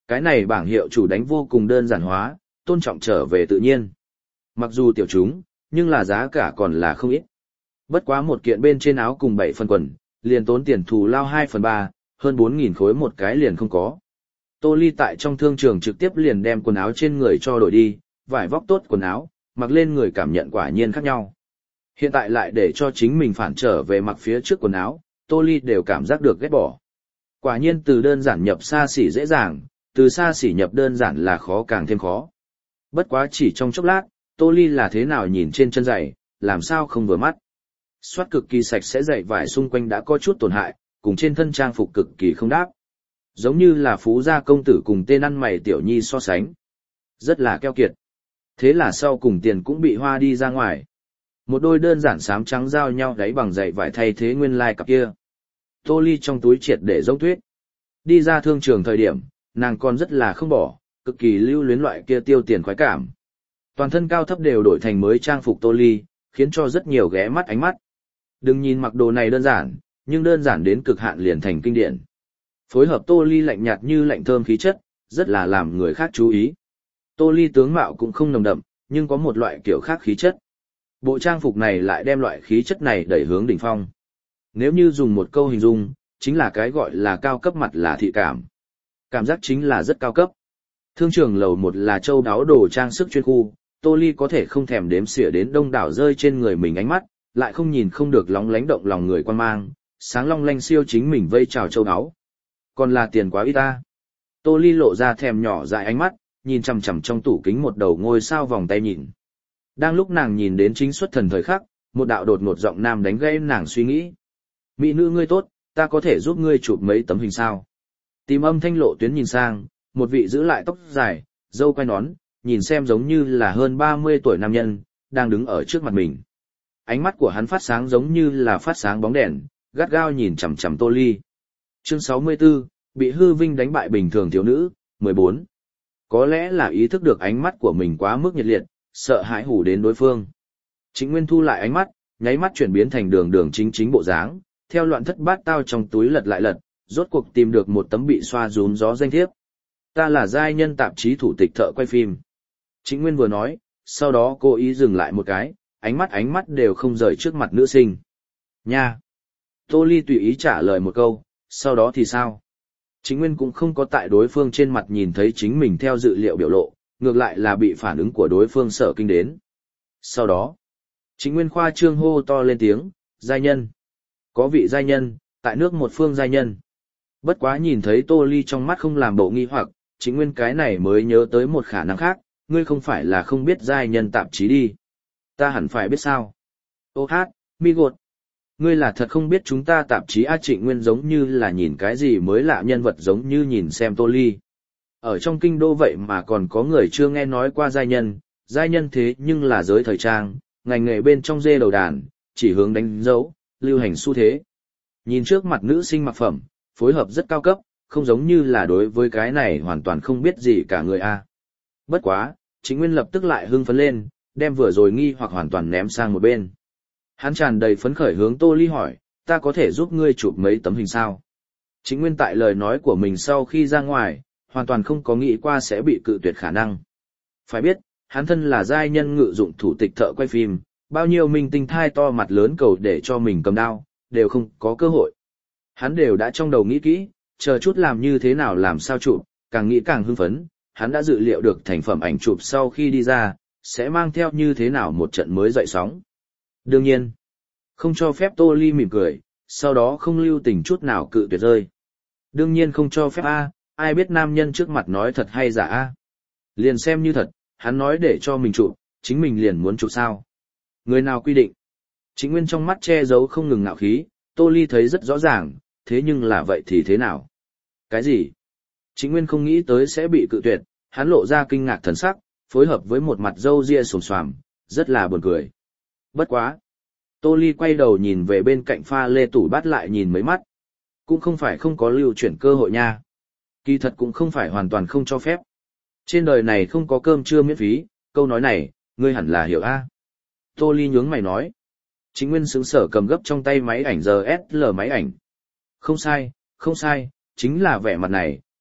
Cái này bảng hiệu chủ đánh vô cùng đơn giản hóa, tôn trọng trở về tự nhiên. Mặc dù tiểu chúng, nhưng là giá cả còn là không ít. Bất quá một kiện bên trên áo cùng bảy phần quần, liền tốn tiền thù lao hai phần ba, hơn bốn nghìn khối một cái liền không có. Tô Ly tại trong thương trường trực tiếp liền đem quần áo trên người cho đổi đi, vải vóc tốt quần áo, mặc lên người cảm nhận quả nhiên khác nhau. Hiện tại lại để cho chính mình phản trở về mặc phía trước quần áo, Tô Ly đều cảm giác được ghét bỏ. Quả nhiên từ đơn giản nhập xa xỉ dễ dàng, từ xa xỉ nhập đơn giản là khó càng thêm khó. Bất quá chỉ trong chốc lát, Tô Ly là thế nào nhìn trên chân giày, làm sao không vừa mắt. Xoát cực kỳ sạch sẽ giày vải xung quanh đã có chút tổn hại, cùng trên thân trang phục cực kỳ không đáp. Giống như là phú gia công tử cùng tên ăn mày tiểu nhi so sánh. Rất là keo kiệt. Thế là sau cùng tiền cũng bị hoa đi ra ngoài. Một đôi đơn giản xám trắng giao nhau đáy bằng giày vải thay thế nguyên lai like cặp kia. Tô Ly trong túi triệt để giống tuyết. Đi ra thương trường thời điểm, nàng còn rất là không bỏ, cực kỳ lưu luyến loại kia tiêu tiền khoái cảm. Toàn thân cao thấp đều đổi thành mới trang phục Tô Ly, khiến cho rất nhiều ghé mắt ánh mắt. Đừng nhìn mặc đồ này đơn giản, nhưng đơn giản đến cực hạn liền thành kinh điển. Phối hợp Tô Ly lạnh nhạt như lạnh thơm khí chất, rất là làm người khác chú ý. Tô Ly tướng mạo cũng không nồng đậm, nhưng có một loại kiểu khác khí chất. Bộ trang phục này lại đem loại khí chất này đẩy hướng đỉnh phong. Nếu như dùng một câu hình dung, chính là cái gọi là cao cấp mặt là thị cảm. Cảm giác chính là rất cao cấp. Thương trường lầu một là châu đáo đồ trang sức chuyên khu, Tô Ly có thể không thèm đếm xỉa đến đông đảo rơi trên người mình ánh mắt, lại không nhìn không được lóng lánh động lòng người quan mang, sáng long lanh siêu chính mình vây trào châu đáo. Còn là tiền quá ít ta. Tô Ly lộ ra thèm nhỏ dại ánh mắt, nhìn chằm chằm trong tủ kính một đầu ngôi sao vòng tay nhìn. Đang lúc nàng nhìn đến chính xuất thần thời khắc, một đạo đột ngột giọng nam đánh gây nàng suy nghĩ. Mỹ nữ ngươi tốt, ta có thể giúp ngươi chụp mấy tấm hình sao? Tìm âm thanh lộ tuyến nhìn sang, một vị giữ lại tóc dài, râu quai nón, nhìn xem giống như là hơn ba mươi tuổi nam nhân, đang đứng ở trước mặt mình. Ánh mắt của hắn phát sáng giống như là phát sáng bóng đèn, gắt gao nhìn chằm chằm Tô Ly. Chương sáu mươi tư, bị hư vinh đánh bại bình thường thiếu nữ, mười bốn. Có lẽ là ý thức được ánh mắt của mình quá mức nhiệt liệt, sợ hãi hủ đến đối phương. Trịnh Nguyên thu lại ánh mắt, nháy mắt chuyển biến thành đường đường chính chính bộ dáng, theo loạn thất bát tao trong túi lật lại lật, rốt cuộc tìm được một tấm bị xoa rúm gió danh thiếp. Ta là giai nhân tạp chí thủ tịch thợ quay phim. Trịnh Nguyên vừa nói, sau đó cố ý dừng lại một cái, ánh mắt ánh mắt đều không rời trước mặt nữ sinh. Nha! Tô Ly tùy ý trả lời một câu, sau đó thì sao? Trịnh Nguyên cũng không có tại đối phương trên mặt nhìn thấy chính mình theo dự liệu biểu lộ, ngược lại là bị phản ứng của đối phương sợ kinh đến. Sau đó, Trịnh Nguyên khoa trương hô to lên tiếng, giai nhân. Có vị giai nhân, tại nước một phương giai nhân. Bất quá nhìn thấy Tô Ly trong mắt không làm bộ nghi hoặc, Trịnh Nguyên cái này mới nhớ tới một khả năng khác, ngươi không phải là không biết giai nhân tạp chí đi. Ta hẳn phải biết sao. Ô hát, mi gột. Ngươi là thật không biết chúng ta tạp chí A. Trịnh Nguyên giống như là nhìn cái gì mới lạ nhân vật giống như nhìn xem Tô Ly. Ở trong kinh đô vậy mà còn có người chưa nghe nói qua giai nhân, giai nhân thế nhưng là giới thời trang, ngành nghề bên trong dê đầu đàn, chỉ hướng đánh dấu, lưu hành xu thế. Nhìn trước mặt nữ sinh mặc phẩm, phối hợp rất cao cấp, không giống như là đối với cái này hoàn toàn không biết gì cả người A. Bất quá, Trịnh Nguyên lập tức lại hưng phấn lên, đem vừa rồi nghi hoặc hoàn toàn ném sang một bên. Hắn tràn đầy phấn khởi hướng Tô Ly hỏi, ta có thể giúp ngươi chụp mấy tấm hình sao? Trịnh Nguyên tại lời nói của mình sau khi ra ngoài, hoàn toàn không có nghĩ qua sẽ bị cự tuyệt khả năng. Phải biết, hắn thân là giai nhân ngự dụng thủ tịch thợ quay phim, bao nhiêu minh tinh thai to mặt lớn cầu để cho mình cầm đao, đều không có cơ hội. Hắn đều đã trong đầu nghĩ kỹ, chờ chút làm như thế nào làm sao chụp, càng nghĩ càng hưng phấn, hắn đã dự liệu được thành phẩm ảnh chụp sau khi đi ra, sẽ mang theo như thế nào một trận mới dậy sóng. Đương nhiên, không cho phép Tô Ly mỉm cười, sau đó không lưu tình chút nào cự tuyệt rơi. Đương nhiên không cho phép A, ai biết nam nhân trước mặt nói thật hay giả A. Liền xem như thật, hắn nói để cho mình chụp, chính mình liền muốn chụp sao. Người nào quy định? Trịnh Nguyên trong mắt che giấu không ngừng ngạo khí, Tô Ly thấy rất rõ ràng, thế nhưng là vậy thì thế nào? Cái gì? Trịnh Nguyên không nghĩ tới sẽ bị cự tuyệt, hắn lộ ra kinh ngạc thần sắc, phối hợp với một mặt râu ria xồm xoàm, rất là buồn cười. Bất quá. Tô Ly quay đầu nhìn về bên cạnh pha lê tủ bát lại nhìn mấy mắt. Cũng không phải không có lưu chuyển cơ hội nha. Kỳ thật cũng không phải hoàn toàn không cho phép. Trên đời này không có cơm trưa miễn phí, câu nói này, ngươi hẳn là hiểu a. Tô Ly nhướng mày nói. Trịnh Nguyên sững sờ cầm gấp trong tay máy ảnh giê ét lờ máy ảnh. Không sai, không sai, chính là vẻ mặt này,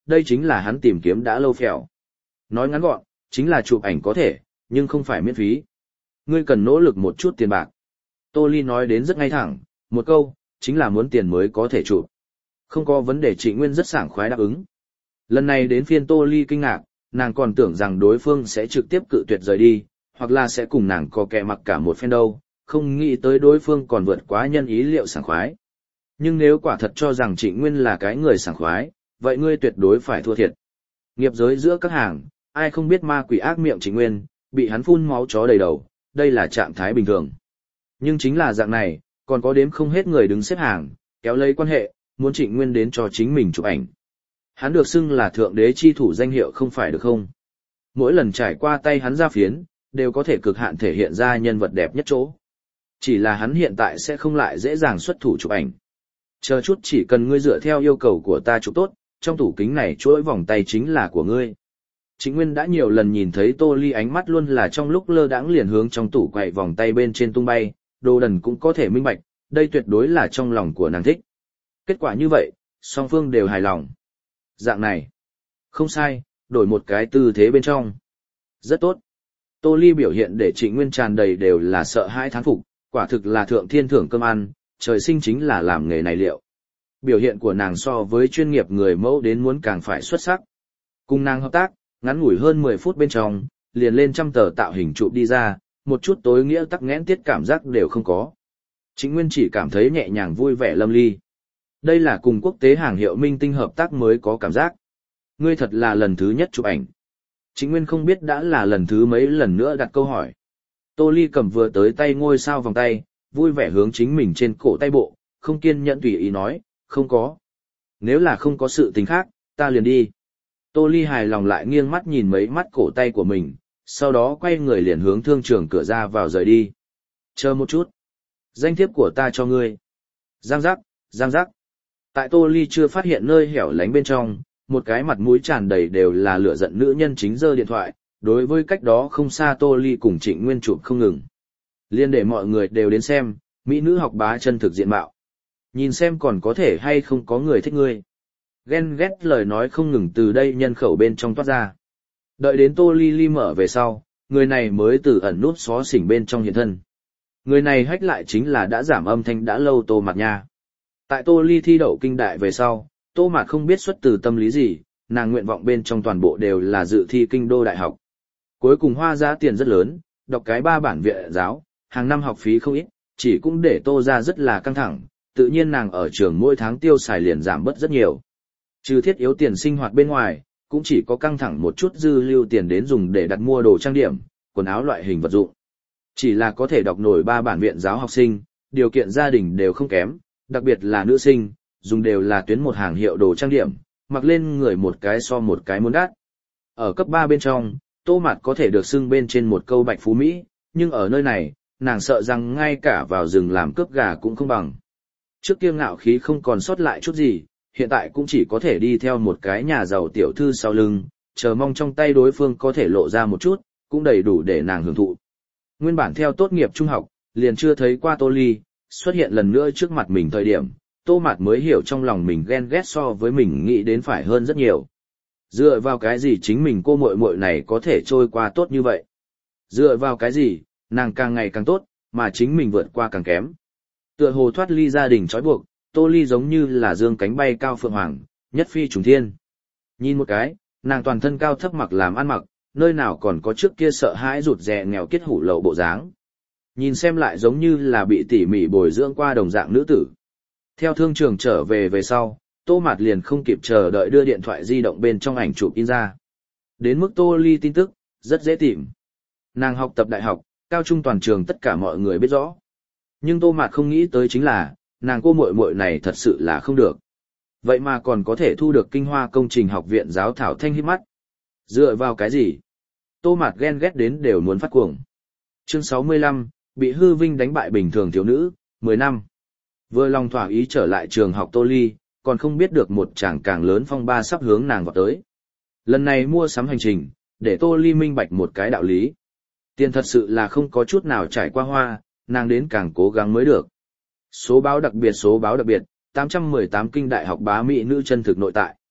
đây chính là hắn tìm kiếm đã lâu phèo. Nói ngắn gọn, chính là chụp ảnh có thể, nhưng không phải miễn phí. Ngươi cần nỗ lực một chút tiền bạc. Tô Ly nói đến rất ngay thẳng, một câu, chính là muốn tiền mới có thể chụp. Không có vấn đề. Trịnh Nguyên rất sảng khoái đáp ứng. Lần này đến phiên Tô Ly kinh ngạc, nàng còn tưởng rằng đối phương sẽ trực tiếp cự tuyệt rời đi, hoặc là sẽ cùng nàng có kẻ mặc cả một phen đâu, không nghĩ tới đối phương còn vượt quá nhân ý liệu sảng khoái. Nhưng nếu quả thật cho rằng Trịnh Nguyên là cái người sảng khoái, vậy ngươi tuyệt đối phải thua thiệt. Nghiệp giới giữa các hàng, ai không biết ma quỷ ác miệng Trịnh Nguyên, bị hắn phun máu chó đầy đầu, đây là trạng thái bình thường. Nhưng chính là dạng này, còn có đếm không hết người đứng xếp hàng, kéo lấy quan hệ, muốn Trịnh Nguyên đến cho chính mình chụp ảnh. Hắn được xưng là thượng đế chi thủ danh hiệu không phải được không? Mỗi lần trải qua tay hắn ra phiến, đều có thể cực hạn thể hiện ra nhân vật đẹp nhất chỗ. Chỉ là hắn hiện tại sẽ không lại dễ dàng xuất thủ chụp ảnh. Chờ chút, chỉ cần ngươi dựa theo yêu cầu của ta chụp tốt, trong tủ kính này chuỗi vòng tay chính là của ngươi. Trịnh Nguyên đã nhiều lần nhìn thấy Tô Ly ánh mắt luôn là trong lúc lơ đãng liền hướng trong tủ quậy vòng tay bên trên tung bay, đồ đần cũng có thể minh bạch, đây tuyệt đối là trong lòng của nàng thích. Kết quả như vậy, song phương đều hài lòng. Dạng này, không sai, đổi một cái tư thế bên trong. Rất tốt. Tô Ly biểu hiện để Trịnh Nguyên tràn đầy đều là sợ hãi thán phục, quả thực là thượng thiên thưởng cơm ăn, trời sinh chính là làm nghề này liệu. Biểu hiện của nàng so với chuyên nghiệp người mẫu đến muốn càng phải xuất sắc. Cùng nàng hợp tác, ngắn ngủi hơn mười phút bên trong, liền lên trăm tờ tạo hình chụp đi ra, một chút tối nghĩa tắc nghẽn tiết cảm giác đều không có. Trịnh Nguyên chỉ cảm thấy nhẹ nhàng vui vẻ lâm ly. Đây là cùng quốc tế hàng hiệu minh tinh hợp tác mới có cảm giác. Ngươi thật là lần thứ nhất chụp ảnh. Trịnh Nguyên không biết đã là lần thứ mấy lần nữa đặt câu hỏi. Tô Ly cầm vừa tới tay ngôi sao vòng tay, vui vẻ hướng chính mình trên cổ tay bộ, không kiên nhẫn tùy ý nói, không có. Nếu là không có sự tình khác, ta liền đi. Tô Ly hài lòng lại nghiêng mắt nhìn mấy mắt cổ tay của mình, sau đó quay người liền hướng thương trường cửa ra vào rời đi. Chờ một chút. Danh thiếp của ta cho ngươi. Giang giác, giang giác. Tại Tô Ly chưa phát hiện nơi hẻo lánh bên trong, một cái mặt mũi tràn đầy đều là lửa giận nữ nhân chính giơ điện thoại, đối với cách đó không xa Tô Ly cùng Trịnh Nguyên chụp không ngừng. Liên để mọi người đều đến xem, mỹ nữ học bá chân thực diện mạo. Nhìn xem còn có thể hay không có người thích ngươi. Ghen ghét lời nói không ngừng từ đây nhân khẩu bên trong toát ra. Đợi đến Tô Ly Ly mở về sau, người này mới từ ẩn nút xó xỉnh bên trong hiện thân. Người này hách lại chính là đã giảm âm thanh đã lâu Tô Mạt nha. Tại Tô Ly thi đậu kinh đại về sau, Tô Mạt không biết xuất từ tâm lý gì, nàng nguyện vọng bên trong toàn bộ đều là dự thi kinh đô đại học. Cuối cùng hoa giá tiền rất lớn, đọc cái ba bản viện giáo, hàng năm học phí không ít, chỉ cũng để Tô ra rất là căng thẳng, tự nhiên nàng ở trường mỗi tháng tiêu xài liền giảm bớt rất nhiều. Trừ thiết yếu tiền sinh hoạt bên ngoài, cũng chỉ có căng thẳng một chút dư lưu tiền đến dùng để đặt mua đồ trang điểm, quần áo loại hình vật dụng. Chỉ là có thể đọc nổi ba bản viện giáo học sinh, điều kiện gia đình đều không kém, đặc biệt là nữ sinh, dùng đều là tuyến một hàng hiệu đồ trang điểm, mặc lên người một cái so một cái muốn đắt. Ở cấp ba bên trong, Tô Mạt có thể được xưng bên trên một câu bạch phú Mỹ, nhưng ở nơi này, nàng sợ rằng ngay cả vào rừng làm cướp gà cũng không bằng. Trước kia ngạo khí không còn sót lại chút gì, hiện tại cũng chỉ có thể đi theo một cái nhà giàu tiểu thư sau lưng, chờ mong trong tay đối phương có thể lộ ra một chút, cũng đầy đủ để nàng hưởng thụ. Nguyên bản theo tốt nghiệp trung học, liền chưa thấy qua Tô Ly, xuất hiện lần nữa trước mặt mình thời điểm, Tô Mạt mới hiểu trong lòng mình ghen ghét so với mình nghĩ đến phải hơn rất nhiều. Dựa vào cái gì chính mình cô muội muội này có thể trôi qua tốt như vậy? Dựa vào cái gì, nàng càng ngày càng tốt, mà chính mình vượt qua càng kém? Tựa hồ thoát ly gia đình trói buộc, Tô Ly giống như là dương cánh bay cao phượng hoàng, nhất phi trùng thiên. Nhìn một cái, nàng toàn thân cao thấp mặc làm ăn mặc, nơi nào còn có trước kia sợ hãi rụt rè nghèo kiết hủ lậu bộ dáng. Nhìn xem lại giống như là bị tỉ mỉ bồi dưỡng qua đồng dạng nữ tử. Theo thương trường trở về về sau, Tô Mạt liền không kịp chờ đợi đưa điện thoại di động bên trong ảnh chụp in ra. Đến mức Tô Ly tin tức, rất dễ tìm. Nàng học tập đại học, cao trung toàn trường tất cả mọi người biết rõ. Nhưng Tô Mạt không nghĩ tới chính là, nàng cô muội muội này thật sự là không được. Vậy mà còn có thể thu được Kinh Hoa Công trình học viện giáo thảo thanh hít mắt. Dựa vào cái gì? Tô Mạt ghen ghét đến đều muốn phát cuồng. Chương sáu mươi lăm, bị hư vinh đánh bại bình thường thiếu nữ, mười năm. Vừa lòng thỏa ý trở lại trường học Tô Ly, còn không biết được một tràng càng lớn phong ba sắp hướng nàng vào tới. Lần này mua sắm hành trình, để Tô Ly minh bạch một cái đạo lý. Tiền thật sự là không có chút nào trải qua hoa, nàng đến càng cố gắng mới được. Số báo đặc biệt số báo đặc biệt, tám trăm mười tám kinh đại học bá mỹ nữ chân thực nội tại.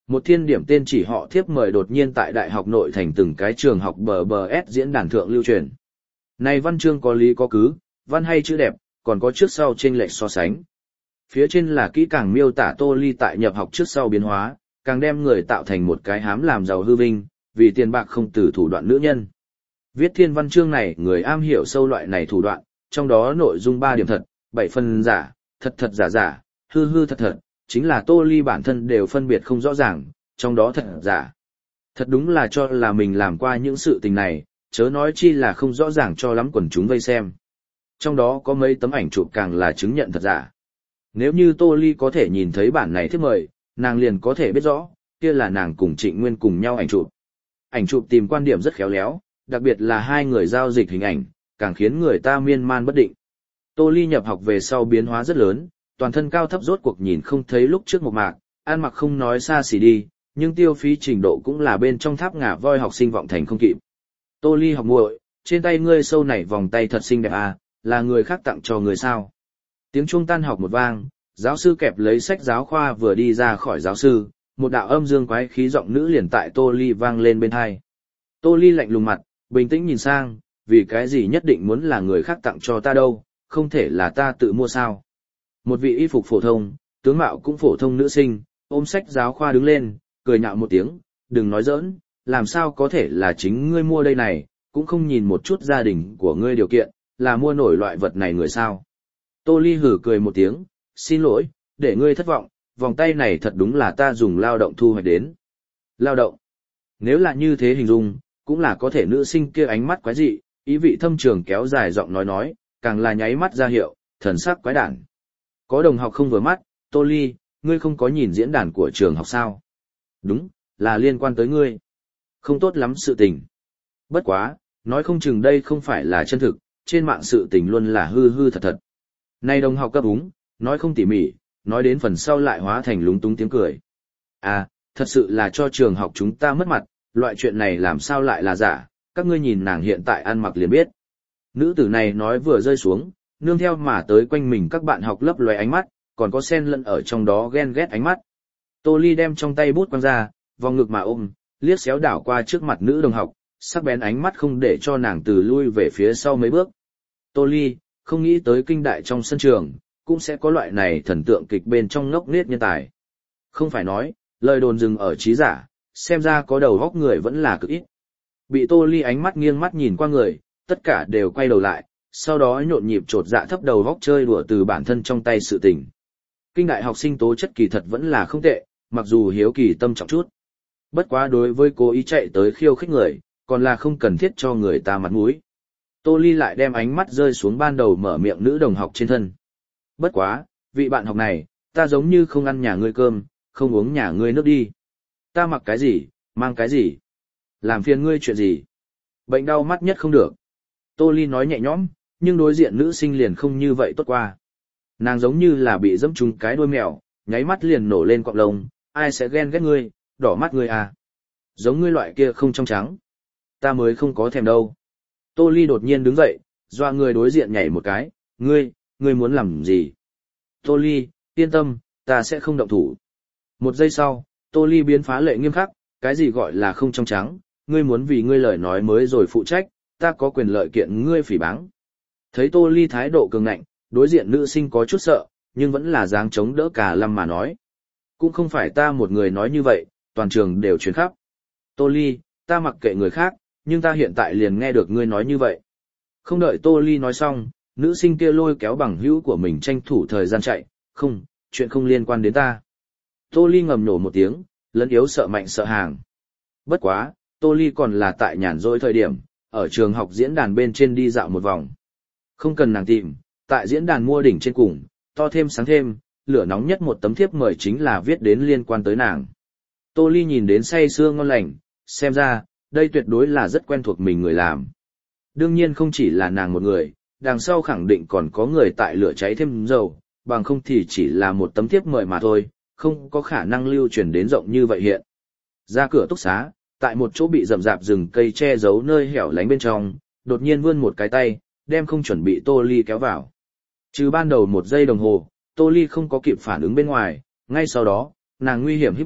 Một thiên điểm tên chỉ họ thiếp mời đột nhiên tại đại học nội thành từng cái trường học bờ bờ S diễn đàn thượng lưu truyền. Này văn chương có lý có cứ, văn hay chữ đẹp, còn có trước sau chênh lệch so sánh. Phía trên là kỹ càng miêu tả Tô Ly tại nhập học trước sau biến hóa, càng đem người tạo thành một cái hám làm giàu hư vinh, vì tiền bạc không từ thủ đoạn nữ nhân. Viết thiên văn chương này người am hiểu sâu loại này thủ đoạn, trong đó nội dung ba điểm thật, bảy phần giả, thật thật giả giả, hư hư thật thật, chính là Tô Ly bản thân đều phân biệt không rõ ràng, trong đó thật giả. Thật đúng là cho là mình làm qua những sự tình này, chớ nói chi là không rõ ràng cho lắm quần chúng vây xem. Trong đó có mấy tấm ảnh chụp càng là chứng nhận thật giả. Nếu như Tô Ly có thể nhìn thấy bản này thiết mời, nàng liền có thể biết rõ, kia là nàng cùng Trịnh Nguyên cùng nhau ảnh chụp. Ảnh chụp tìm quan điểm rất khéo léo, đặc biệt là hai người giao dịch hình ảnh, càng khiến người ta miên man bất định. Tô Ly nhập học về sau biến hóa rất lớn, toàn thân cao thấp rốt cuộc nhìn không thấy lúc trước một mạc, ăn mặc không nói xa xỉ đi, nhưng tiêu phí trình độ cũng là bên trong tháp ngà voi học sinh vọng thành không kịp. Tô Ly học muội, trên tay ngươi sâu nảy vòng tay thật xinh đẹp à, là người khác tặng cho người sao? Tiếng chuông tan học một vang, giáo sư kẹp lấy sách giáo khoa vừa đi ra khỏi giáo sư, một đạo âm dương quái khí giọng nữ liền tại Tô Ly vang lên bên tai. Tô Ly lạnh lùng mặt, bình tĩnh nhìn sang, vì cái gì nhất định muốn là người khác tặng cho ta đâu, không thể là ta tự mua sao? Một vị y phục phổ thông, tướng mạo cũng phổ thông nữ sinh, ôm sách giáo khoa đứng lên, cười nhạo một tiếng, đừng nói giỡn, làm sao có thể là chính ngươi mua đây này, cũng không nhìn một chút gia đình của ngươi điều kiện, là mua nổi loại vật này người sao. Tô Ly hử cười một tiếng, xin lỗi, để ngươi thất vọng, vòng tay này thật đúng là ta dùng lao động thu hoạch đến. Lao động. Nếu là như thế hình dung, cũng là có thể nữ sinh kia ánh mắt quái dị, ý vị thâm trường kéo dài giọng nói nói, càng là nháy mắt ra hiệu, thần sắc quái đản. Có đồng học không vừa mắt, Tô Ly, ngươi không có nhìn diễn đàn của trường học sao? Đúng, là liên quan tới ngươi. Không tốt lắm sự tình. Bất quá, nói không chừng đây không phải là chân thực, trên mạng sự tình luôn là hư hư thật thật. Nay đồng học cấp úng, nói không tỉ mỉ, nói đến phần sau lại hóa thành lúng túng tiếng cười. À, thật sự là cho trường học chúng ta mất mặt, loại chuyện này làm sao lại là giả, các ngươi nhìn nàng hiện tại ăn mặc liền biết. Nữ tử này nói vừa rơi xuống, nương theo mà tới quanh mình các bạn học lấp loé ánh mắt, còn có xen lẫn ở trong đó ghen ghét ánh mắt. Tô Ly đem trong tay bút quăng ra, vòng ngực mà ôm, liếc xéo đảo qua trước mặt nữ đồng học, sắc bén ánh mắt không để cho nàng từ lui về phía sau mấy bước. Tô Ly, không nghĩ tới kinh đại trong sân trường, cũng sẽ có loại này thần tượng kịch bên trong ngốc nghếch nhân tài. Không phải nói, lời đồn dừng ở trí giả, xem ra có đầu góc người vẫn là cực ít. Bị Tô Ly ánh mắt nghiêng mắt nhìn qua người, tất cả đều quay đầu lại, sau đó nhộn nhịp trột dạ thấp đầu góc chơi đùa từ bản thân trong tay sự tình. Kinh đại học sinh tố chất kỳ thật vẫn là không tệ, mặc dù hiếu kỳ tâm trọng chút. Bất quá đối với cố ý chạy tới khiêu khích người, còn là không cần thiết cho người ta mặt mũi. Tô Ly lại đem ánh mắt rơi xuống ban đầu mở miệng nữ đồng học trên thân. Bất quá, vị bạn học này, ta giống như không ăn nhà ngươi cơm, không uống nhà ngươi nước đi. Ta mặc cái gì, mang cái gì, làm phiền ngươi chuyện gì. Bệnh đau mắt nhất không được. Tô Ly nói nhẹ nhõm, nhưng đối diện nữ sinh liền không như vậy tốt qua. Nàng giống như là bị dẫm trúng cái đuôi mèo, nháy mắt liền nổ lên cọng lông, ai sẽ ghen ghét ngươi, đỏ mắt ngươi à. Giống ngươi loại kia không trong trắng. Ta mới không có thèm đâu. Tô Ly đột nhiên đứng dậy, doa người đối diện nhảy một cái, ngươi, ngươi muốn làm gì? Tô Ly, yên tâm, ta sẽ không động thủ. Một giây sau, Tô Ly biến phá lệ nghiêm khắc, cái gì gọi là không trong trắng, ngươi muốn vì ngươi lời nói mới rồi phụ trách, ta có quyền lợi kiện ngươi phỉ báng. Thấy Tô Ly thái độ cường ngạnh, đối diện nữ sinh có chút sợ, nhưng vẫn là dáng chống đỡ cả lâm mà nói. Cũng không phải ta một người nói như vậy, toàn trường đều truyền khắp. Tô Ly, ta mặc kệ người khác, nhưng ta hiện tại liền nghe được ngươi nói như vậy. Không đợi Tô Ly nói xong, nữ sinh kia lôi kéo bằng hữu của mình tranh thủ thời gian chạy, không, chuyện không liên quan đến ta. Tô Ly ngầm nổ một tiếng, lẫn yếu sợ mạnh sợ hàng. Bất quá, Tô Ly còn là tại nhàn rỗi thời điểm, ở trường học diễn đàn bên trên đi dạo một vòng. Không cần nàng tìm, tại diễn đàn mua đỉnh trên cùng, to thêm sáng thêm, lửa nóng nhất một tấm thiếp mời chính là viết đến liên quan tới nàng. Tô Ly nhìn đến say sưa ngon lành, xem ra, đây tuyệt đối là rất quen thuộc mình người làm. Đương nhiên không chỉ là nàng một người, đằng sau khẳng định còn có người tại lửa cháy thêm dầu, bằng không thì chỉ là một tấm thiếp mời mà thôi, không có khả năng lưu truyền đến rộng như vậy hiện. Ra cửa túc xá, tại một chỗ bị rậm rạp rừng cây che giấu nơi hẻo lánh bên trong, đột nhiên vươn một cái tay, đem không chuẩn bị Tô Ly kéo vào. Trừ ban đầu một giây đồng hồ, Tô Ly không có kịp phản ứng bên ngoài, ngay sau đó, nàng nguy hiểm hít mắt,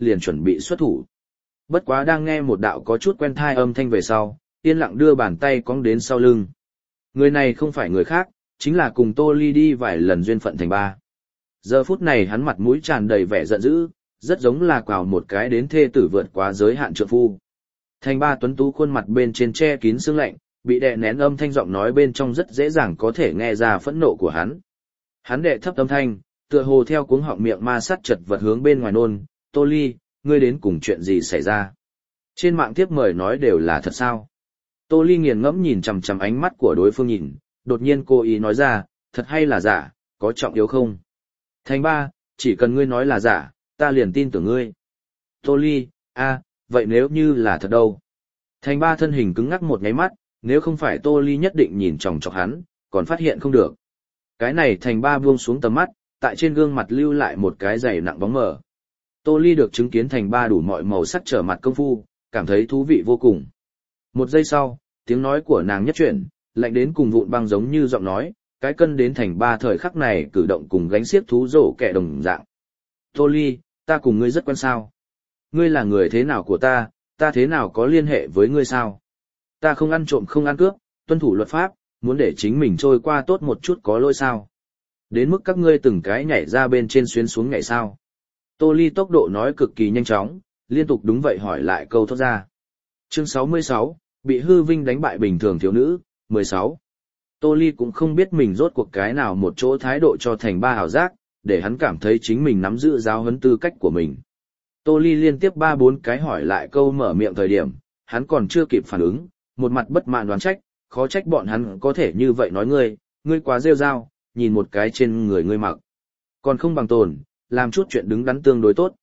liền chuẩn bị xuất thủ. Bất quá đang nghe một đạo có chút quen thai âm thanh về sau, yên lặng đưa bàn tay cong đến sau lưng. Người này không phải người khác, chính là cùng Tô Ly đi vài lần duyên phận thành ba. Giờ phút này hắn mặt mũi tràn đầy vẻ giận dữ, rất giống là quào một cái đến thê tử vượt quá giới hạn trượng phu. Thành ba tuấn tú khuôn mặt bên trên che kín sương lạnh, bị đè nén âm thanh giọng nói bên trong rất dễ dàng có thể nghe ra phẫn nộ của hắn. Hắn đệ thấp âm thanh, tựa hồ theo cuống họng miệng ma sát chật vật hướng bên ngoài nôn, Tô Ly, ngươi đến cùng chuyện gì xảy ra? Trên mạng tiếp mời nói đều là thật sao? Tô Ly nghiền ngẫm nhìn chằm chằm ánh mắt của đối phương nhìn, đột nhiên cô ý nói ra, thật hay là giả, có trọng yếu không? Thành ba, chỉ cần ngươi nói là giả, ta liền tin tưởng ngươi. Tô Ly, a, vậy nếu như là thật đâu? Thành ba thân hình cứng ngắc một nháy mắt, nếu không phải Tô Ly nhất định nhìn chòng chọc hắn, còn phát hiện không được. Cái này thành ba buông xuống tầm mắt, tại trên gương mặt lưu lại một cái dày nặng bóng mờ. Tô Ly được chứng kiến thành ba đủ mọi màu sắc trở mặt công phu, cảm thấy thú vị vô cùng. Một giây sau, tiếng nói của nàng nhất chuyển, lạnh đến cùng vụn băng giống như giọng nói, cái cân đến thành ba thời khắc này cử động cùng gánh xiếc thú rổ kẻ đồng dạng. Tô Ly, ta cùng ngươi rất quen sao? Ngươi là người thế nào của ta, ta thế nào có liên hệ với ngươi sao? Ta không ăn trộm không ăn cướp, tuân thủ luật pháp, muốn để chính mình trôi qua tốt một chút có lỗi sao? Đến mức các ngươi từng cái nhảy ra bên trên xuyên xuống nhảy sao? Tô Ly tốc độ nói cực kỳ nhanh chóng, liên tục đúng vậy hỏi lại câu thốt ra. Chương sáu mươi sáu, bị hư vinh đánh bại bình thường thiếu nữ, mười sáu. Tô Ly cũng không biết mình rốt cuộc cái nào một chỗ thái độ cho thành ba hảo giác, để hắn cảm thấy chính mình nắm giữ giáo huấn tư cách của mình. Tô Ly liên tiếp ba bốn cái hỏi lại câu mở miệng thời điểm, hắn còn chưa kịp phản ứng, một mặt bất mãn đoán trách, khó trách bọn hắn có thể như vậy nói ngươi, ngươi quá rêu rao, nhìn một cái trên người ngươi mặc. Còn không bằng tồn, làm chút chuyện đứng đắn tương đối tốt.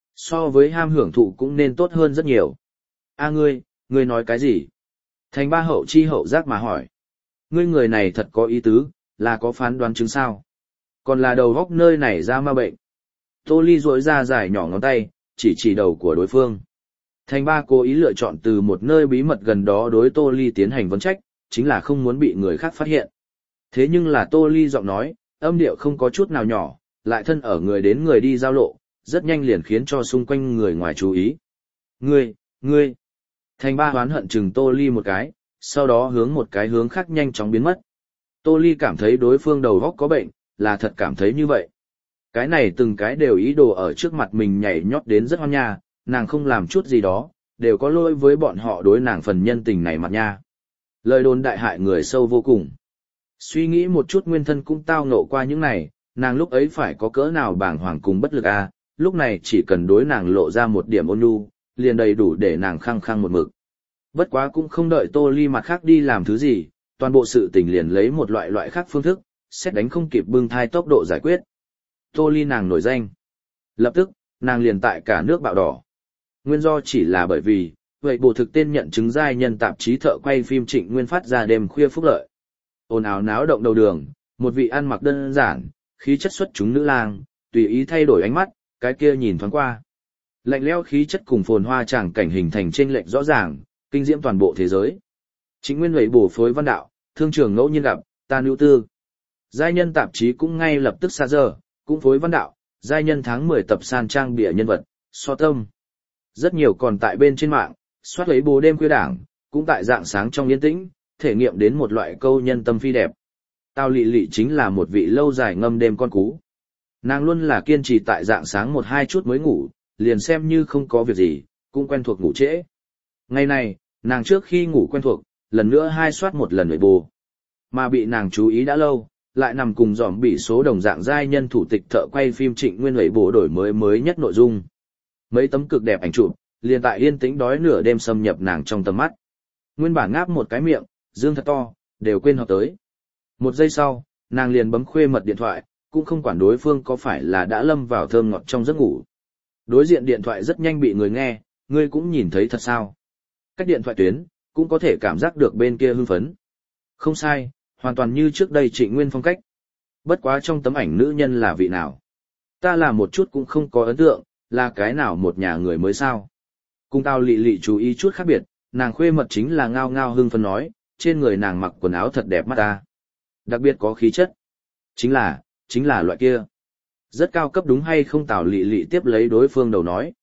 So với ham hưởng thụ cũng nên tốt hơn rất nhiều. A ngươi, ngươi nói cái gì? Thành ba hậu chi hậu giác mà hỏi. Ngươi người này thật có ý tứ, là có phán đoán chứng sao? Còn là đầu góc nơi này ra ma bệnh. Tô Ly rỗi ra dài nhỏ ngón tay, chỉ chỉ đầu của đối phương. Thành ba cố ý lựa chọn từ một nơi bí mật gần đó đối Tô Ly tiến hành vấn trách, chính là không muốn bị người khác phát hiện. Thế nhưng là Tô Ly giọng nói, âm điệu không có chút nào nhỏ, lại thân ở người đến người đi giao lộ, rất nhanh liền khiến cho xung quanh người ngoài chú ý. Ngươi, ngươi. Thành ba hoán hận chừng Tô Ly một cái, sau đó hướng một cái hướng khác nhanh chóng biến mất. Tô Ly cảm thấy đối phương đầu góc có bệnh, là thật cảm thấy như vậy. Cái này từng cái đều ý đồ ở trước mặt mình nhảy nhót đến rất hoan nha, nàng không làm chút gì đó, đều có lỗi với bọn họ đối nàng phần nhân tình này mặt nha. Lời đồn đại hại người sâu vô cùng. Suy nghĩ một chút nguyên thân cũng tao ngộ qua những này, nàng lúc ấy phải có cỡ nào bàng hoàng cùng bất lực a, à, lúc này chỉ cần đối nàng lộ ra một điểm ôn nhu, liền đầy đủ để nàng khăng khăng một mực. Bất quá cũng không đợi Tô Ly mặt khác đi làm thứ gì, toàn bộ sự tình liền lấy một loại loại khác phương thức, xét đánh không kịp bưng thai tốc độ giải quyết. Tô Ly nàng nổi danh. Lập tức, nàng liền tại cả nước bạo đỏ. Nguyên do chỉ là bởi vì, vậy bộ thực tên nhận chứng giai nhân tạp chí thợ quay phim Trịnh Nguyên phát ra đêm khuya phúc lợi. Ồn ào náo động đầu đường, một vị ăn mặc đơn giản, khí chất xuất chúng nữ lang, tùy ý thay đổi ánh mắt, cái kia nhìn thoáng qua. Lạnh lẽo khí chất cùng phồn hoa tràng cảnh hình thành chênh lệch rõ ràng, kinh diễm toàn bộ thế giới. Trịnh Nguyên vậy bổ phối văn đạo, thương trường ngẫu nhiên gặp, ta nữ tư. Giai nhân tạp chí cũng ngay lập tức xa giờ, cũng phối văn đạo, giai nhân tháng mười tập san trang bìa nhân vật, so tâm. Rất nhiều còn tại bên trên mạng, soát lấy bố đêm khuya đảng, cũng tại dạng sáng trong yên tĩnh, thể nghiệm đến một loại câu nhân tâm phi đẹp. Tao lị lị chính là một vị lâu dài ngâm đêm con cú. Nàng luôn là kiên trì tại dạng sáng một hai chút mới ngủ, liền xem như không có việc gì, cũng quen thuộc ngủ trễ. Ngày này, nàng trước khi ngủ quen thuộc, lần nữa hai soát một lần nội bù. Mà bị nàng chú ý đã lâu, lại nằm cùng dòm bị số đồng dạng giai nhân thủ tịch thợ quay phim Trịnh Nguyên nội bù đổi mới mới nhất nội dung. Mấy tấm cực đẹp ảnh chụp, liền tại yên tĩnh đói nửa đêm xâm nhập nàng trong tầm mắt. Nguyên bản ngáp một cái miệng, dương thật to, đều quên hợp tới. Một giây sau, nàng liền bấm khuê mật điện thoại, cũng không quản đối phương có phải là đã lâm vào thơm ngọt trong giấc ngủ. Đối diện điện thoại rất nhanh bị người nghe, ngươi cũng nhìn thấy thật sao. Cách điện thoại tuyến, cũng có thể cảm giác được bên kia hưng phấn. Không sai, hoàn toàn như trước đây Trịnh Nguyên phong cách. Bất quá trong tấm ảnh nữ nhân là vị nào. Ta là một chút cũng không có ấn tượng, là cái nào một nhà người mới sao. Cùng tao lị lị chú ý chút khác biệt, nàng khuê mật chính là ngao ngao hưng phấn nói, trên người nàng mặc quần áo thật đẹp mắt ta. Đặc biệt có khí chất. Chính là, chính là loại kia. Rất cao cấp đúng hay không Tào lị lị tiếp lấy đối phương đầu nói.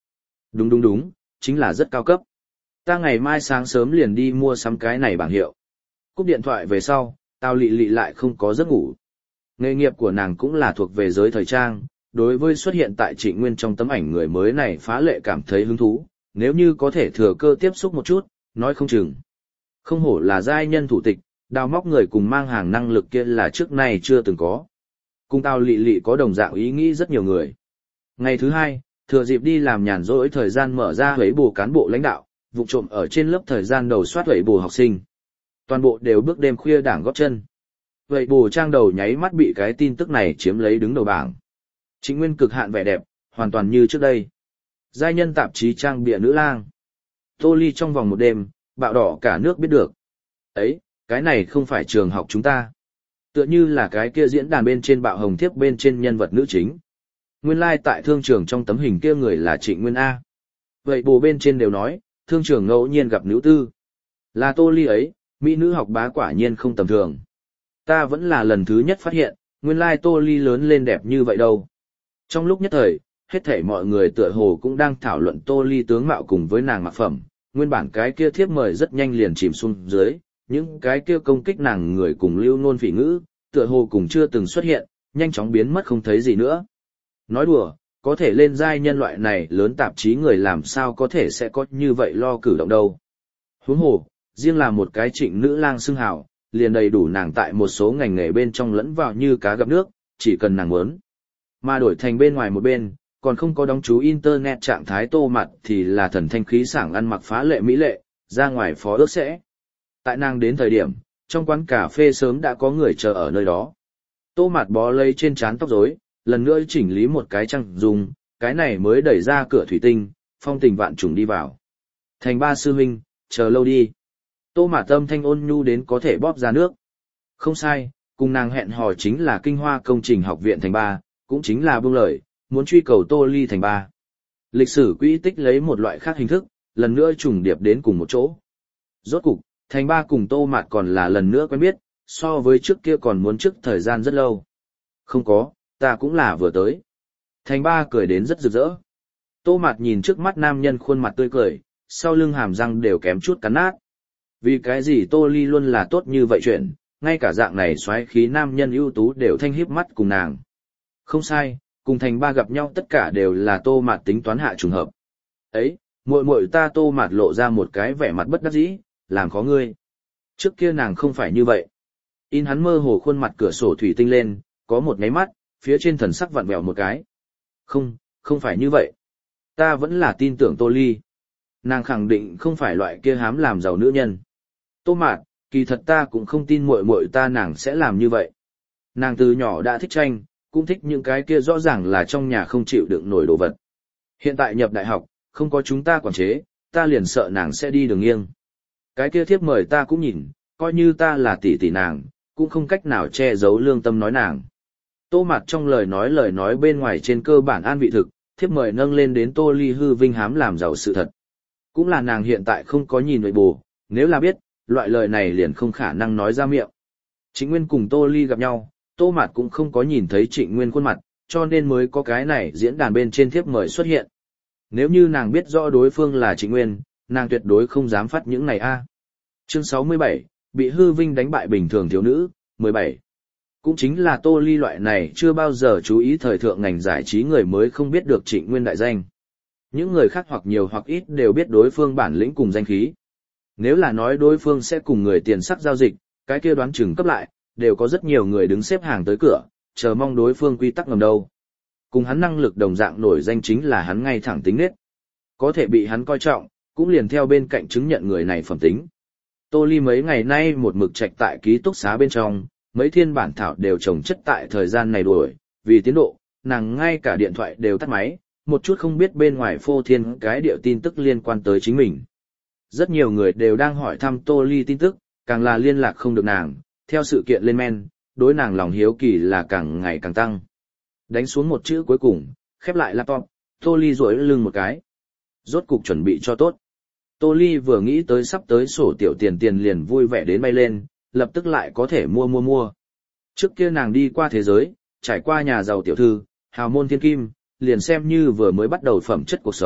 Đúng đúng đúng, chính là rất cao cấp. Ta ngày mai sáng sớm liền đi mua sắm cái này bảng hiệu. Cúp điện thoại về sau, Tào Lị Lị lại không có giấc ngủ. Nghề nghiệp của nàng cũng là thuộc về giới thời trang, đối với xuất hiện tại Trịnh Nguyên trong tấm ảnh người mới này phá lệ cảm thấy hứng thú, nếu như có thể thừa cơ tiếp xúc một chút, nói không chừng. Không hổ là giai nhân thủ tịch, đào móc người cùng mang hàng năng lực kia là trước nay chưa từng có. Cùng Tào Lị Lị có đồng dạng ý nghĩ rất nhiều người. Ngày thứ hai, thừa dịp đi làm nhàn rỗi thời gian mở ra huế bù cán bộ lãnh đạo, vụ trộm ở trên lớp thời gian đầu soát huế bù học sinh. Toàn bộ đều bước đêm khuya đảng góp chân. Vậy bù trang đầu nháy mắt bị cái tin tức này chiếm lấy đứng đầu bảng. Trịnh Nguyên cực hạn vẻ đẹp, hoàn toàn như trước đây. Giai nhân tạp chí trang bìa nữ lang. Tô Ly trong vòng một đêm, bạo đỏ cả nước biết được. Ấy, cái này không phải trường học chúng ta. Tựa như là cái kia diễn đàn bên trên bạo hồng thiếp bên trên nhân vật nữ chính. Nguyên lai like tại thương trường trong tấm hình kia người là Trịnh Nguyên A. Vậy bù bên trên đều nói, thương trường ngẫu nhiên gặp nữ tư. Là Tô Ly ấy, mỹ nữ học bá quả nhiên không tầm thường. Ta vẫn là lần thứ nhất phát hiện, nguyên lai Tô Ly lớn lên đẹp như vậy đâu. Trong lúc nhất thời, hết thảy mọi người tựa hồ cũng đang thảo luận Tô Ly tướng mạo cùng với nàng mặc phẩm, nguyên bản cái kia thiếp mời rất nhanh liền chìm xuống dưới, những cái kia công kích nàng người cùng lưu nôn phỉ ngữ, tựa hồ cùng chưa từng xuất hiện, nhanh chóng biến mất không thấy gì nữa. Nói đùa, có thể lên giai nhân loại này lớn tạp chí người làm sao có thể sẽ có như vậy lo cử động đâu. Huống hồ, riêng là một cái Trịnh nữ lang xưng hào, liền đầy đủ nàng tại một số ngành nghề bên trong lẫn vào như cá gặp nước, chỉ cần nàng muốn. Mà đổi thành bên ngoài một bên, còn không có đóng chú internet trạng thái Tô Mạt thì là thần thanh khí sảng ăn mặc phá lệ mỹ lệ, ra ngoài phó ước sẽ. Tại nàng đến thời điểm, trong quán cà phê sớm đã có người chờ ở nơi đó. Tô Mạt bó lấy trên trán tóc rối, lần nữa chỉnh lý một cái trăng dùng, cái này mới đẩy ra cửa thủy tinh, phong tình vạn trùng đi vào. Thành ba sư huynh, chờ lâu đi. Tô Mạt tâm thanh ôn nhu đến có thể bóp ra nước. Không sai, cùng nàng hẹn hò chính là Kinh Hoa Công trình học viện thành ba, cũng chính là buông lời, muốn truy cầu Tô Ly thành ba. Lịch sử quỹ tích lấy một loại khác hình thức, lần nữa trùng điệp đến cùng một chỗ. Rốt cục, thành ba cùng Tô Mạt còn là lần nữa quen biết, so với trước kia còn muốn trước thời gian rất lâu. Không có, ta cũng là vừa tới. Thành ba cười đến rất rực rỡ. Tô Mạt nhìn trước mắt nam nhân khuôn mặt tươi cười, sau lưng hàm răng đều kém chút cắn nát. Vì cái gì Tô Ly luôn là tốt như vậy chuyện, ngay cả dạng này xoáy khí nam nhân ưu tú đều thanh hiếp mắt cùng nàng. Không sai, cùng thành ba gặp nhau tất cả đều là Tô Mạt tính toán hạ trùng hợp. Ấy, muội muội ta Tô Mạt lộ ra một cái vẻ mặt bất đắc dĩ, làm khó ngươi. Trước kia nàng không phải như vậy. In hắn mơ hồ khuôn mặt cửa sổ thủy tinh lên, có một nháy mắt, phía trên thần sắc vặn vẹo một cái. Không, không phải như vậy. Ta vẫn là tin tưởng Tô Ly. Nàng khẳng định không phải loại kia hám làm giàu nữ nhân. Tô Mạt, kỳ thật ta cũng không tin muội muội ta nàng sẽ làm như vậy. Nàng từ nhỏ đã thích tranh, cũng thích những cái kia rõ ràng là trong nhà không chịu đựng nổi đồ vật. Hiện tại nhập đại học, không có chúng ta quản chế, ta liền sợ nàng sẽ đi đường nghiêng. Cái kia thiếp mời ta cũng nhìn, coi như ta là tỷ tỷ nàng, cũng không cách nào che giấu lương tâm nói nàng. Tô Mạt trong lời nói lời nói bên ngoài trên cơ bản an vị thực, thiếp mời nâng lên đến Tô Ly hư vinh hám làm giàu sự thật. Cũng là nàng hiện tại không có nhìn nội bù, nếu là biết, loại lời này liền không khả năng nói ra miệng. Trịnh Nguyên cùng Tô Ly gặp nhau, Tô Mạt cũng không có nhìn thấy Trịnh Nguyên khuôn mặt, cho nên mới có cái này diễn đàn bên trên thiếp mời xuất hiện. Nếu như nàng biết rõ đối phương là Trịnh Nguyên, nàng tuyệt đối không dám phát những này a. Chương sáu mươi bảy, bị hư vinh đánh bại bình thường thiếu nữ, mười bảy. Cũng chính là Tô Ly loại này chưa bao giờ chú ý thời thượng ngành giải trí người mới không biết được Trịnh Nguyên đại danh. Những người khác hoặc nhiều hoặc ít đều biết đối phương bản lĩnh cùng danh khí. Nếu là nói đối phương sẽ cùng người tiền sắc giao dịch, cái kia đoán chừng cấp lại, đều có rất nhiều người đứng xếp hàng tới cửa, chờ mong đối phương quy tắc ngầm đâu. Cùng hắn năng lực đồng dạng nổi danh chính là hắn ngay thẳng tính nết. Có thể bị hắn coi trọng, cũng liền theo bên cạnh chứng nhận người này phẩm tính. Tô Ly mấy ngày nay một mực trạch tại ký túc xá bên trong, mấy thiên bản thảo đều trồng chất tại thời gian này đuổi, vì tiến độ, nàng ngay cả điện thoại đều tắt máy, một chút không biết bên ngoài phô thiên cái điệu tin tức liên quan tới chính mình. Rất nhiều người đều đang hỏi thăm Tô Ly tin tức, càng là liên lạc không được nàng, theo sự kiện lên men, đối nàng lòng hiếu kỳ là càng ngày càng tăng. Đánh xuống một chữ cuối cùng, khép lại laptop, Tô Ly duỗi lưng một cái. Rốt cục chuẩn bị cho tốt. Tô Ly vừa nghĩ tới sắp tới sổ tiểu tiền tiền liền vui vẻ đến bay lên, lập tức lại có thể mua mua mua. Trước kia nàng đi qua thế giới, trải qua nhà giàu tiểu thư, hào môn thiên kim, liền xem như vừa mới bắt đầu phẩm chất cuộc sống,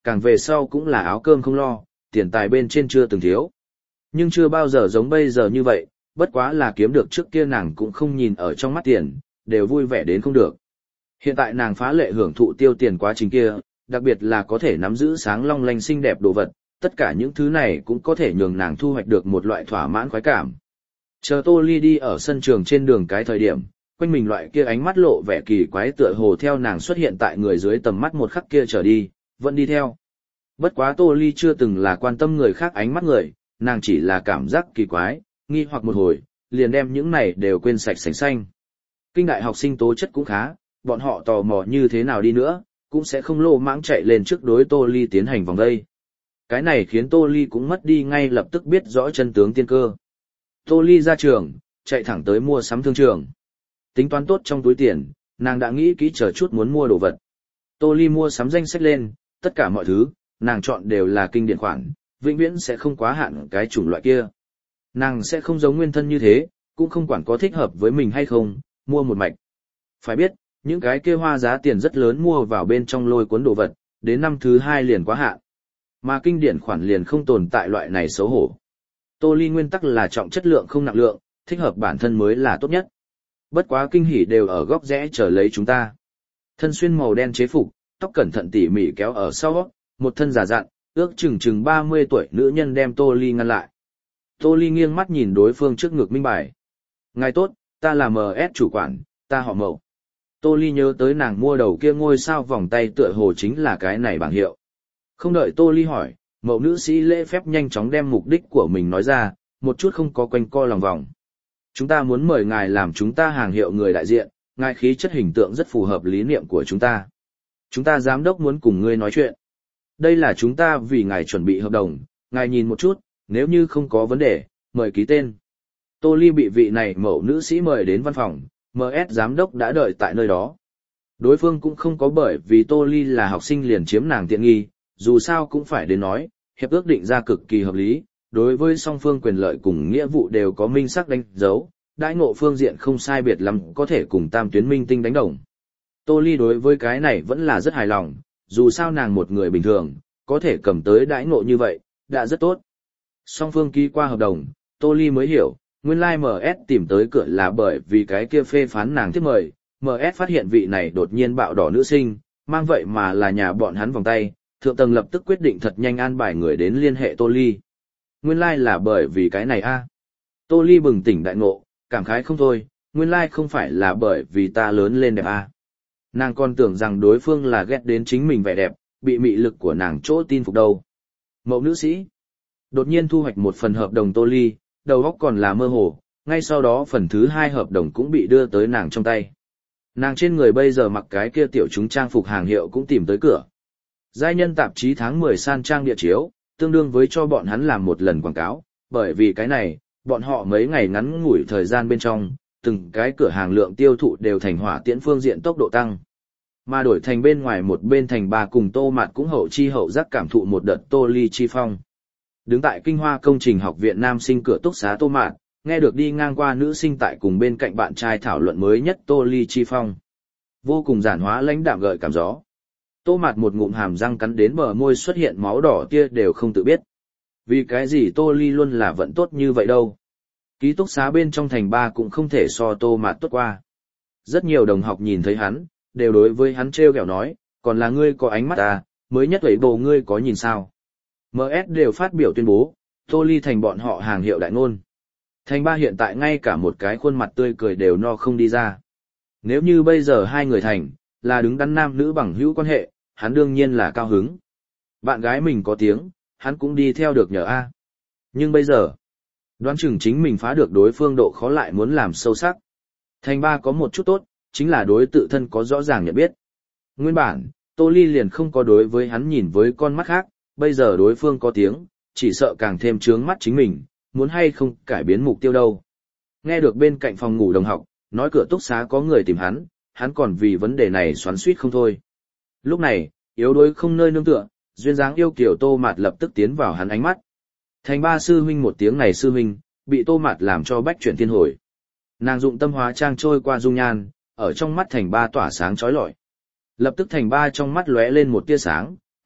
càng về sau cũng là áo cơm không lo, tiền tài bên trên chưa từng thiếu. Nhưng chưa bao giờ giống bây giờ như vậy, bất quá là kiếm được trước kia nàng cũng không nhìn ở trong mắt tiền, đều vui vẻ đến không được. Hiện tại nàng phá lệ hưởng thụ tiêu tiền quá trình kia, đặc biệt là có thể nắm giữ sáng long lanh xinh đẹp đồ vật, tất cả những thứ này cũng có thể nhường nàng thu hoạch được một loại thỏa mãn khoái cảm. Chờ Tô Ly đi ở sân trường trên đường cái thời điểm, quanh mình loại kia ánh mắt lộ vẻ kỳ quái tựa hồ theo nàng xuất hiện tại người dưới tầm mắt một khắc kia trở đi, vẫn đi theo. Bất quá Tô Ly chưa từng là quan tâm người khác ánh mắt người, nàng chỉ là cảm giác kỳ quái, nghi hoặc một hồi, liền đem những này đều quên sạch sành xanh. Kinh đại học sinh tố chất cũng khá, bọn họ tò mò như thế nào đi nữa, cũng sẽ không lô mãng chạy lên trước đối Tô Ly tiến hành vòng vây. Cái này khiến Tô Ly cũng mất đi ngay lập tức biết rõ chân tướng tiên cơ. Tô Ly ra trường, chạy thẳng tới mua sắm thương trường. Tính toán tốt trong túi tiền, nàng đã nghĩ kỹ chờ chút muốn mua đồ vật. Tô Ly mua sắm danh sách lên, tất cả mọi thứ, nàng chọn đều là kinh điển khoản, vĩnh viễn sẽ không quá hạn cái chủng loại kia. Nàng sẽ không giống nguyên thân như thế, cũng không quản có thích hợp với mình hay không, mua một mạch. Phải biết, những cái kia hoa giá tiền rất lớn mua vào bên trong lôi cuốn đồ vật, đến năm thứ hai liền quá hạn. Mà kinh điển khoản liền không tồn tại loại này xấu hổ. Tô Ly nguyên tắc là trọng chất lượng không nặng lượng, thích hợp bản thân mới là tốt nhất. Bất quá kinh hỉ đều ở góc rẽ chờ lấy chúng ta. Thân xuyên màu đen chế phục, tóc cẩn thận tỉ mỉ kéo ở sau, một thân giả dặn, ước chừng chừng ba mươi tuổi nữ nhân đem Tô Ly ngăn lại. Tô Ly nghiêng mắt nhìn đối phương trước ngực minh bài. Ngài tốt, ta là em ét chủ quản, ta họ Mậu. Tô Ly nhớ tới nàng mua đầu kia ngôi sao vòng tay tựa hồ chính là cái này bảng hiệu. Không đợi Tô Ly hỏi, Mậu nữ sĩ lễ phép nhanh chóng đem mục đích của mình nói ra, một chút không có quanh co lòng vòng. Chúng ta muốn mời ngài làm chúng ta hàng hiệu người đại diện, ngài khí chất hình tượng rất phù hợp lý niệm của chúng ta. Chúng ta giám đốc muốn cùng ngươi nói chuyện. Đây là chúng ta vì ngài chuẩn bị hợp đồng, ngài nhìn một chút, nếu như không có vấn đề, mời ký tên. Tô Ly bị vị này Mậu nữ sĩ mời đến văn phòng, em ét giám đốc đã đợi tại nơi đó. Đối phương cũng không có bởi vì Tô Ly là học sinh liền chiếm nàng tiện nghi, dù sao cũng phải đến nói, hiệp ước định ra cực kỳ hợp lý, đối với song phương quyền lợi cùng nghĩa vụ đều có minh sắc đánh dấu, đãi ngộ phương diện không sai biệt lắm có thể cùng tam tuyến minh tinh đánh đồng. Tô Ly đối với cái này vẫn là rất hài lòng, dù sao nàng một người bình thường, có thể cầm tới đãi ngộ như vậy, đã rất tốt. Song phương ký qua hợp đồng, Tô Ly mới hiểu, nguyên lai like em ét tìm tới cửa là bởi vì cái kia phê phán nàng tiếp mời, em ét phát hiện vị này đột nhiên bạo đỏ nữ sinh, mang vậy mà là nhà bọn hắn vòng tay, thượng tầng lập tức quyết định thật nhanh an bài người đến liên hệ Tô Ly. Nguyên lai like là bởi vì cái này a. À. Tô Ly bừng tỉnh đại ngộ, cảm khái không thôi, nguyên lai like không phải là bởi vì ta lớn lên đẹp a. À. Nàng còn tưởng rằng đối phương là ghét đến chính mình vẻ đẹp, bị mị lực của nàng chỗ tin phục đâu. Mậu nữ sĩ đột nhiên thu hoạch một phần hợp đồng Tô Ly, đầu óc còn là mơ hồ, ngay sau đó phần thứ hai hợp đồng cũng bị đưa tới nàng trong tay. Nàng trên người bây giờ mặc cái kia tiểu chúng trang phục hàng hiệu cũng tìm tới cửa. Giai nhân tạp chí tháng mười san trang địa chiếu, tương đương với cho bọn hắn làm một lần quảng cáo, bởi vì cái này, bọn họ mấy ngày ngắn ngủi thời gian bên trong, từng cái cửa hàng lượng tiêu thụ đều thành hỏa tiễn phương diện tốc độ tăng. Mà đổi thành bên ngoài một bên thành ba cùng Tô Mạt cũng hậu chi hậu giác cảm thụ một đợt Tô Ly chi phong. Đứng tại Kinh Hoa công trình học viện nam sinh cửa túc xá Tô Mạt, nghe được đi ngang qua nữ sinh tại cùng bên cạnh bạn trai thảo luận mới nhất Tô Ly chi phong. Vô cùng giản hóa lãnh đạm gợi cảm gió. Tô Mạt một ngụm hàm răng cắn đến bờ môi xuất hiện máu đỏ tia đều không tự biết. Vì cái gì Tô Ly luôn là vận tốt như vậy đâu. Ký túc xá bên trong thành ba cũng không thể so Tô Mạt tốt qua. Rất nhiều đồng học nhìn thấy hắn, đều đối với hắn trêu ghẹo nói, còn là ngươi có ánh mắt à, mới nhất vậy bồ ngươi có nhìn sao. em ét đều phát biểu tuyên bố, Tô Ly thành bọn họ hàng hiệu đại ngôn. Thành ba hiện tại ngay cả một cái khuôn mặt tươi cười đều no không đi ra. Nếu như bây giờ hai người thành, là đứng đắn nam nữ bằng hữu quan hệ, hắn đương nhiên là cao hứng. Bạn gái mình có tiếng, hắn cũng đi theo được nhờ A. Nhưng bây giờ, đoán chừng chính mình phá được đối phương độ khó lại muốn làm sâu sắc. Thành ba có một chút tốt, chính là đối tự thân có rõ ràng nhận biết. Nguyên bản, Tô Ly liền không có đối với hắn nhìn với con mắt khác, bây giờ đối phương có tiếng, chỉ sợ càng thêm trướng mắt chính mình, muốn hay không cải biến mục tiêu đâu. Nghe được bên cạnh phòng ngủ đồng học, nói cửa túc xá có người tìm hắn, hắn còn vì vấn đề này xoắn xuýt không thôi. Lúc này, yếu đuối không nơi nương tựa, duyên dáng yêu kiều Tô Mạt lập tức tiến vào hắn ánh mắt. Thành ba sư huynh một tiếng này sư huynh, bị Tô Mạt làm cho bách chuyển thiên hồi. Nàng dụng tâm hóa trang trôi qua dung nhan, ở trong mắt thành ba tỏa sáng chói lọi. Lập tức thành ba trong mắt lóe lên một tia sáng,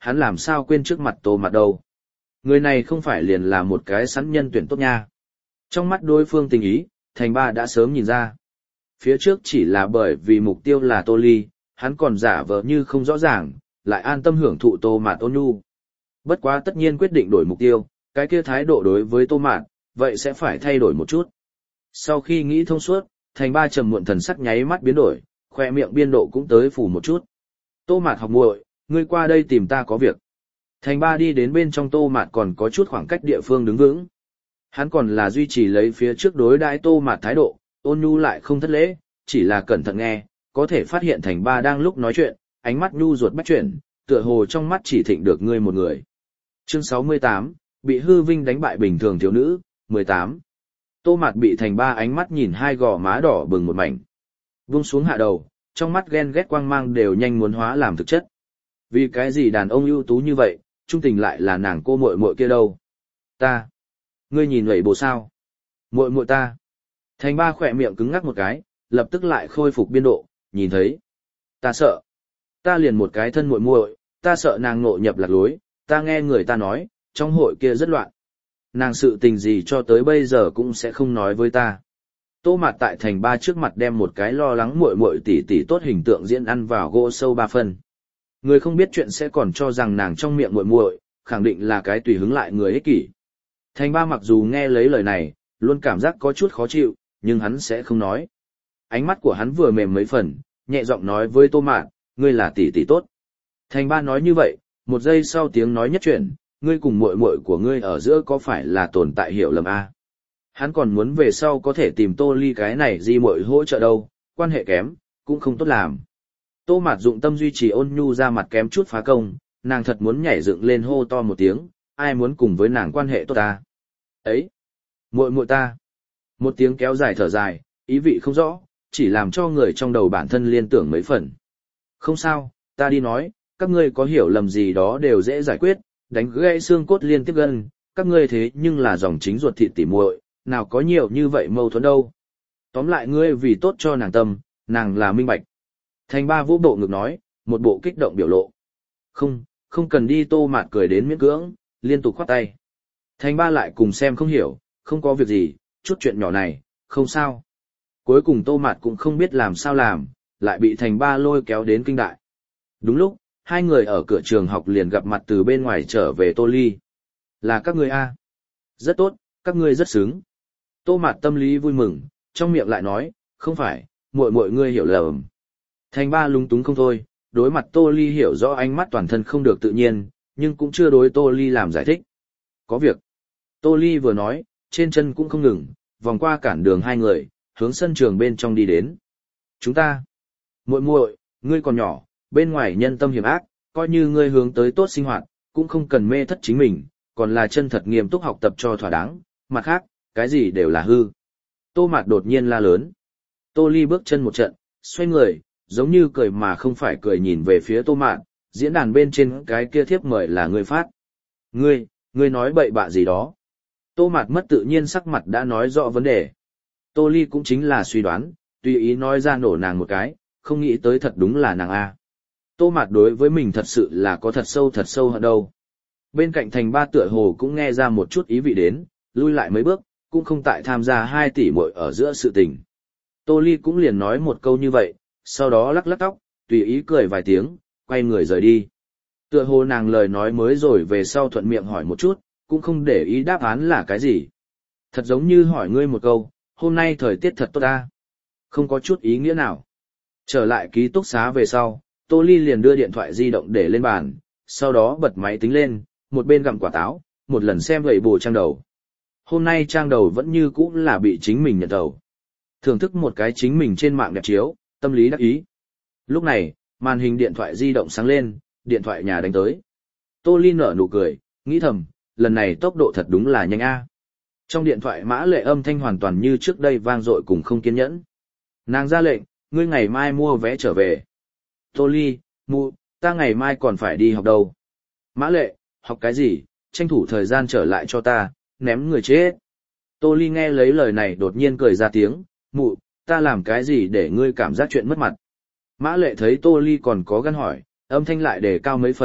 hắn làm sao quên trước mặt Tô Mạt đâu. Người này không phải liền là một cái sẵn nhân tuyển tốt nha. Trong mắt đối phương tình ý, Thành Ba đã sớm nhìn ra. Phía trước chỉ là bởi vì mục tiêu là Tô Ly, hắn còn giả vờ như không rõ ràng, lại an tâm hưởng thụ Tô Mạt ôn nhu. Bất quá tất nhiên quyết định đổi mục tiêu, cái kia thái độ đối với Tô Mạt, vậy sẽ phải thay đổi một chút. Sau khi nghĩ thông suốt, Thành Ba trầm muộn thần sắc nháy mắt biến đổi, khoe miệng biên độ cũng tới phủ một chút. Tô Mạt học muội, ngươi qua đây tìm ta có việc. Thành Ba đi đến bên trong Tô Mạt còn có chút khoảng cách địa phương đứng vững. Hắn còn là duy trì lấy phía trước đối đãi Tô Mạt thái độ, ôn nhu lại không thất lễ, chỉ là cẩn thận nghe, có thể phát hiện Thành Ba đang lúc nói chuyện, ánh mắt nhu ruột bách chuyển, tựa hồ trong mắt chỉ thịnh được ngươi một người. Chương sáu mươi tám, bị hư vinh đánh bại bình thường thiếu nữ, mười tám. Tô Mạt bị Thành Ba ánh mắt nhìn hai gò má đỏ bừng một mảnh. Vung xuống hạ đầu, trong mắt ghen ghét quang mang đều nhanh muốn hóa làm thực chất. Vì cái gì đàn ông ưu tú như vậy, trung tình lại là nàng cô muội muội kia đâu? Ta, ngươi nhìn vậy bộ sao? Muội muội ta. Thành Ba khỏe miệng cứng ngắc một cái, lập tức lại khôi phục biên độ, nhìn thấy. Ta sợ. Ta liền một cái thân muội muội, ta sợ nàng ngộ nhập lạc lối, ta nghe người ta nói, trong hội kia rất loạn. Nàng sự tình gì cho tới bây giờ cũng sẽ không nói với ta. Tô Mạt tại Thành Ba trước mặt đem một cái lo lắng muội muội tỉ tỉ tốt hình tượng diễn ăn vào gỗ sâu ba phân. Người không biết chuyện sẽ còn cho rằng nàng trong miệng muội muội, khẳng định là cái tùy hứng lại người ích kỷ. Thành Ba mặc dù nghe lấy lời này, luôn cảm giác có chút khó chịu, nhưng hắn sẽ không nói. Ánh mắt của hắn vừa mềm mấy phần, nhẹ giọng nói với Tô Mạt, ngươi là tỷ tỷ tốt. Thành Ba nói như vậy, một giây sau tiếng nói nhất chuyển, ngươi cùng muội muội của ngươi ở giữa có phải là tồn tại hiểu lầm a? Hắn còn muốn về sau có thể tìm Tô Ly cái này di muội hỗ trợ đâu, quan hệ kém, cũng không tốt làm. Tô Mạt dụng tâm duy trì ôn nhu ra mặt kém chút phá công, nàng thật muốn nhảy dựng lên hô to một tiếng, ai muốn cùng với nàng quan hệ tốt ta? Ấy, muội muội ta. Một tiếng kéo dài thở dài, ý vị không rõ, chỉ làm cho người trong đầu bản thân liên tưởng mấy phần. Không sao, ta đi nói, các ngươi có hiểu lầm gì đó đều dễ giải quyết, đánh gãy xương cốt liên tiếp gân, các ngươi thế nhưng là dòng chính ruột thịt tỉ muội, nào có nhiều như vậy mâu thuẫn đâu. Tóm lại ngươi vì tốt cho nàng tâm, nàng là minh bạch. Thành Ba vũ bộ ngực nói, một bộ kích động biểu lộ. Không, không cần đi. Tô Mạt cười đến miễn cưỡng, liên tục khoát tay. Thành Ba lại cùng xem không hiểu, không có việc gì, chút chuyện nhỏ này, không sao. Cuối cùng Tô Mạt cũng không biết làm sao làm, lại bị Thành Ba lôi kéo đến kinh đại. Đúng lúc, hai người ở cửa trường học liền gặp mặt từ bên ngoài trở về Tô Ly. Là các ngươi a? Rất tốt, các ngươi rất sướng. Tô Mạt tâm lý vui mừng, trong miệng lại nói, không phải, muội muội ngươi hiểu lầm. Thành Ba lúng túng không thôi, đối mặt Tô Ly hiểu rõ ánh mắt toàn thân không được tự nhiên, nhưng cũng chưa đối Tô Ly làm giải thích. Có việc. Tô Ly vừa nói, trên chân cũng không ngừng, vòng qua cản đường hai người, hướng sân trường bên trong đi đến. Chúng ta. Muội muội, ngươi còn nhỏ, bên ngoài nhân tâm hiểm ác, coi như ngươi hướng tới tốt sinh hoạt, cũng không cần mê thất chính mình, còn là chân thật nghiêm túc học tập cho thỏa đáng, mặt khác, cái gì đều là hư. Tô Mạt đột nhiên la lớn. Tô Ly bước chân một trận, xoay người, giống như cười mà không phải cười nhìn về phía Tô Mạt, diễn đàn bên trên cái kia thiếp mời là ngươi phát. Ngươi, ngươi nói bậy bạ gì đó. Tô Mạt mất tự nhiên sắc mặt đã nói rõ vấn đề. Tô Ly cũng chính là suy đoán, tùy ý nói ra nổ nàng một cái, không nghĩ tới thật đúng là nàng A. Tô Mạt đối với mình thật sự là có thật sâu thật sâu hận đâu. Bên cạnh Thành Ba tựa hồ cũng nghe ra một chút ý vị đến, lui lại mấy bước, cũng không tại tham gia hai tỷ muội ở giữa sự tình. Tô Ly cũng liền nói một câu như vậy, sau đó lắc lắc tóc, tùy ý cười vài tiếng, quay người rời đi. Tựa hồ nàng lời nói mới rồi về sau thuận miệng hỏi một chút, cũng không để ý đáp án là cái gì. Thật giống như hỏi ngươi một câu, hôm nay thời tiết thật tốt ta. Không có chút ý nghĩa nào. Trở lại ký túc xá về sau, Tô Ly liền đưa điện thoại di động để lên bàn, sau đó bật máy tính lên, một bên gặm quả táo, một lần xem gậy bù trang đầu. Hôm nay trang đầu vẫn như cũ là bị chính mình nhận đầu. Thưởng thức một cái chính mình trên mạng đẹp chiếu, tâm lý đắc ý. Lúc này, màn hình điện thoại di động sáng lên, điện thoại nhà đánh tới. Tô Ly nở nụ cười, nghĩ thầm, lần này tốc độ thật đúng là nhanh a. Trong điện thoại mã lệ âm thanh hoàn toàn như trước đây vang dội cùng không kiên nhẫn. Nàng ra lệnh, ngươi ngày mai mua vé trở về. Tô Ly, mụ, ta ngày mai còn phải đi học đâu. Mã lệ, học cái gì, tranh thủ thời gian trở lại cho ta, ném người chết. Tô Ly nghe lấy lời này đột nhiên cười ra tiếng, mụ, ta làm cái gì để ngươi cảm giác chuyện mất mặt. Mã lệ thấy Tô Ly còn có gan hỏi, âm thanh lại đề cao mấy phần,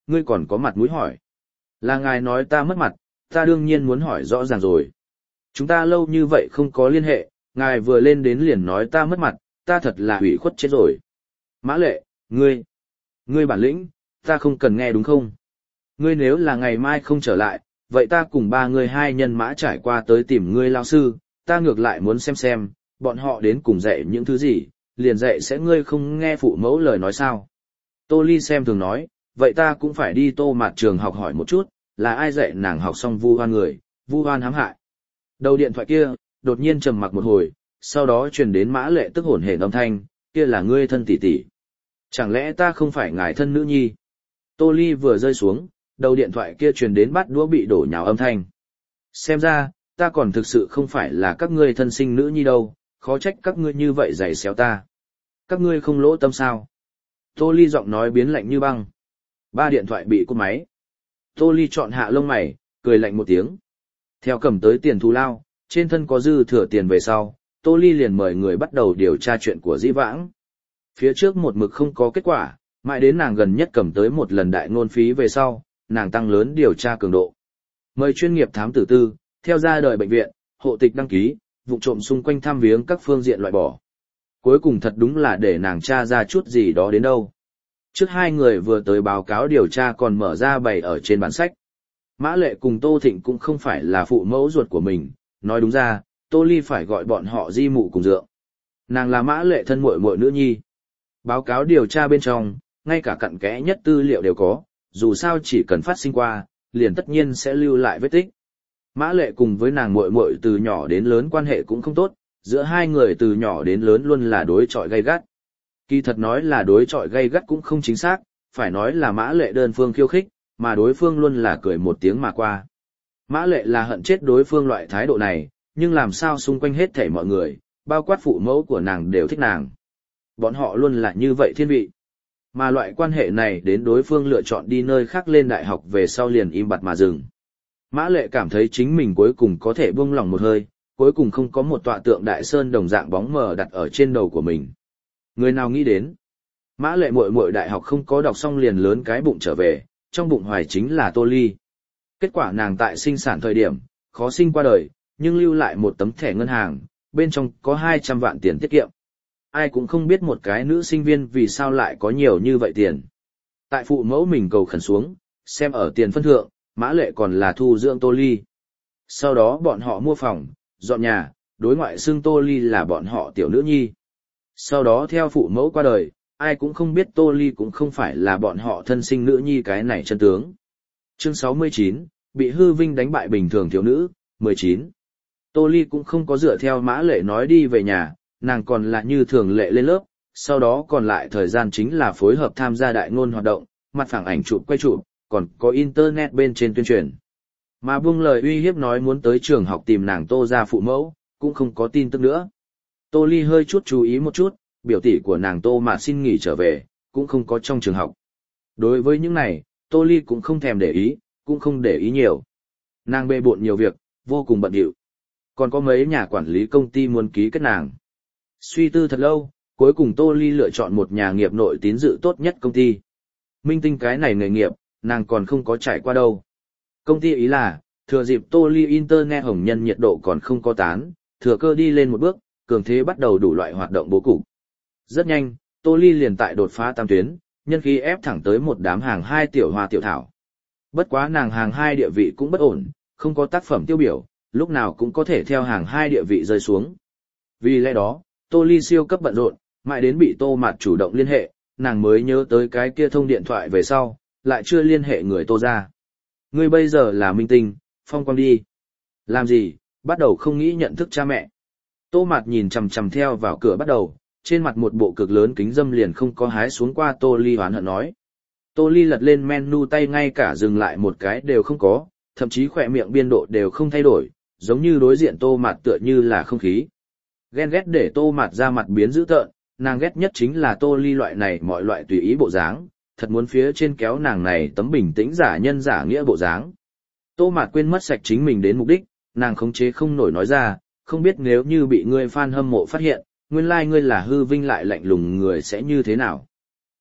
ngươi còn có mặt mũi hỏi. Là ngài nói ta mất mặt, ta đương nhiên muốn hỏi rõ ràng rồi. Chúng ta lâu như vậy không có liên hệ, ngài vừa lên đến liền nói ta mất mặt, ta thật là hủy khuất chết rồi. Mã Lệ, ngươi, ngươi bản lĩnh, ta không cần nghe đúng không? Ngươi nếu là ngày mai không trở lại, vậy ta cùng ba người hai nhân mã trải qua tới tìm ngươi lao sư, ta ngược lại muốn xem xem, bọn họ đến cùng dạy những thứ gì, liền dạy sẽ ngươi không nghe phụ mẫu lời nói sao. Tô Ly xem thường nói, vậy ta cũng phải đi Tô Mạt trường học hỏi một chút, là ai dạy nàng học xong vu hoan người, vu hoan hãm hại. Đầu điện thoại kia, đột nhiên trầm mặc một hồi, sau đó truyền đến Mã Lệ tức hổn hển âm thanh, kia là ngươi thân tỷ tỷ. Chẳng lẽ ta không phải ngài thân nữ nhi? Tô Ly vừa rơi xuống, đầu điện thoại kia truyền đến bát đũa bị đổ nhào âm thanh. Xem ra, ta còn thực sự không phải là các ngươi thân sinh nữ nhi đâu, khó trách các ngươi như vậy giày xéo ta. Các ngươi không lỗ tâm sao? Tô Ly giọng nói biến lạnh như băng. Ba điện thoại bị cúp máy. Tô Ly chọn hạ lông mày, cười lạnh một tiếng. Theo cầm tới tiền thù lao, trên thân có dư thừa tiền về sau, Tô Ly liền mời người bắt đầu điều tra chuyện của Dĩ Vãng. Phía trước một mực không có kết quả, mãi đến nàng gần nhất cầm tới một lần đại ngôn phí về sau, nàng tăng lớn điều tra cường độ. Mời chuyên nghiệp thám tử tư, theo ra đời bệnh viện, hộ tịch đăng ký, vụ trộm xung quanh thăm viếng các phương diện loại bỏ. Cuối cùng thật đúng là để nàng tra ra chút gì đó đến đâu. Trước hai người vừa tới báo cáo điều tra còn mở ra bày ở trên bản sách. Mã Lệ cùng Tô Thịnh cũng không phải là phụ mẫu ruột của mình, nói đúng ra, Tô Ly phải gọi bọn họ di mụ cùng dượng. Nàng là Mã Lệ thân muội muội nữ nhi. Báo cáo điều tra bên trong, ngay cả cặn kẽ nhất tư liệu đều có, dù sao chỉ cần phát sinh qua, liền tất nhiên sẽ lưu lại vết tích. Mã Lệ cùng với nàng muội muội từ nhỏ đến lớn quan hệ cũng không tốt, giữa hai người từ nhỏ đến lớn luôn là đối chọi gay gắt. Kỳ thật nói là đối chọi gay gắt cũng không chính xác, phải nói là Mã Lệ đơn phương khiêu khích, mà đối phương luôn là cười một tiếng mà qua. Mã Lệ là hận chết đối phương loại thái độ này, nhưng làm sao xung quanh hết thảy mọi người, bao quát phụ mẫu của nàng đều thích nàng. Bọn họ luôn là như vậy thiên vị. Mà loại quan hệ này đến đối phương lựa chọn đi nơi khác lên đại học về sau liền im bặt mà dừng. Mã Lệ cảm thấy chính mình cuối cùng có thể buông lỏng một hơi, cuối cùng không có một tọa tượng đại sơn đồng dạng bóng mờ đặt ở trên đầu của mình. Người nào nghĩ đến? Mã Lệ muội muội đại học không có đọc xong liền lớn cái bụng trở về, trong bụng hoài chính là Tô Ly. Kết quả nàng tại sinh sản thời điểm, khó sinh qua đời, nhưng lưu lại một tấm thẻ ngân hàng, bên trong có hai trăm vạn tiền tiết kiệm. Ai cũng không biết một cái nữ sinh viên vì sao lại có nhiều như vậy tiền. Tại phụ mẫu mình cầu khẩn xuống, xem ở tiền phân thượng, Mã Lệ còn là thu dưỡng Tô Ly. Sau đó bọn họ mua phòng, dọn nhà, đối ngoại xưng Tô Ly là bọn họ tiểu nữ nhi. Sau đó theo phụ mẫu qua đời, ai cũng không biết Tô Ly cũng không phải là bọn họ thân sinh nữ nhi cái này chân tướng. Chương sáu mươi chín, bị hư vinh đánh bại bình thường thiếu nữ, mười chín. Tô Ly cũng không có dựa theo Mã Lệ nói đi về nhà, nàng còn là như thường lệ lên lớp, sau đó còn lại thời gian chính là phối hợp tham gia đại ngôn hoạt động, mặt phẳng ảnh chụp quay chụp, còn có internet bên trên tuyên truyền. Mà buông lời uy hiếp nói muốn tới trường học tìm nàng Tô ra phụ mẫu, cũng không có tin tức nữa. Tô Ly hơi chút chú ý một chút, biểu tỷ của nàng Tô mà xin nghỉ trở về, cũng không có trong trường học. Đối với những này, Tô Ly cũng không thèm để ý, cũng không để ý nhiều. Nàng bê bộn nhiều việc, vô cùng bận rộn. Còn có mấy nhà quản lý công ty muốn ký kết nàng. Suy tư thật lâu, cuối cùng Tô Ly lựa chọn một nhà nghiệp nội tín dự tốt nhất công ty. Minh tinh cái này nghề nghiệp, nàng còn không có trải qua đâu. Công ty ý là, thừa dịp Tô Ly Internet hồng nhân nhiệt độ còn không có tán, thừa cơ đi lên một bước, cường thế bắt đầu đủ loại hoạt động bố cục. Rất nhanh, Tô Ly liền tại đột phá tam tuyến, nhân khí ép thẳng tới một đám hàng hai tiểu hoa tiểu thảo. Bất quá nàng hàng hai địa vị cũng bất ổn, không có tác phẩm tiêu biểu, lúc nào cũng có thể theo hàng hai địa vị rơi xuống. Vì lẽ đó, Tô Ly siêu cấp bận rộn, mãi đến bị Tô Mạt chủ động liên hệ, nàng mới nhớ tới cái kia thông điện thoại về sau, lại chưa liên hệ người Tô ra. Ngươi bây giờ là minh tinh, phong quang đi. Làm gì, bắt đầu không nghĩ nhận thức cha mẹ. Tô Mạt nhìn chằm chằm theo vào cửa bắt đầu, trên mặt một bộ cực lớn kính dâm liền không có hái xuống qua Tô Ly hoán hận nói. Tô Ly lật lên menu tay ngay cả dừng lại một cái đều không có, thậm chí khỏe miệng biên độ đều không thay đổi, giống như đối diện Tô Mạt tựa như là không khí. Ghen ghét để Tô Mạt ra mặt biến dữ tợn, nàng ghét nhất chính là Tô Ly loại này mọi loại tùy ý bộ dáng, thật muốn phía trên kéo nàng này tấm bình tĩnh giả nhân giả nghĩa bộ dáng. Tô Mạt quên mất sạch chính mình đến mục đích, nàng khống chế không nổi nói ra, không biết nếu như bị ngươi fan hâm mộ phát hiện, nguyên lai like ngươi là hư vinh lại lạnh lùng người sẽ như thế nào.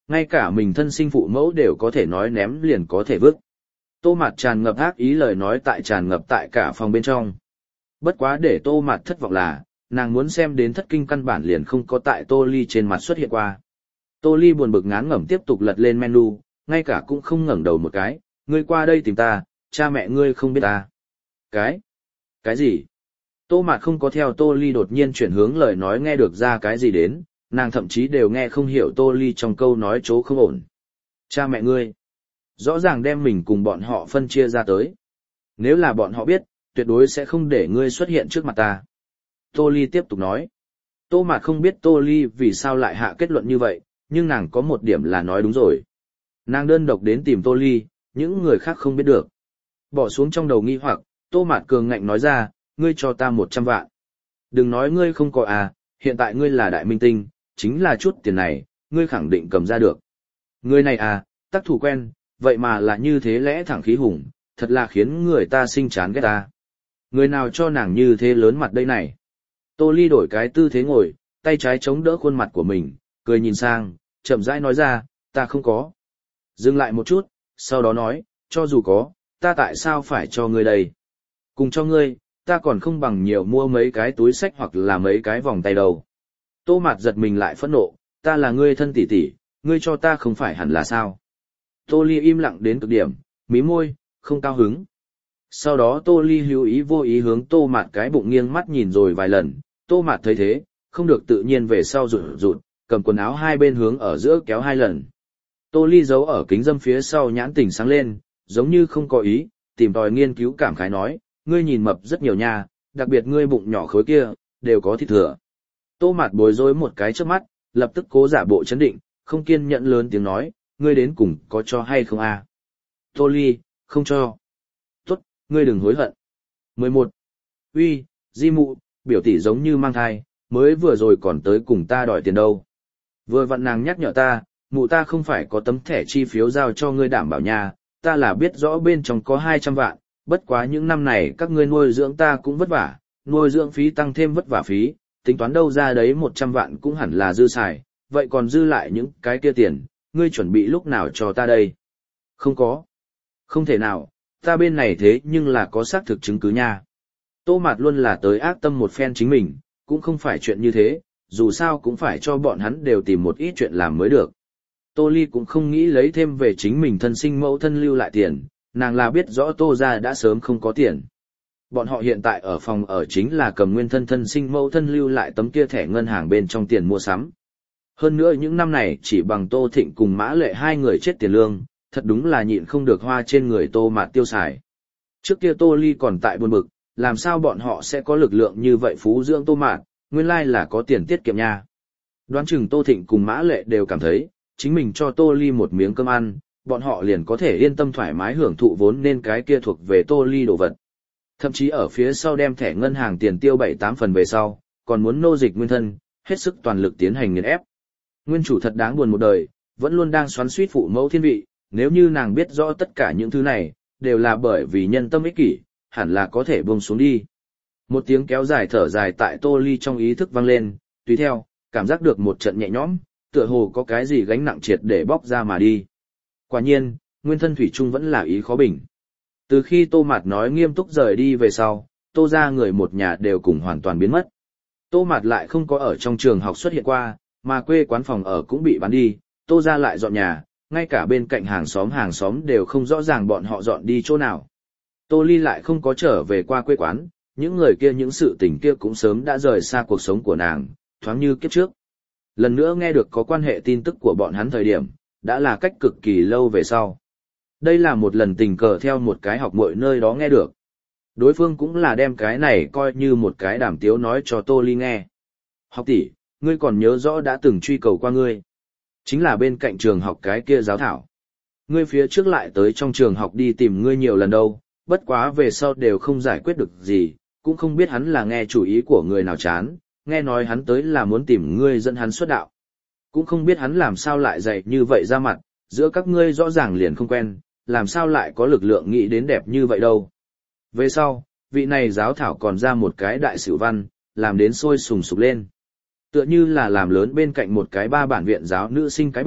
Ngay cả mình thân sinh phụ mẫu đều có thể nói ném liền có thể vứt. Tô Mạt tràn ngập ác ý lời nói tại tràn ngập tại cả phòng bên trong. Bất quá để Tô Mạt thất vọng là, nàng muốn xem đến thất kinh căn bản liền không có tại Tô Ly trên mặt xuất hiện qua. Tô Ly buồn bực ngán ngẩm tiếp tục lật lên menu, ngay cả cũng không ngẩng đầu một cái, ngươi qua đây tìm ta, cha mẹ ngươi không biết ta. Cái? Cái gì? Tô Mạt không có theo Tô Ly đột nhiên chuyển hướng lời nói nghe được ra cái gì đến, nàng thậm chí đều nghe không hiểu Tô Ly trong câu nói chỗ không ổn. Cha mẹ ngươi? Rõ ràng đem mình cùng bọn họ phân chia ra tới. Nếu là bọn họ biết, tuyệt đối sẽ không để ngươi xuất hiện trước mặt ta. Tô Ly tiếp tục nói. Tô Mạt không biết Tô Ly vì sao lại hạ kết luận như vậy, nhưng nàng có một điểm là nói đúng rồi. Nàng đơn độc đến tìm Tô Ly, những người khác không biết được. Bỏ xuống trong đầu nghi hoặc, Tô Mạt cường ngạnh nói ra, ngươi cho ta một trăm vạn. Đừng nói ngươi không có à, hiện tại ngươi là đại minh tinh, chính là chút tiền này, ngươi khẳng định cầm ra được. Ngươi này à, tác thủ quen, vậy mà là như thế lẽ thẳng khí hùng, thật là khiến người ta sinh chán ghét ta. Người nào cho nàng như thế lớn mặt đây này? Tô Ly đổi cái tư thế ngồi, tay trái chống đỡ khuôn mặt của mình, cười nhìn sang, chậm rãi nói ra, ta không có. Dừng lại một chút, sau đó nói, cho dù có, ta tại sao phải cho ngươi đây? Cùng cho ngươi, ta còn không bằng nhiều mua mấy cái túi xách hoặc là mấy cái vòng tay đầu. Tô Mạt giật mình lại phẫn nộ, ta là ngươi thân tỷ tỷ, ngươi cho ta không phải hẳn là sao? Tô Ly im lặng đến cực điểm, mí môi, không cao hứng. Sau đó Tô Ly hữu ý vô ý hướng Tô Mạt cái bụng nghiêng mắt nhìn rồi vài lần, Tô Mạt thấy thế, không được tự nhiên về sau rụt rụt, cầm quần áo hai bên hướng ở giữa kéo hai lần. Tô Ly giấu ở kính dâm phía sau nhãn tỉnh sáng lên, giống như không có ý, tìm tòi nghiên cứu cảm khái nói, ngươi nhìn mập rất nhiều nha, đặc biệt ngươi bụng nhỏ khối kia, đều có thịt thừa. Tô Mạt bối rối một cái trước mắt, lập tức cố giả bộ chấn định, không kiên nhẫn lớn tiếng nói, ngươi đến cùng có cho hay không a? À? Tô Ly, không cho. Tốt, ngươi đừng hối hận. mười một. Uy, Di mụ, biểu tỷ giống như mang thai, mới vừa rồi còn tới cùng ta đòi tiền đâu. Vừa vặn nàng nhắc nhở ta, mụ ta không phải có tấm thẻ chi phiếu giao cho ngươi đảm bảo nhà, ta là biết rõ bên trong có hai trăm vạn, bất quá những năm này các ngươi nuôi dưỡng ta cũng vất vả, nuôi dưỡng phí tăng thêm vất vả phí, tính toán đâu ra đấy một trăm vạn cũng hẳn là dư xài, vậy còn dư lại những cái kia tiền, ngươi chuẩn bị lúc nào cho ta đây? Không có. Không thể nào, ta bên này thế nhưng là có xác thực chứng cứ nha. Tô Mạt luôn là tới ác tâm một phen chính mình, cũng không phải chuyện như thế, dù sao cũng phải cho bọn hắn đều tìm một ít chuyện làm mới được. Tô Ly cũng không nghĩ lấy thêm về chính mình thân sinh mẫu thân lưu lại tiền, nàng là biết rõ Tô gia đã sớm không có tiền. Bọn họ hiện tại ở phòng ở chính là cầm nguyên thân thân sinh mẫu thân lưu lại tấm kia thẻ ngân hàng bên trong tiền mua sắm. Hơn nữa những năm này chỉ bằng Tô Thịnh cùng Mã Lệ hai người chết tiền lương, thật đúng là nhịn không được hoa trên người Tô Mạt tiêu xài. Trước kia Tô Ly còn tại buồn bực, làm sao bọn họ sẽ có lực lượng như vậy phú dưỡng Tô Mạt, nguyên lai là có tiền tiết kiệm nha. Đoán chừng Tô Thịnh cùng Mã Lệ đều cảm thấy, chính mình cho Tô Ly một miếng cơm ăn, bọn họ liền có thể yên tâm thoải mái hưởng thụ vốn nên cái kia thuộc về Tô Ly đồ vật. Thậm chí ở phía sau đem thẻ ngân hàng tiền tiêu bảy tám phần về sau, còn muốn nô dịch nguyên thân, hết sức toàn lực tiến hành nghiền ép. Nguyên chủ thật đáng buồn một đời, vẫn luôn đang xoắn xuýt phụ mẫu thiên vị, nếu như nàng biết rõ tất cả những thứ này, đều là bởi vì nhân tâm ích kỷ, hẳn là có thể buông xuống đi. Một tiếng kéo dài thở dài tại Tô Ly trong ý thức vang lên, tùy theo, cảm giác được một trận nhẹ nhõm, tựa hồ có cái gì gánh nặng triệt để bóc ra mà đi. Quả nhiên, nguyên thân thủy chung vẫn là ý khó bình. Từ khi Tô Mạt nói nghiêm túc rời đi về sau, Tô gia người một nhà đều cùng hoàn toàn biến mất. Tô Mạt lại không có ở trong trường học xuất hiện qua, mà quê quán phòng ở cũng bị bán đi, Tô gia lại dọn nhà, ngay cả bên cạnh hàng xóm hàng xóm đều không rõ ràng bọn họ dọn đi chỗ nào. Tô Ly lại không có trở về qua quê quán, những người kia những sự tình kia cũng sớm đã rời xa cuộc sống của nàng, thoáng như kiếp trước. Lần nữa nghe được có quan hệ tin tức của bọn hắn thời điểm, đã là cách cực kỳ lâu về sau. Đây là một lần tình cờ theo một cái học muội nơi đó nghe được. Đối phương cũng là đem cái này coi như một cái đàm tiếu nói cho Tô Ly nghe. Học tỷ, ngươi còn nhớ rõ đã từng truy cầu qua ngươi. Chính là bên cạnh trường học cái kia giáo thảo. Ngươi phía trước lại tới trong trường học đi tìm ngươi nhiều lần đâu, bất quá về sau đều không giải quyết được gì, cũng không biết hắn là nghe chủ ý của người nào chán, nghe nói hắn tới là muốn tìm ngươi dẫn hắn xuất đạo. Cũng không biết hắn làm sao lại dạy như vậy ra mặt, giữa các ngươi rõ ràng liền không quen, làm sao lại có lực lượng nghĩ đến đẹp như vậy đâu. Về sau, vị này giáo thảo còn ra một cái đại sử văn, làm đến sôi sùng sục lên. Tựa như là làm lớn bên cạnh một cái ba bản viện giáo nữ sinh cái bụng,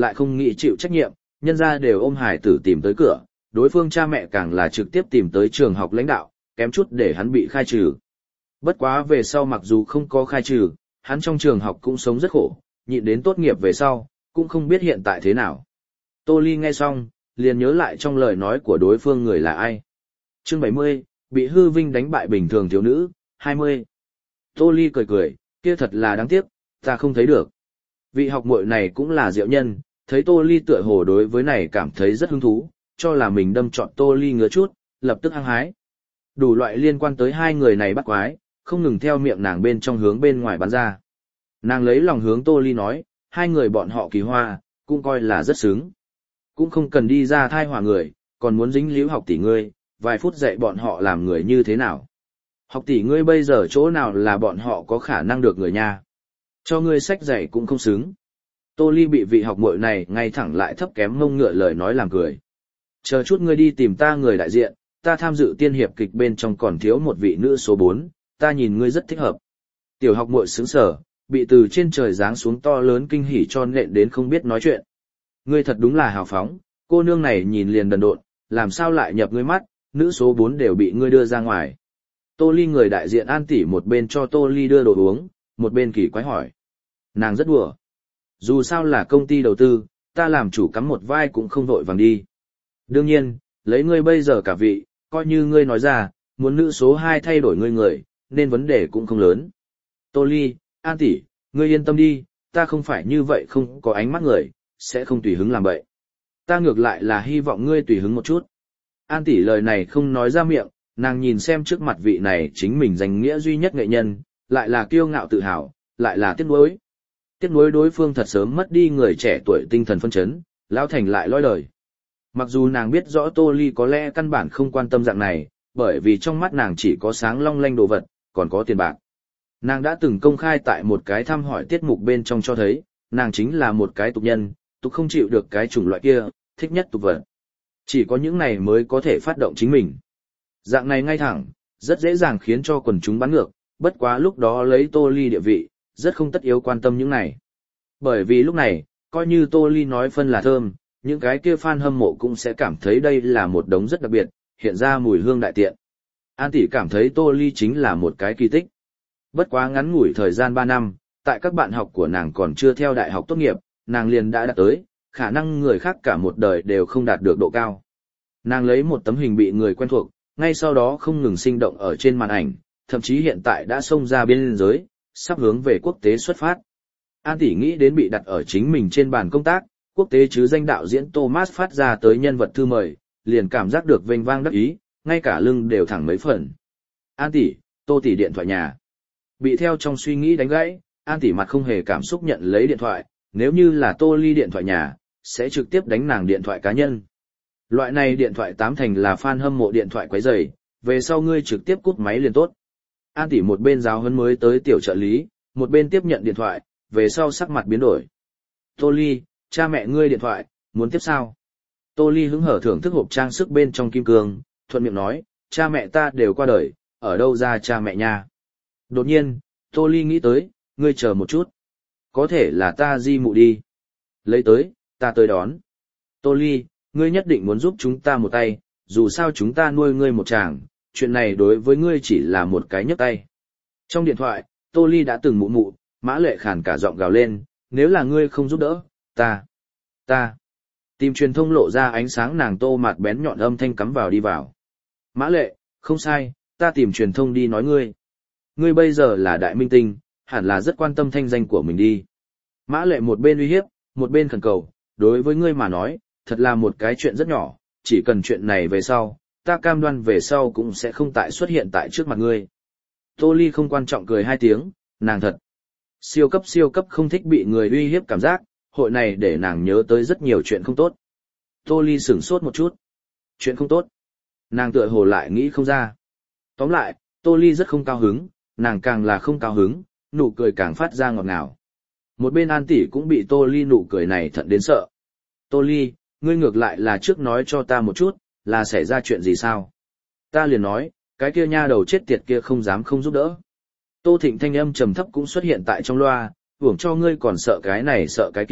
lại không nghĩ chịu trách nhiệm, nhân ra đều ôm hải tử tìm tới cửa, đối phương cha mẹ càng là trực tiếp tìm tới trường học lãnh đạo, kém chút để hắn bị khai trừ. Bất quá về sau mặc dù không có khai trừ, hắn trong trường học cũng sống rất khổ, nhịn đến tốt nghiệp về sau, cũng không biết hiện tại thế nào. Tô Ly nghe xong, liền nhớ lại trong lời nói của đối phương người là ai. Chương bảy mươi, bị hư vinh đánh bại bình thường thiếu nữ, hai mươi. Tô Ly cười cười, kia thật là đáng tiếc, ta không thấy được. Vị học muội này cũng là diệu nhân, thấy Tô Ly tựa hồ đối với này cảm thấy rất hứng thú, cho là mình đâm trọn Tô Ly ngứa chút, lập tức hăng hái. Đủ loại liên quan tới hai người này bắt quái, không ngừng theo miệng nàng bên trong hướng bên ngoài bắn ra. Nàng lấy lòng hướng Tô Ly nói, hai người bọn họ kỳ hoa, cũng coi là rất sướng. Cũng không cần đi ra thai hỏa người, còn muốn dính líu học tỷ ngươi, vài phút dạy bọn họ làm người như thế nào. Học tỷ ngươi bây giờ chỗ nào là bọn họ có khả năng được người nha. Cho ngươi sách dạy cũng không xứng. Tô Ly bị vị học muội này ngay thẳng lại thấp kém mông ngựa lời nói làm cười. Chờ chút ngươi đi tìm ta người đại diện, ta tham dự tiên hiệp kịch bên trong còn thiếu một vị nữ số bốn, ta nhìn ngươi rất thích hợp. Tiểu học muội sướng sở, bị từ trên trời giáng xuống to lớn kinh hỉ cho nện đến không biết nói chuyện. Ngươi thật đúng là hào phóng, cô nương này nhìn liền đần độn, làm sao lại nhập ngươi mắt, nữ số bốn đều bị ngươi đưa ra ngoài. Tô Ly người đại diện An tỷ một bên cho Tô Ly đưa đồ uống, một bên kỳ quái hỏi. Nàng rất đùa. Dù sao là công ty đầu tư, ta làm chủ cắm một vai cũng không vội vàng đi. Đương nhiên, lấy ngươi bây giờ cả vị, coi như ngươi nói ra, muốn nữ số hai thay đổi ngươi người, nên vấn đề cũng không lớn. Tô Ly, An tỷ, ngươi yên tâm đi, ta không phải như vậy không có ánh mắt người, sẽ không tùy hứng làm bậy. Ta ngược lại là hy vọng ngươi tùy hứng một chút. An tỷ lời này không nói ra miệng, nàng nhìn xem trước mặt vị này chính mình danh nghĩa duy nhất nghệ nhân, lại là kiêu ngạo tự hào, lại là tiếc nuối. Tiếc nuối đối phương thật sớm mất đi người trẻ tuổi tinh thần phân chấn, lão thành lại lôi đời. Mặc dù nàng biết rõ Tô Ly có lẽ căn bản không quan tâm dạng này, bởi vì trong mắt nàng chỉ có sáng long lanh đồ vật, còn có tiền bạc. Nàng đã từng công khai tại một cái thăm hỏi tiết mục bên trong cho thấy, nàng chính là một cái tục nhân, tục không chịu được cái chủng loại kia, thích nhất tục vật. Chỉ có những này mới có thể phát động chính mình. Dạng này ngay thẳng, rất dễ dàng khiến cho quần chúng bắn ngược, bất quá lúc đó lấy Tô Ly địa vị, rất không tất yếu quan tâm những này. Bởi vì lúc này, coi như Tô Ly nói phân là thơm, những cái kia fan hâm mộ cũng sẽ cảm thấy đây là một đống rất đặc biệt, hiện ra mùi hương đại tiện. An tỷ cảm thấy Tô Ly chính là một cái kỳ tích. Bất quá ngắn ngủi thời gian ba năm, tại các bạn học của nàng còn chưa theo đại học tốt nghiệp, nàng liền đã đạt tới, khả năng người khác cả một đời đều không đạt được độ cao. Nàng lấy một tấm hình bị người quen thuộc, ngay sau đó không ngừng sinh động ở trên màn ảnh, thậm chí hiện tại đã xông ra biên giới, sắp hướng về quốc tế xuất phát. An tỷ nghĩ đến bị đặt ở chính mình trên bàn công tác, quốc tế chứ danh đạo diễn Thomas phát ra tới nhân vật thư mời, liền cảm giác được vênh vang đắc ý, ngay cả lưng đều thẳng mấy phần. An tỷ, Tô tỷ điện thoại nhà. Bị theo trong suy nghĩ đánh gãy, An tỷ mặt không hề cảm xúc nhận lấy điện thoại, nếu như là Tô Ly điện thoại nhà, sẽ trực tiếp đánh nàng điện thoại cá nhân. Loại này điện thoại tám thành là fan hâm mộ điện thoại quấy rầy, về sau ngươi trực tiếp cút máy liền tốt. An tỷ một bên giáo huấn mới tới tiểu trợ lý, một bên tiếp nhận điện thoại, về sau sắc mặt biến đổi. Tô Ly, cha mẹ ngươi điện thoại, muốn tiếp sao? Tô Ly hứng hở thưởng thức hộp trang sức bên trong kim cương, thuận miệng nói, cha mẹ ta đều qua đời, ở đâu ra cha mẹ nha? Đột nhiên, Tô Ly nghĩ tới, ngươi chờ một chút. Có thể là ta di mụ đi. Lấy tới, ta tới đón. Tô Ly, ngươi nhất định muốn giúp chúng ta một tay, dù sao chúng ta nuôi ngươi một chàng, chuyện này đối với ngươi chỉ là một cái nhấc tay. Trong điện thoại, Tô Ly đã từng mụ mụ, Mã Lệ khàn cả giọng gào lên, nếu là ngươi không giúp đỡ, ta, ta. Tìm truyền thông lộ ra ánh sáng nàng tô mặt bén nhọn âm thanh cắm vào đi vào. Mã Lệ, không sai, ta tìm truyền thông đi nói ngươi. Ngươi bây giờ là đại minh tinh, hẳn là rất quan tâm thanh danh của mình đi. Mã Lệ một bên uy hiếp, một bên khẩn cầu, đối với ngươi mà nói, thật là một cái chuyện rất nhỏ, chỉ cần chuyện này về sau, ta cam đoan về sau cũng sẽ không tại xuất hiện tại trước mặt ngươi. Tô Ly không quan trọng cười hai tiếng, nàng thật. Siêu cấp siêu cấp không thích bị người uy hiếp cảm giác, hội này để nàng nhớ tới rất nhiều chuyện không tốt. Tô Ly sửng sốt một chút. Chuyện không tốt. Nàng tựa hồ lại nghĩ không ra. Tóm lại, Tô Ly rất không cao hứng, nàng càng là không cao hứng, nụ cười càng phát ra ngọt ngào. Một bên An tỷ cũng bị Tô Ly nụ cười này thận đến sợ. Tô Ly, ngươi ngược lại là trước nói cho ta một chút, là xảy ra chuyện gì sao? Ta liền nói, cái kia nha đầu chết tiệt kia không dám không giúp đỡ. Tô Thịnh thanh âm trầm thấp cũng xuất hiện tại trong loa, uổng cho ngươi còn sợ cái này sợ cái kia,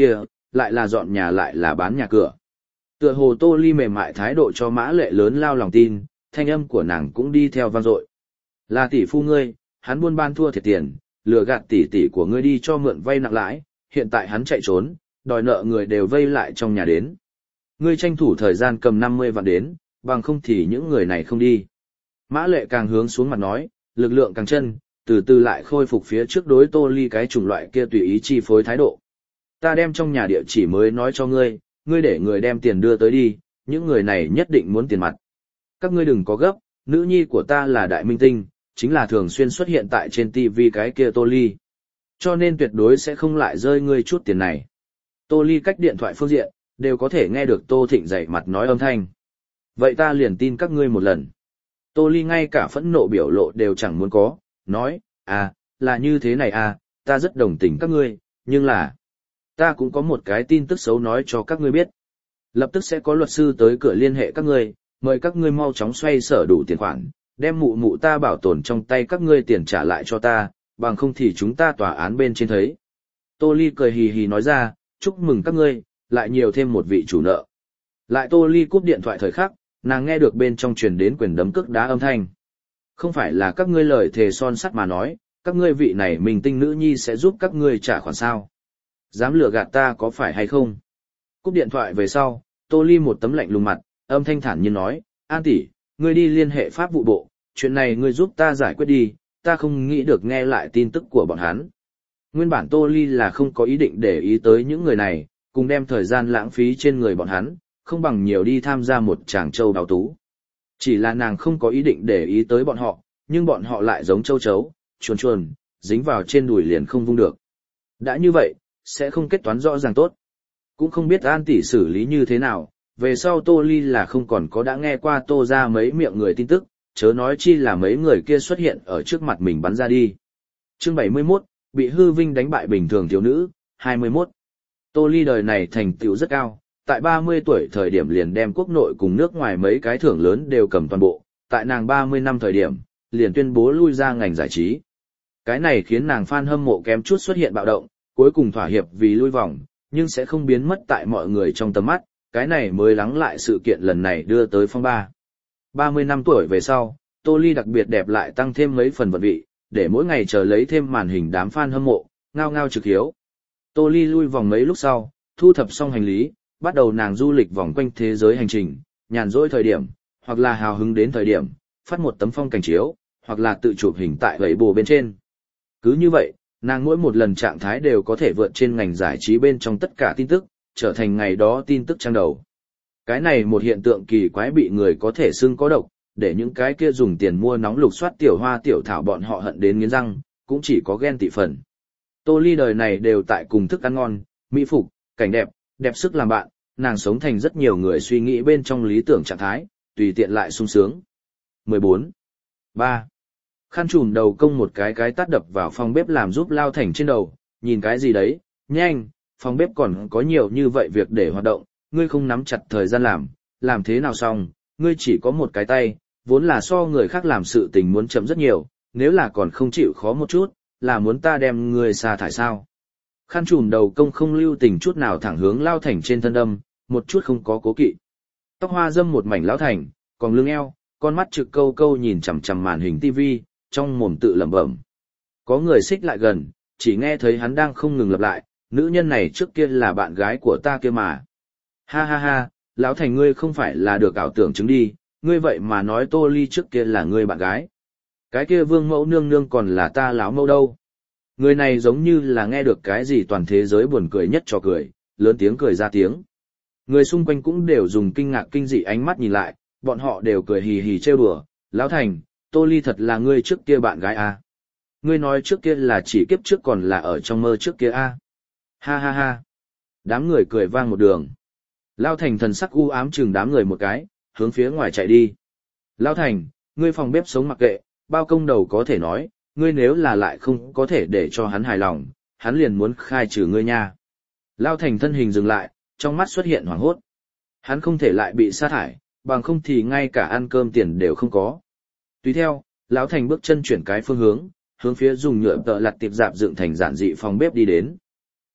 lại là dọn nhà lại là bán nhà cửa. Tựa hồ Tô Ly mềm mại thái độ cho Mã Lệ lớn lao lòng tin, thanh âm của nàng cũng đi theo vang dội. Là tỷ phu ngươi, hắn buôn ban thua thiệt tiền, lừa gạt tỷ tỷ của ngươi đi cho mượn vay nặng lãi, hiện tại hắn chạy trốn, đòi nợ người đều vây lại trong nhà đến. Ngươi tranh thủ thời gian cầm năm mươi vạn đến, bằng không thì những người này không đi. Mã Lệ càng hướng xuống mặt nói, lực lượng càng chân, từ từ lại khôi phục phía trước đối Tô Ly cái chủng loại kia tùy ý chi phối thái độ. Ta đem trong nhà địa chỉ mới nói cho ngươi, ngươi để người đem tiền đưa tới đi, những người này nhất định muốn tiền mặt. Các ngươi đừng có gấp, nữ nhi của ta là đại minh tinh, chính là thường xuyên xuất hiện tại trên ti vi cái kia Tô Ly. Cho nên tuyệt đối sẽ không lại rơi ngươi chút tiền này. Tô Ly cách điện thoại phương diện, đều có thể nghe được Tô Thịnh dậy mặt nói âm thanh. Vậy ta liền tin các ngươi một lần. Tô Ly ngay cả phẫn nộ biểu lộ đều chẳng muốn có, nói, à, là như thế này à, ta rất đồng tình các ngươi, nhưng là, ta cũng có một cái tin tức xấu nói cho các ngươi biết. Lập tức sẽ có luật sư tới cửa liên hệ các ngươi, mời các ngươi mau chóng xoay sở đủ tiền khoản, đem mụ mụ ta bảo tồn trong tay các ngươi tiền trả lại cho ta, bằng không thì chúng ta tòa án bên trên thấy. Tô Ly cười hì hì nói ra, chúc mừng các ngươi, lại nhiều thêm một vị chủ nợ. Lại Tô Ly cúp điện thoại thời khắc, nàng nghe được bên trong truyền đến quyền đấm cước đá âm thanh. Không phải là các ngươi lời thề son sắt mà nói, các ngươi vị này mình tinh nữ nhi sẽ giúp các ngươi trả khoản sao. Dám lừa gạt ta có phải hay không? Cúp điện thoại về sau, Tô Ly một tấm lạnh lùng mặt, âm thanh thản nhiên nói, An tỷ, ngươi đi liên hệ pháp vụ bộ, chuyện này ngươi giúp ta giải quyết đi, ta không nghĩ được nghe lại tin tức của bọn hắn. Nguyên bản Tô Ly là không có ý định để ý tới những người này, cùng đem thời gian lãng phí trên người bọn hắn, không bằng nhiều đi tham gia một tràng châu đào tú. Chỉ là nàng không có ý định để ý tới bọn họ, nhưng bọn họ lại giống châu chấu, chuồn chuồn, dính vào trên đùi liền không vung được. Đã như vậy, sẽ không kết toán rõ ràng tốt. Cũng không biết An tỷ xử lý như thế nào, về sau Tô Ly là không còn có đã nghe qua Tô ra mấy miệng người tin tức, chớ nói chi là mấy người kia xuất hiện ở trước mặt mình bắn ra đi. Chương bảy mươi mốt, bị hư vinh đánh bại bình thường thiếu nữ, hai mươi mốt. Tô Ly đời này thành tựu rất cao, tại ba mươi tuổi thời điểm liền đem quốc nội cùng nước ngoài mấy cái thưởng lớn đều cầm toàn bộ, tại nàng ba mươi năm thời điểm, liền tuyên bố lui ra ngành giải trí. Cái này khiến nàng fan hâm mộ kém chút xuất hiện bạo động, cuối cùng thỏa hiệp vì lui vòng, nhưng sẽ không biến mất tại mọi người trong tầm mắt, cái này mới lắng lại sự kiện lần này đưa tới phong ba. ba mươi năm tuổi về sau, Tô Ly đặc biệt đẹp lại tăng thêm mấy phần vận vị, để mỗi ngày chờ lấy thêm màn hình đám fan hâm mộ, ngao ngao trực hiếu. Tô Ly lui vòng mấy lúc sau, thu thập xong hành lý, bắt đầu nàng du lịch vòng quanh thế giới hành trình, nhàn rỗi thời điểm, hoặc là hào hứng đến thời điểm, phát một tấm phong cảnh chiếu, hoặc là tự chụp hình tại gậy bồ bên trên. Cứ như vậy, nàng mỗi một lần trạng thái đều có thể vượt trên ngành giải trí bên trong tất cả tin tức, trở thành ngày đó tin tức trang đầu. Cái này một hiện tượng kỳ quái bị người có thể xưng có độc, để những cái kia dùng tiền mua nóng lục soát tiểu hoa tiểu thảo bọn họ hận đến nghiến răng, cũng chỉ có ghen tị phần. Tô Ly đời này đều tại cùng thức ăn ngon, mỹ phục, cảnh đẹp, đẹp sức làm bạn, nàng sống thành rất nhiều người suy nghĩ bên trong lý tưởng trạng thái, tùy tiện lại sung sướng. mười bốn. ba. Khăn trùm đầu công một cái cái tát đập vào phòng bếp làm giúp Lao Thành trên đầu, nhìn cái gì đấy, nhanh, phòng bếp còn có nhiều như vậy việc để hoạt động, ngươi không nắm chặt thời gian làm, làm thế nào xong, ngươi chỉ có một cái tay, vốn là so người khác làm sự tình muốn chậm rất nhiều, nếu là còn không chịu khó một chút, là muốn ta đem ngươi sa thải sao. Khăn trùm đầu công không lưu tình chút nào thẳng hướng Lao Thành trên thân đâm, một chút không có cố kỵ. Tóc hoa dâm một mảnh Lao Thành, còn lưng eo, con mắt trực câu câu nhìn chằm chằm màn hình tivi, trong mồm tự lẩm bẩm. Có người xích lại gần, chỉ nghe thấy hắn đang không ngừng lặp lại, nữ nhân này trước kia là bạn gái của ta kia mà. Ha ha ha, Lão Thành ngươi không phải là được ảo tưởng chứng đi, ngươi vậy mà nói Tô Ly trước kia là ngươi bạn gái. Cái kia vương mẫu nương nương còn là ta lão mẫu đâu. Người này giống như là nghe được cái gì toàn thế giới buồn cười nhất cho cười, lớn tiếng cười ra tiếng. Người xung quanh cũng đều dùng kinh ngạc kinh dị ánh mắt nhìn lại, bọn họ đều cười hì hì trêu đùa, Lão Thành, Tô Ly thật là ngươi trước kia bạn gái à? Ngươi nói trước kia là chỉ kiếp trước còn là ở trong mơ trước kia à? Ha ha ha. Đám người cười vang một đường. Lao Thành thần sắc u ám chừng đám người một cái, hướng phía ngoài chạy đi. Lao Thành, ngươi phòng bếp sống mặc kệ, bao công đầu có thể nói, ngươi nếu là lại không có thể để cho hắn hài lòng, hắn liền muốn khai trừ ngươi nha. Lao Thành thân hình dừng lại, trong mắt xuất hiện hoảng hốt. Hắn không thể lại bị sa thải, bằng không thì ngay cả ăn cơm tiền đều không có. Tùy theo, Lão Thành bước chân chuyển cái phương hướng, hướng phía dùng nhựa tợ lặt tiệp dạp dựng thành giản dị phòng bếp đi đến.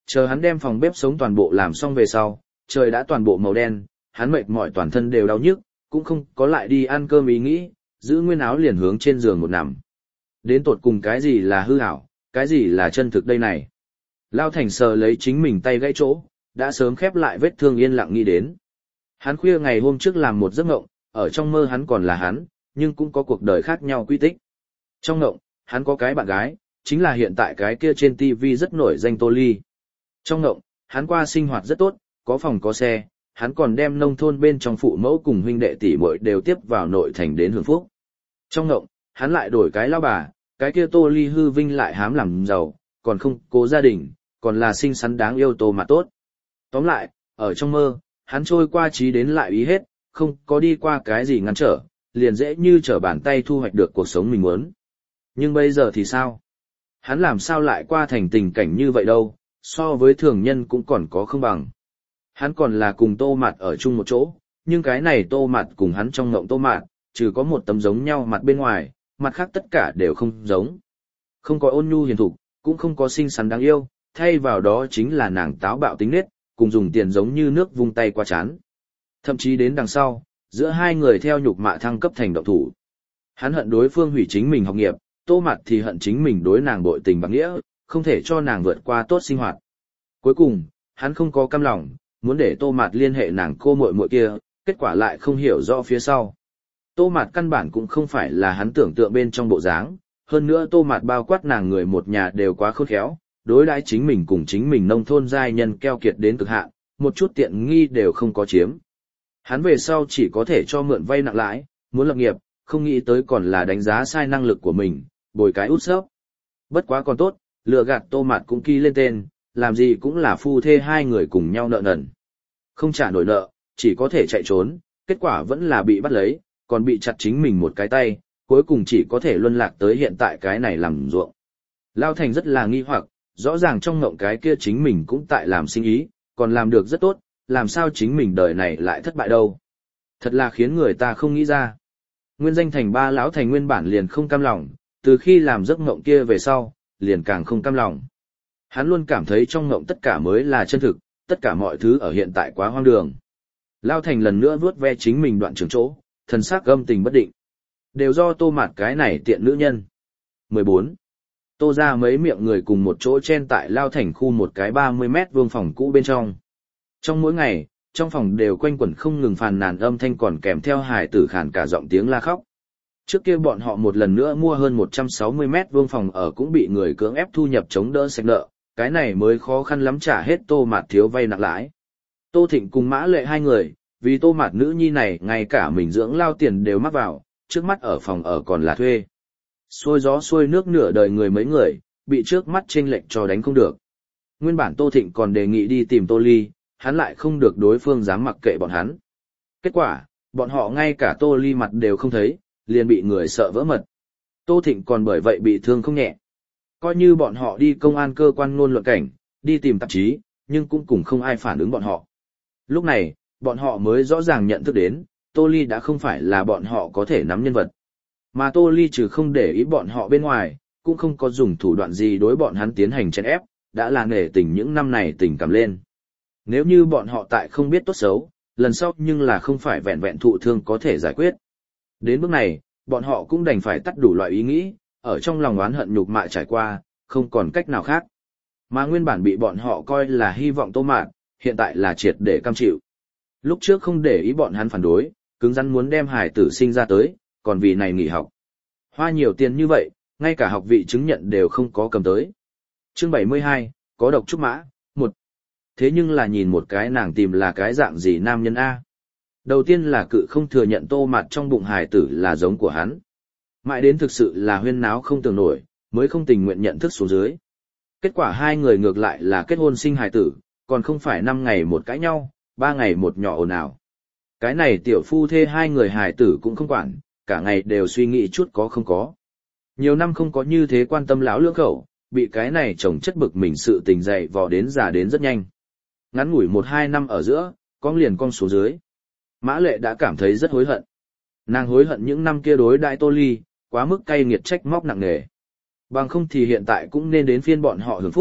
Chờ hắn đem phòng bếp sống toàn bộ làm xong về sau, trời đã toàn bộ màu đen, hắn mệt mỏi toàn thân đều đau nhức, cũng không có lại đi ăn cơm ý nghĩ, giữ nguyên áo liền hướng trên giường một nằm. Đến tột cùng cái gì là hư ảo, cái gì là chân thực đây này. Lao Thành sờ lấy chính mình tay gãy chỗ, đã sớm khép lại vết thương yên lặng nghĩ đến. Hắn khuya ngày hôm trước làm một giấc mộng, ở trong mơ hắn còn là hắn, nhưng cũng có cuộc đời khác nhau quy tích. Trong mộng, hắn có cái bạn gái, chính là hiện tại cái kia trên ti vi rất nổi danh Tô Ly. Trong mộng, hắn qua sinh hoạt rất tốt, có phòng có xe, hắn còn đem nông thôn bên trong phụ mẫu cùng huynh đệ tỷ muội đều tiếp vào nội thành đến hưởng phúc. Trong mộng, hắn lại đổi cái lao bà, cái kia Tô Ly hư vinh lại hám làm giàu, còn không cố gia đình, còn là xinh xắn đáng yêu Tô Mạt tốt. Tóm lại, ở trong mơ, hắn trôi qua trí đến lại ý hết, không có đi qua cái gì ngăn trở, liền dễ như trở bàn tay thu hoạch được cuộc sống mình muốn. Nhưng bây giờ thì sao? Hắn làm sao lại qua thành tình cảnh như vậy đâu, so với thường nhân cũng còn có không bằng. Hắn còn là cùng Tô Mạt ở chung một chỗ, nhưng cái này Tô Mạt cùng hắn trong ngộng Tô Mạt, trừ có một tấm giống nhau mặt bên ngoài, mặt khác tất cả đều không giống. Không có ôn nhu hiền thục, cũng không có xinh xắn đáng yêu, thay vào đó chính là nàng táo bạo tính nết, cùng dùng tiền giống như nước vung tay qua chán. Thậm chí đến đằng sau, giữa hai người theo nhục mạ thăng cấp thành động thủ. Hắn hận đối phương hủy chính mình học nghiệp, Tô Mạt thì hận chính mình đối nàng bội tình bạc nghĩa, không thể cho nàng vượt qua tốt sinh hoạt. Cuối cùng, hắn không có cam lòng, muốn để Tô Mạt liên hệ nàng cô muội muội kia, kết quả lại không hiểu rõ phía sau. Tô Mạt căn bản cũng không phải là hắn tưởng tượng bên trong bộ dáng, hơn nữa Tô Mạt bao quát nàng người một nhà đều quá khôn khéo, đối đãi chính mình cùng chính mình nông thôn giai nhân keo kiệt đến cực hạn, một chút tiện nghi đều không có chiếm. Hắn về sau chỉ có thể cho mượn vay nặng lãi, muốn lập nghiệp, không nghĩ tới còn là đánh giá sai năng lực của mình, bồi cái út sấp. Bất quá còn tốt, lừa gạt Tô Mạt cũng ký lên tên, làm gì cũng là phu thê hai người cùng nhau nợ nần. Không trả nổi nợ, chỉ có thể chạy trốn, kết quả vẫn là bị bắt lấy, còn bị chặt chính mình một cái tay, cuối cùng chỉ có thể luân lạc tới hiện tại cái này làm ruộng. Lao Thành rất là nghi hoặc, rõ ràng trong ngộng cái kia chính mình cũng tại làm sinh ý, còn làm được rất tốt, làm sao chính mình đời này lại thất bại đâu. Thật là khiến người ta không nghĩ ra. Nguyên danh Thành ba lão Thành nguyên bản liền không cam lòng, từ khi làm giấc ngộng kia về sau, liền càng không cam lòng. Hắn luôn cảm thấy trong ngộng tất cả mới là chân thực, tất cả mọi thứ ở hiện tại quá hoang đường. Lao Thành lần nữa vuốt ve chính mình đoạn trường chỗ, thần sắc âm tình bất định. Đều do Tô Mạt cái này tiện nữ nhân. mười bốn. Tô ra mấy miệng người cùng một chỗ chen tại Lao Thành khu một cái ba mươi mét vuông phòng cũ bên trong. Trong mỗi ngày, trong phòng đều quanh quẩn không ngừng phàn nàn âm thanh còn kèm theo hài tử khàn cả giọng tiếng la khóc. Trước kia bọn họ một lần nữa mua hơn một trăm sáu mươi mét vuông phòng ở cũng bị người cưỡng ép thu nhập chống đỡ sạch nợ, cái này mới khó khăn lắm trả hết Tô Mạt thiếu vay nặng lãi. Tô Thịnh cùng Mã Lệ hai người, vì Tô Mạt nữ nhi này ngay cả mình dưỡng lao tiền đều mắc vào, trước mắt ở phòng ở còn là thuê. Xuôi gió xuôi nước nửa đời người mấy người, bị trước mắt chênh lệch cho đánh không được. Nguyên bản Tô Thịnh còn đề nghị đi tìm Tô Ly, hắn lại không được đối phương dám mặc kệ bọn hắn. Kết quả, bọn họ ngay cả Tô Ly mặt đều không thấy, liền bị người sợ vỡ mật. Tô Thịnh còn bởi vậy bị thương không nhẹ. Coi như bọn họ đi công an cơ quan ngôn luận cảnh, đi tìm tạp chí, nhưng cũng cùng không ai phản ứng bọn họ. Lúc này, bọn họ mới rõ ràng nhận thức đến, Tô Ly đã không phải là bọn họ có thể nắm nhân vật. Mà Tô Ly trừ không để ý bọn họ bên ngoài, cũng không có dùng thủ đoạn gì đối bọn hắn tiến hành chèn ép, đã là nể tình những năm này tình cảm lên. Nếu như bọn họ tại không biết tốt xấu, lần sau nhưng là không phải vẹn vẹn thụ thương có thể giải quyết. Đến bước này, bọn họ cũng đành phải tắt đủ loại ý nghĩ, ở trong lòng oán hận nhục mạ trải qua, không còn cách nào khác. Mà nguyên bản bị bọn họ coi là hy vọng Tô Mạt, hiện tại là triệt để cam chịu. Lúc trước không để ý bọn hắn phản đối, cứng rắn muốn đem hải tử sinh ra tới, còn vì này nghỉ học. Hoa nhiều tiền như vậy, ngay cả học vị chứng nhận đều không có cầm tới. Chương bảy mươi hai, có độc trúc mã, một. Thế nhưng là nhìn một cái nàng tìm là cái dạng gì nam nhân A. Đầu tiên là cự không thừa nhận Tô Mạt trong bụng hài tử là giống của hắn. Mãi đến thực sự là huyên náo không tưởng nổi, mới không tình nguyện nhận thức xuống dưới. Kết quả hai người ngược lại là kết hôn sinh hài tử, còn không phải năm ngày một cãi nhau, ba ngày một nhỏ ồn ào. Cái này tiểu phu thê hai người hài tử cũng không quản, cả ngày đều suy nghĩ chút có không có. Nhiều năm không có như thế quan tâm láo lưỡng khẩu, bị cái này chồng chất bực mình sự tình dậy vò đến già đến rất nhanh. Ngắn ngủi một hai năm ở giữa, con liền con xuống dưới. Mã Lệ đã cảm thấy rất hối hận. Nàng hối hận những năm kia đối đại Tô Ly, quá mức cay nghiệt trách móc nặng nề. Bằng không thì hiện tại cũng nên đến phiên bọn họ hưởng phúc,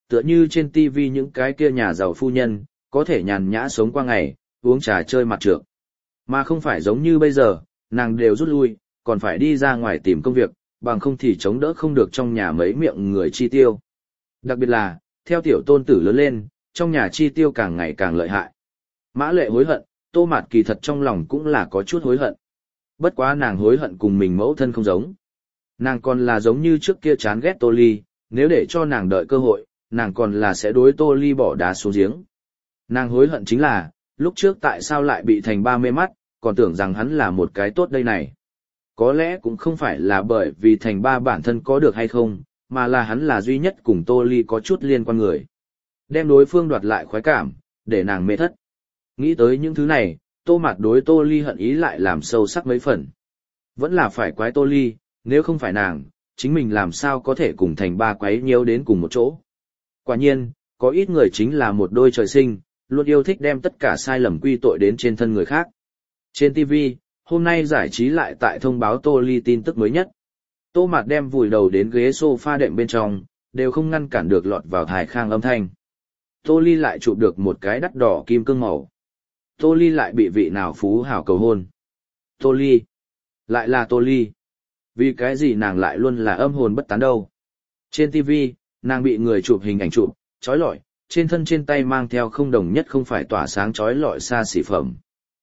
tựa như trên ti vi những cái kia nhà giàu phu nhân, có thể nhàn nhã sống qua ngày, uống trà chơi mặt trược. Mà không phải giống như bây giờ, nàng đều rút lui, còn phải đi ra ngoài tìm công việc, bằng không thì chống đỡ không được trong nhà mấy miệng người chi tiêu. Đặc biệt là, theo tiểu tôn tử lớn lên, trong nhà chi tiêu càng ngày càng lợi hại. Mã Lệ hối hận, Tô Mạt kỳ thật trong lòng cũng là có chút hối hận. Bất quá nàng hối hận cùng mình mẫu thân không giống. Nàng còn là giống như trước kia chán ghét Tô Ly, nếu để cho nàng đợi cơ hội, nàng còn là sẽ đối Tô Ly bỏ đá xuống giếng. Nàng hối hận chính là, lúc trước tại sao lại bị Thành Ba mê mắt, còn tưởng rằng hắn là một cái tốt đây này. Có lẽ cũng không phải là bởi vì Thành Ba bản thân có được hay không, mà là hắn là duy nhất cùng Tô Ly có chút liên quan người. Đem đối phương đoạt lại khoái cảm, để nàng mê thất. Nghĩ tới những thứ này, Tô Mạt đối Tô Ly hận ý lại làm sâu sắc mấy phần. Vẫn là phải quái Tô Ly, nếu không phải nàng, chính mình làm sao có thể cùng Thành Ba quấy nhiễu đến cùng một chỗ. Quả nhiên, có ít người chính là một đôi trời sinh, luôn yêu thích đem tất cả sai lầm quy tội đến trên thân người khác. Trên ti vi, hôm nay giải trí lại tại thông báo Tô Ly tin tức mới nhất. Tô Mạt đem vùi đầu đến ghế sofa đệm bên trong, đều không ngăn cản được lọt vào thai khang âm thanh. Tô Ly lại chụp được một cái đắt đỏ kim cương màu. Tô Ly lại bị vị nào phú hảo cầu hôn. Tô Ly. Lại là Tô Ly. Vì cái gì nàng lại luôn là âm hồn bất tán đâu. Trên ti vi, nàng bị người chụp hình ảnh chụp, trói lọi, trên thân trên tay mang theo không đồng nhất không phải tỏa sáng trói lọi xa xỉ phẩm.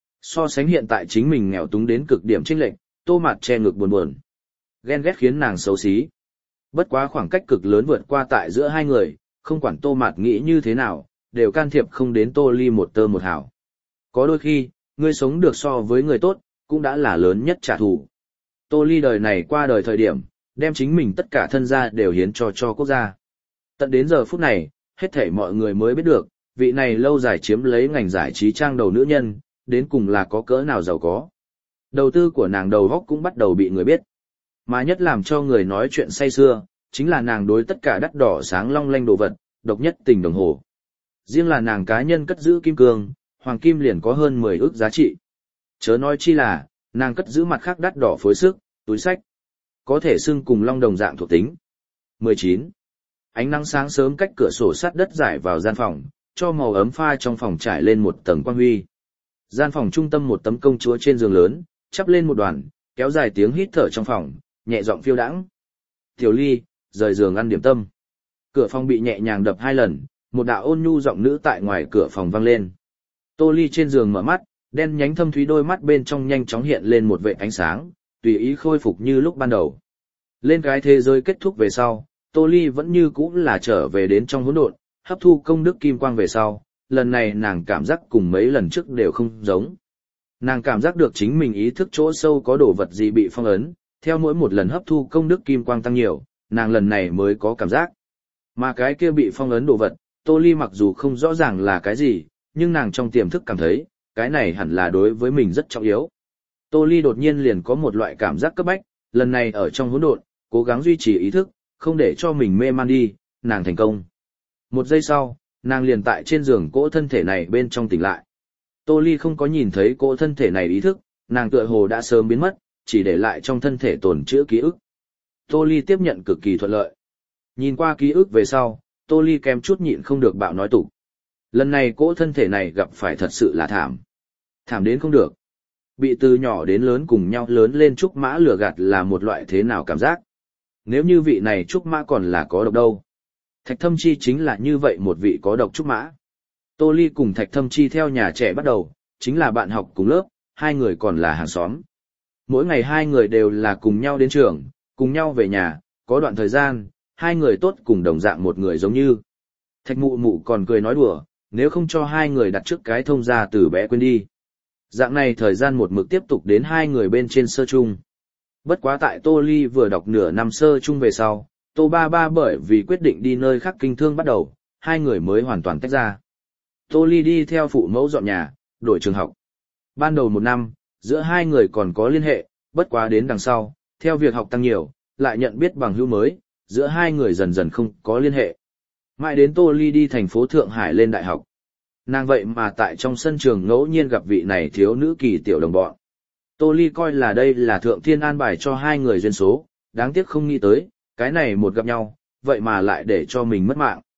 So sánh hiện tại chính mình nghèo túng đến cực điểm chênh lệch, Tô Mạt che ngực buồn buồn. Ghen ghét khiến nàng xấu xí. Bất quá khoảng cách cực lớn vượt qua tại giữa hai người, không quản Tô Mạt nghĩ như thế nào, đều can thiệp không đến Tô Ly một tơ một hào. Có đôi khi, người sống được so với người tốt, cũng đã là lớn nhất trả thù. Tô Ly đời này qua đời thời điểm, đem chính mình tất cả thân gia đều hiến cho cho quốc gia. Tận đến giờ phút này, hết thảy mọi người mới biết được, vị này lâu dài chiếm lấy ngành giải trí trang đầu nữ nhân, đến cùng là có cỡ nào giàu có. Đầu tư của nàng đầu góc cũng bắt đầu bị người biết. Mà nhất làm cho người nói chuyện say xưa, chính là nàng đối tất cả đắt đỏ sáng long lanh đồ vật, độc nhất tình đồng hồ. Riêng là nàng cá nhân cất giữ kim cương, hoàng kim liền có hơn mười ức giá trị. Chớ nói chi là, nàng cất giữ mặt khác đắt đỏ phối sức, túi sách. Có thể xưng cùng long đồng dạng thuộc tính. mười chín. Ánh nắng sáng sớm cách cửa sổ sắt đất rải vào gian phòng, cho màu ấm pha trong phòng trải lên một tầng quang huy. Gian phòng trung tâm một tấm công chúa trên giường lớn, chắp lên một đoàn, kéo dài tiếng hít thở trong phòng, nhẹ giọng phiêu đãng. Tiểu Ly, rời giường ăn điểm tâm. Cửa phòng bị nhẹ nhàng đập hai lần, một đạo ôn nhu giọng nữ tại ngoài cửa phòng vang lên. Tô Ly trên giường mở mắt, đen nhánh thâm thúy đôi mắt bên trong nhanh chóng hiện lên một vệt ánh sáng, tùy ý khôi phục như lúc ban đầu. Lên cái thế giới kết thúc về sau, Tô Ly vẫn như cũ là trở về đến trong hỗn độn, hấp thu công đức kim quang về sau, lần này nàng cảm giác cùng mấy lần trước đều không giống. Nàng cảm giác được chính mình ý thức chỗ sâu có đồ vật gì bị phong ấn, theo mỗi một lần hấp thu công đức kim quang tăng nhiều, nàng lần này mới có cảm giác. Mà cái kia bị phong ấn đồ vật, Tô Ly mặc dù không rõ ràng là cái gì, nhưng nàng trong tiềm thức cảm thấy, cái này hẳn là đối với mình rất trọng yếu. Tô Ly đột nhiên liền có một loại cảm giác cấp bách, lần này ở trong hỗn độn, cố gắng duy trì ý thức, không để cho mình mê man đi, nàng thành công. Một giây sau, nàng liền tại trên giường cỗ thân thể này bên trong tỉnh lại. Tô Ly không có nhìn thấy cỗ thân thể này ý thức, nàng tựa hồ đã sớm biến mất, chỉ để lại trong thân thể tồn trữ ký ức. Tô Ly tiếp nhận cực kỳ thuận lợi. Nhìn qua ký ức về sau, Tô Ly kèm chút nhịn không được bạo nói tục. Lần này cỗ thân thể này gặp phải thật sự là thảm. Thảm đến không được. Bị từ nhỏ đến lớn cùng nhau lớn lên trúc mã lừa gạt là một loại thế nào cảm giác. Nếu như vị này trúc mã còn là có độc đâu. Thạch Thâm Chi chính là như vậy một vị có độc trúc mã. Tô Ly cùng Thạch Thâm Chi theo nhà trẻ bắt đầu, chính là bạn học cùng lớp, hai người còn là hàng xóm. Mỗi ngày hai người đều là cùng nhau đến trường, cùng nhau về nhà, có đoạn thời gian, hai người tốt cùng đồng dạng một người giống như. Thạch Mụ Mụ còn cười nói đùa, nếu không cho hai người đặt trước cái thông gia từ bé quên đi. Dạng này thời gian một mực tiếp tục đến hai người bên trên sơ trung. Bất quá tại Tô Ly vừa đọc nửa năm sơ trung về sau, Tô Ba Ba bởi vì quyết định đi nơi khác kinh thương bắt đầu, hai người mới hoàn toàn tách ra. Tô Ly đi theo phụ mẫu dọn nhà, đổi trường học. Ban đầu một năm, giữa hai người còn có liên hệ, bất quá đến đằng sau, theo việc học tăng nhiều, lại nhận biết bằng hữu mới, giữa hai người dần dần không có liên hệ. Mãi đến Tô Ly đi thành phố Thượng Hải lên đại học. Nàng vậy mà tại trong sân trường ngẫu nhiên gặp vị này thiếu nữ kỳ tiểu đồng bọn. Tô Ly coi là đây là thượng thiên an bài cho hai người duyên số, đáng tiếc không nghĩ tới, cái này một gặp nhau, vậy mà lại để cho mình mất mạng.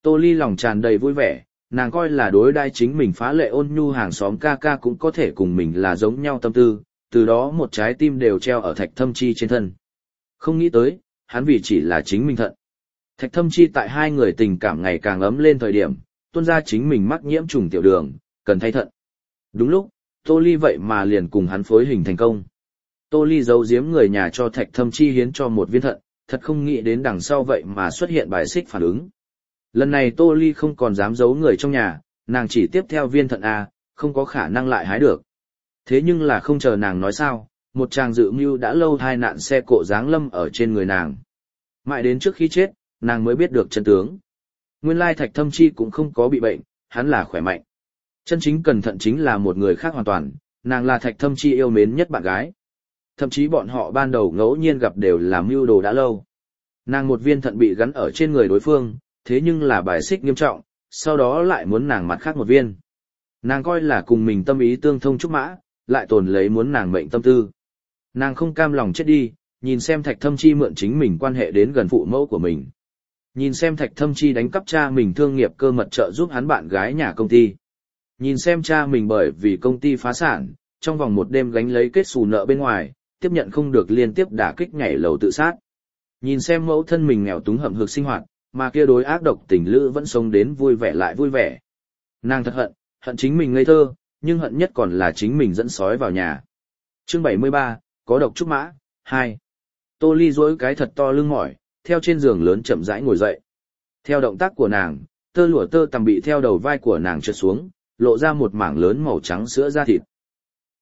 Tô Ly lòng tràn đầy vui vẻ, nàng coi là đối đai chính mình phá lệ ôn nhu hàng xóm ca ca cũng có thể cùng mình là giống nhau tâm tư, từ đó một trái tim đều treo ở Thạch Thâm Chi trên thân. Không nghĩ tới, hắn vì chỉ là chính mình thận. Thạch Thâm Chi tại hai người tình cảm ngày càng ấm lên thời điểm, tuôn ra chính mình mắc nhiễm trùng tiểu đường, cần thay thận. Đúng lúc, Tô Ly vậy mà liền cùng hắn phối hình thành công. Tô Ly giấu giếm người nhà cho Thạch Thâm Chi hiến cho một viên thận, thật không nghĩ đến đằng sau vậy mà xuất hiện bài xích phản ứng. Lần này Tô Ly không còn dám giấu người trong nhà, nàng chỉ tiếp theo viên thận A, không có khả năng lại hái được. Thế nhưng là không chờ nàng nói sao, một chàng dự mưu đã lâu thai nạn xe cộ giáng lâm ở trên người nàng. Mãi đến trước khi chết, nàng mới biết được chân tướng. Nguyên lai Thạch Thâm Chi cũng không có bị bệnh, hắn là khỏe mạnh. Chân chính cẩn thận chính là một người khác hoàn toàn, nàng là Thạch Thâm Chi yêu mến nhất bạn gái. Thậm chí bọn họ ban đầu ngẫu nhiên gặp đều là mưu đồ đã lâu. Nàng một viên thận bị gắn ở trên người đối phương, thế nhưng là bài xích nghiêm trọng, sau đó lại muốn nàng mặt khác một viên. Nàng coi là cùng mình tâm ý tương thông trúc mã, lại tồn lấy muốn nàng mệnh tâm tư. Nàng không cam lòng chết đi, nhìn xem Thạch Thâm Chi mượn chính mình quan hệ đến gần phụ mẫu của mình. Nhìn xem Thạch Thâm Chi đánh cắp cha mình thương nghiệp cơ mật trợ giúp hắn bạn gái nhà công ty. Nhìn xem cha mình bởi vì công ty phá sản, trong vòng một đêm gánh lấy kết xù nợ bên ngoài, tiếp nhận không được liên tiếp đả kích nhảy lầu tự sát. Nhìn xem mẫu thân mình nghèo túng hậm hực sinh hoạt, mà kia đối ác độc tình lữ vẫn sống đến vui vẻ lại vui vẻ. Nàng thật hận, hận chính mình ngây thơ, nhưng hận nhất còn là chính mình dẫn sói vào nhà. Chương bảy mươi ba, có độc trúc mã, hai. Tô Ly duỗi cái thật to lưng mỏi, theo trên giường lớn chậm rãi ngồi dậy. Theo động tác của nàng, tơ lụa tơ tằm bị theo đầu vai của nàng trượt xuống, lộ ra một mảng lớn màu trắng sữa da thịt.